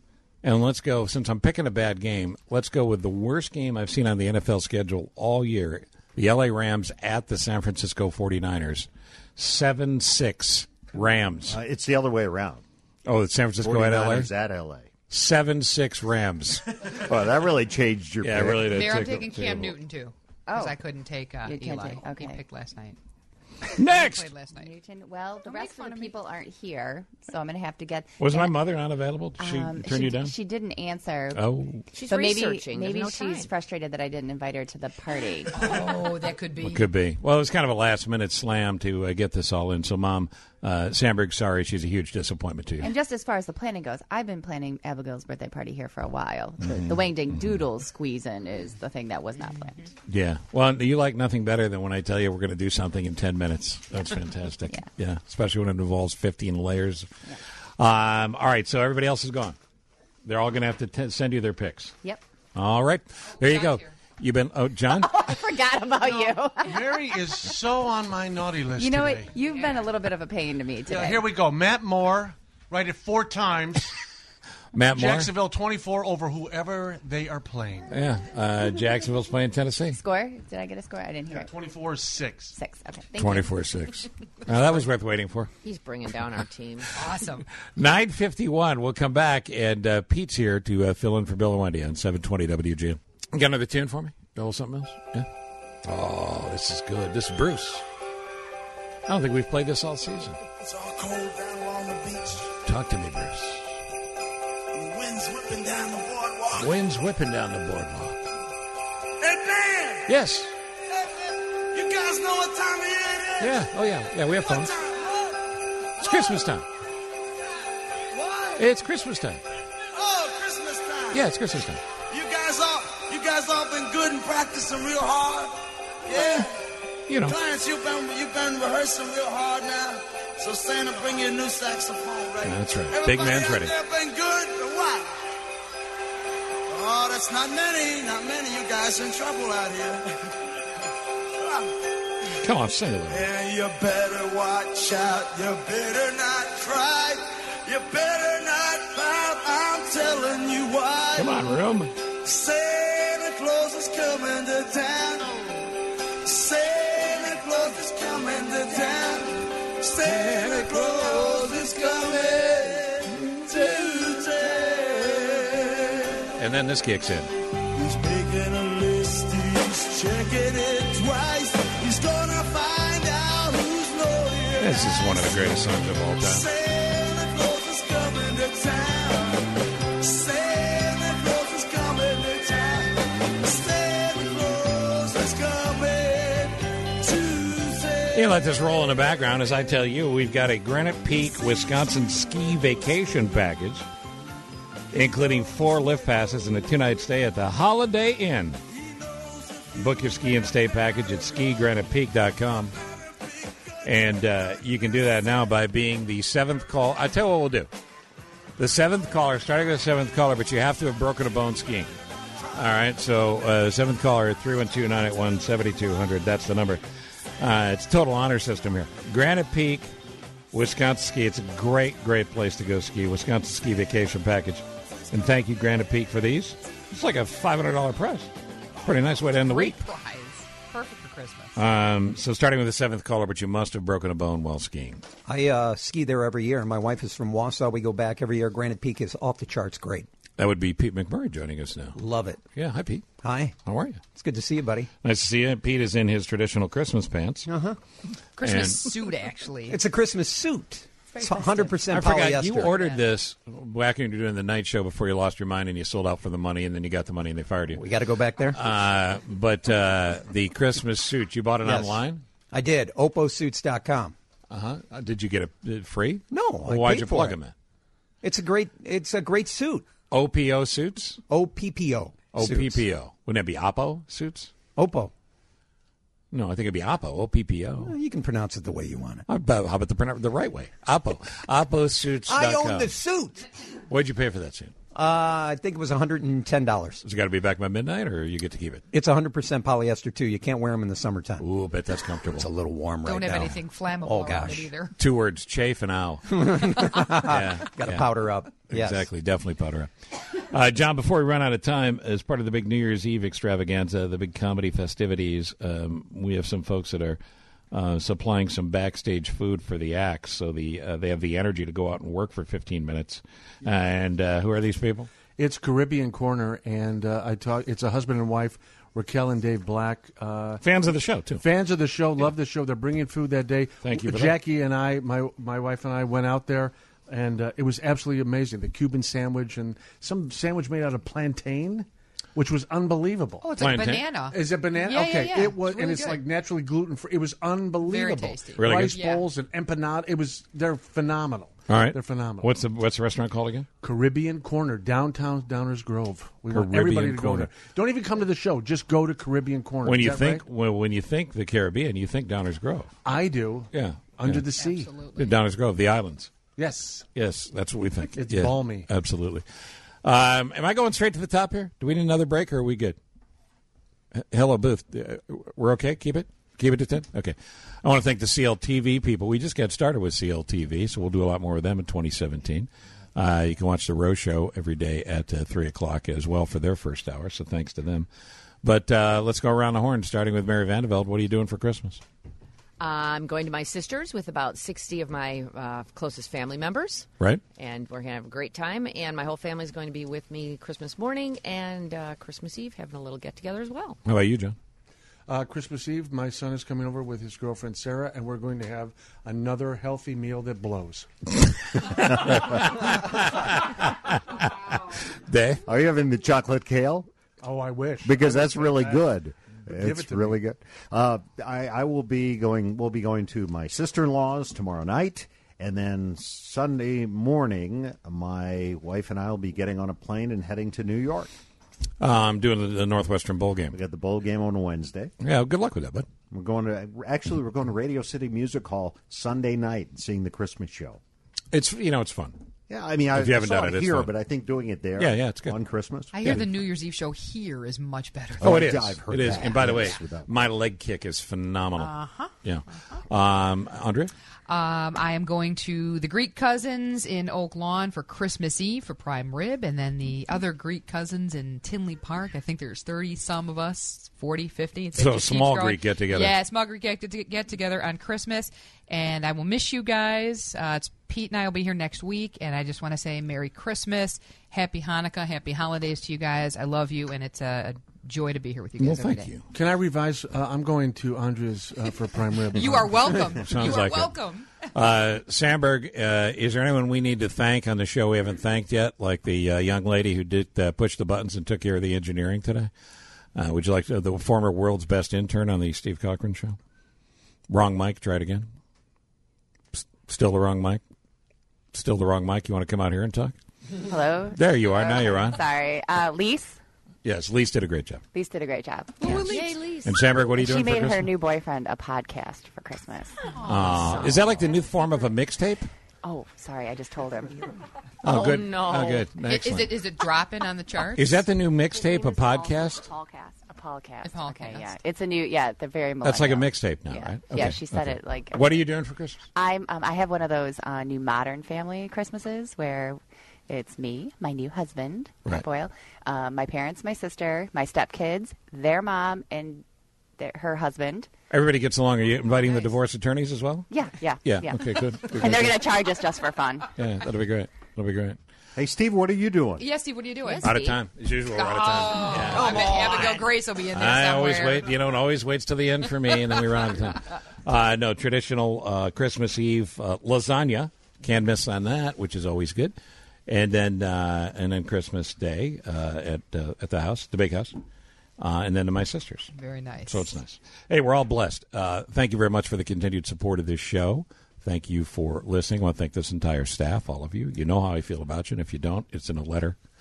And let's go, since I'm picking a bad game, let's go with the worst game I've seen on the N F L schedule all year. The L A Rams at the San Francisco forty-niners. seven six Rams. Uh, it's the other way around. Oh, it's San Francisco at L A? forty-niners at L A. seven six Rams. Well, that really changed your Yeah, pick. it really did. There, I'm Take- taking take Cam a- Newton, too. Because Oh. I couldn't take uh, You can't Eli. take- okay. He picked last night. Next! Played last night. Newton. Well, the rest of the people aren't here, so I'm going to have to get. Was my and- mother not available? Did she Um, turn she you d- down? She didn't answer. Oh. She's so maybe, researching. There's maybe no she's time. frustrated that I didn't invite her to the party. Oh, that could be. It could be. Well, it was kind of a last-minute slam to uh, get this all in. So, Mom, uh, Sandberg, sorry, she's a huge disappointment to you. And just as far as the planning goes, I've been planning Abigail's birthday party here for a while. The, Mhm. the Wang Ding Doodle squeeze-in is the thing that was not planned. Yeah. Well, you like nothing better than when I tell you we're going to do something in ten minutes. That's fantastic. yeah. yeah. Especially when it involves fifteen layers. Yeah. Um, all right. So everybody else is gone. They're all going to have to t- send you their picks. Yep. All right. There you go. You've been, oh, John? I forgot about you. Mary is so on my naughty list You know today. what? You've been a little bit of a pain to me today. Yeah, here we go. Matt Moore, write it four times. Matt Moore? Jacksonville twenty-four over whoever they are playing. Yeah. Uh, Jacksonville's playing Tennessee. Score? Did I get a score? I didn't hear Yeah, it. twenty-four six. Six. Okay. Thank you. twenty-four six. Now, that was worth waiting for. He's bringing down our team. Awesome. nine fifty-one. We'll come back, and uh, Pete's here to uh, fill in for Bill and Wendy on seven twenty W G N. You got another tune for me? Got a little something else? Yeah. Oh, this is good. This is Bruce. I don't think we've played this all season. It's all cold down along the beach. Talk to me, Bruce. The wind's whipping down the boardwalk. Wind's whipping down the boardwalk. Hey, Dan! Yes. You guys know what time of year it is? Yeah. Oh, yeah. Yeah, we have phones. It's Christmas time. What? It's Christmas time. Oh, Christmas time. Yeah, it's Christmas time. You guys all, you guys all been good and practicing real hard. Yeah. You know. Clarence, you've been, you've been rehearsing real hard now. So Santa, bring you a new saxophone, ready? That's right. Everybody Big man's out ready. there been good or what? Oh, that's not many, not many. You guys in trouble out here. Come on, sing a little. Yeah, you better watch out. You better not cry. You better not pout. I'm telling you why. Come on, room. Santa Claus is coming to town. Santa Claus is coming to town. Santa Claus is coming to town. And then this kicks in. He's making a list. He's checking it twice. He's gonna find out who's naughty. This is one of the greatest songs of all time. Santa Claus is coming to town. Santa Claus is coming to town. Santa Claus is coming to town. You let this roll in the background as I tell you we've got a Granite Peak, Wisconsin ski vacation package, including four lift passes and a two-night stay at the Holiday Inn. Book your ski and stay package at ski granite peak dot com. And uh, you can do that now by being the seventh call. I tell you what we'll do. The seventh caller, starting with the seventh caller, but you have to have broken a bone skiing. All right, so uh, seventh caller, three one two, nine eight one, seven two zero zero. That's the number. Uh, it's a total honor system here. Granite Peak, Wisconsin Ski. It's a great, great place to go ski. Wisconsin Ski Vacation Package. And thank you, Granite Peak, for these. It's like a five hundred dollars price. Pretty nice way to end the Great week. prize. Perfect for Christmas. Um, so starting with the seventh caller, but you must have broken a bone while skiing. I uh, ski there every year, and my wife is from Wausau. We go back every year. Granite Peak is off the charts great. That would be Pete McMurray joining us now. Love it. Yeah, hi, Pete. Hi. How are you? It's good to see you, buddy. Nice to see you. Pete is in his traditional Christmas pants. Uh-huh. Christmas And- suit, actually. It's a Christmas suit. It's one hundred percent I forgot polyester. you ordered this back when you were doing the night show before you lost your mind and you sold out for the money and then you got the money and they fired you. We got to go back there? Uh, but uh, the Christmas suit, you bought it Yes. online? I did. Oppo suits dot com. Uh-huh. Uh, did you get it uh, free? No. Well, I why'd paid you for plug it. them in? It's a great. It's a great suit. O P O suits? O P P O. O P P O. Wouldn't that be Oppo suits? Oppo. No, I think it'd be Oppo. O P P O. Well, you can pronounce it the way you want it. How about, how about the, pronoun- the right way? Oppo. Oppo suits dot com. I own the suit. What'd you pay for that suit? Uh, I think it was one hundred ten dollars. Has it got to be back by midnight, or you get to keep it? It's one hundred percent polyester, too. You can't wear them in the summertime. Ooh, I bet that's comfortable. It's a little warm right now. Don't have anything flammable Oh, on gosh. it either. Two words, chafe and ow. yeah, Got to yeah. powder up. Yes. Exactly, definitely powder up. Uh, John, before we run out of time, as part of the big New Year's Eve extravaganza, the big comedy festivities, um, we have some folks that are uh, supplying some backstage food for the acts, so the uh, they have the energy to go out and work for fifteen minutes. And uh, who are these people? It's Caribbean Corner, and uh, I talk. It's a husband and wife, Raquel and Dave Black. Uh, fans of the show too. Fans of the show, love the show. They're bringing food that day. Thank you for Jackie and I, my my wife and I, went out there, and uh, it was absolutely amazing. The Cuban sandwich and some sandwich made out of plantain, which was unbelievable. Oh, it's like Plantain? banana. Is it banana? Yeah, yeah, okay, yeah. it was, It's really and it's good. like naturally gluten free. It was unbelievable. Very tasty. Really Rice good? bowls and empanada. It was. They're phenomenal. All right, they're phenomenal. What's the what's the restaurant called again? Caribbean Corner, downtown Downers Grove. We want Caribbean everybody to Corner. go there. Don't even come to the show. Just go to Caribbean Corner. When Is you that think right? well, when you think the Caribbean, you think Downers Grove. I do. Yeah, Under yeah. the sea. Absolutely. Downers Grove, the islands. Yes. Yes, that's what we think. It's Yeah, balmy. Absolutely. Um, am I going straight to the top here? Do we need another break, or are we good? H- Hello, Booth. Uh, we're okay? Keep it? Keep it to ten? Okay. I want to thank the C L T V people. We just got started with C L T V, so we'll do a lot more with them in twenty seventeen. Uh, you can watch The Rose Show every day at uh, three o'clock as well for their first hour, so thanks to them. But uh, let's go around the horn, starting with Mary Vandeveld. What are you doing for Christmas? I'm going to my sister's with about sixty of my uh, closest family members. Right. And we're going to have a great time. And my whole family is going to be with me Christmas morning and uh, Christmas Eve, having a little get-together as well. How about you, John? Uh, Christmas Eve, my son is coming over with his girlfriend Sarah, and we're going to have another healthy meal that blows. Day? Are you having the chocolate kale? Oh, I wish. Because I that's wish really that. good. Give It's it to really me. good. Uh, I, I will be going. We'll be going to my sister-in-law's tomorrow night, and then Sunday morning, my wife and I will be getting on a plane and heading to New York. Uh, I'm doing the, the Northwestern Bowl game. We got the bowl game on Wednesday. Yeah, good luck with that, bud. We're going to actually we're going to Radio City Music Hall Sunday night and seeing the Christmas show. It's you know it's fun. Yeah, I mean, I if you haven't saw done it, it's here, fun. but I think doing it there, Yeah, yeah, it's good. on Christmas. I hear the New Year's Eve show here is much better. Oh, it than- is. I've heard It is. that. And by the way, Yes, without- my leg kick is phenomenal. Uh-huh. Yeah. Um, Andrea? Um, I am going to the Greek cousins in Oak Lawn for Christmas Eve for prime rib, and then the other Greek cousins in Tinley Park. I think there's thirty some of us, forty, fifty. It So just small keeps growing. Greek get-together. Yeah, small Greek get, get together on Christmas, and I will miss you guys. Uh, it's Pete and I will be here next week, and I just want to say Merry Christmas, Happy Hanukkah, Happy Holidays to you guys. I love you, and it's a, a joy to be here with you guys. every day. Can I revise? Uh, I'm going to Andrea's uh, for prime rib. You are welcome. Sounds you are like it. welcome. Uh, Sandberg, uh, is there anyone we need to thank on the show we haven't thanked yet? Like the uh, young lady who did uh, push the buttons and took care of the engineering today? Uh, would you like to, the former world's best intern on the Steve Cochran show? Wrong mic, try it again. S- Still the wrong mic? Still the wrong mic? You want to come out here and talk? Hello? There you are. Now you're on. Sorry. Uh, Lise? Yes, Lise did a great job. Lise did a great job. Yay, Lise. And Sandberg, what are you She doing for made her Christmas? new boyfriend a podcast for Christmas. Aw. Is that like the new form of a mixtape? Oh, sorry. I just told him. Oh, Oh, good. no. Oh, good. I- Is Excellent. it is it dropping on the charts? Is that the new mixtape, a podcast? A podcast. A podcast. A podcast. Okay, yeah. It's a new, yeah, they're very That's like a millennial. mixtape now, yeah. right? Yeah, Okay, she said okay. it like. What are you doing for Christmas? I'm, um, I have one of those uh, new modern family Christmases where it's me, my new husband, Pat Right. Boyle, uh, my parents, my sister, my stepkids, their mom, and their, her husband. Everybody gets along. Are you inviting the divorce attorneys as well? Yeah, yeah, Yeah, yeah. okay, good. Good, And they're good. going to charge us just for fun. Yeah, that'll be great. That'll be great. Hey, Steve, what are you doing? Yes, Steve, what are you doing? Out of time. As usual, we're out of time. Yeah. Oh, I bet Abigail Grace will be in there I somewhere. always wait. You know, it always waits till the end for me, and then we run out of time. Uh, no, traditional uh, Christmas Eve uh, lasagna. Can't miss on that, which is always good. And then uh, and then Christmas Day uh, at uh, at the house, the big house, uh, and then to my sister's. Very nice. So it's nice. Hey, we're all blessed. Uh, thank you very much for the continued support of this show. Thank you for listening. I want to thank this entire staff, all of you. You know how I feel about you, and if you don't, it's in a letter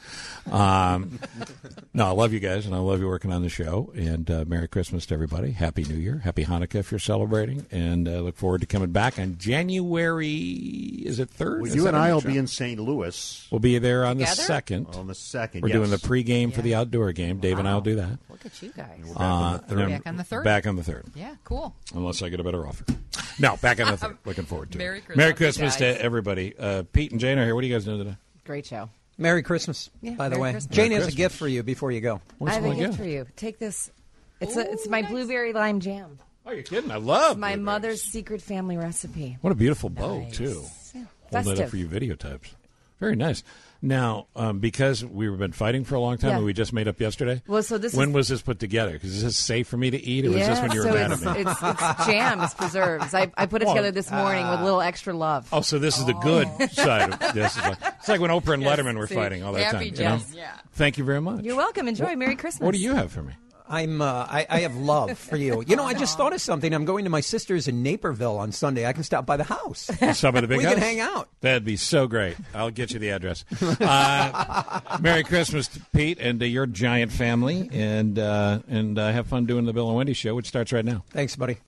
Um, no, I love you guys, and I love you working on the show. And uh, Merry Christmas to everybody. Happy New Year. Happy Hanukkah if you're celebrating. And I uh, look forward to coming back on January, is it third? Well, you and I will be in Saint Louis. We'll be there on Together? the second. On the second, We're yes. doing the pregame Yeah. for the outdoor game. Dave and I will do that. Look at you guys. We're back on the Uh, third. and Back on the third? Back on the third. Yeah, cool. Unless I get a better offer. No, back on the third. Looking forward to Merry it. Christmas. Merry Christmas guys. to everybody. Uh, Pete and Jane are here. What are you guys doing today? Great show. Merry Christmas, Yeah, by the Merry way. Christmas. Jane Merry has Christmas. a gift for you before you go. What's I have a my gift gift? for you. Take this. It's a, it's my blueberry lime jam. Oh, you're kidding. I love My blueberries. mother's secret family recipe. What a beautiful bow, Nice. too. Yeah. Holding it up Festive. for you video types. Very nice. Now, um, because we've been fighting for a long time Yeah. and we just made up yesterday, Well, so this when is- was this put together? Because is this safe for me to eat, or was yeah, this when you were so mad it's, at me? It's, it's jam. It's preserves. I, I put it Well, together this morning with a little extra love. Oh, so this is the good side of this. Is like, it's like when Oprah and Yes, Letterman were see, fighting all that happy time. You know? jam. Yeah. Thank you very much. You're welcome. Enjoy. Merry Christmas. What do you have for me? I'm. Uh, I, I have love for you. You know, I just thought of something. I'm going to my sister's in Naperville on Sunday. I can stop by the house. Stop by the big we house? can hang out. That'd be so great. I'll get you the address. Uh, Merry Christmas to Pete and to your giant family, and uh, and uh, have fun doing the Bill and Wendy show, which starts right now. Thanks, buddy.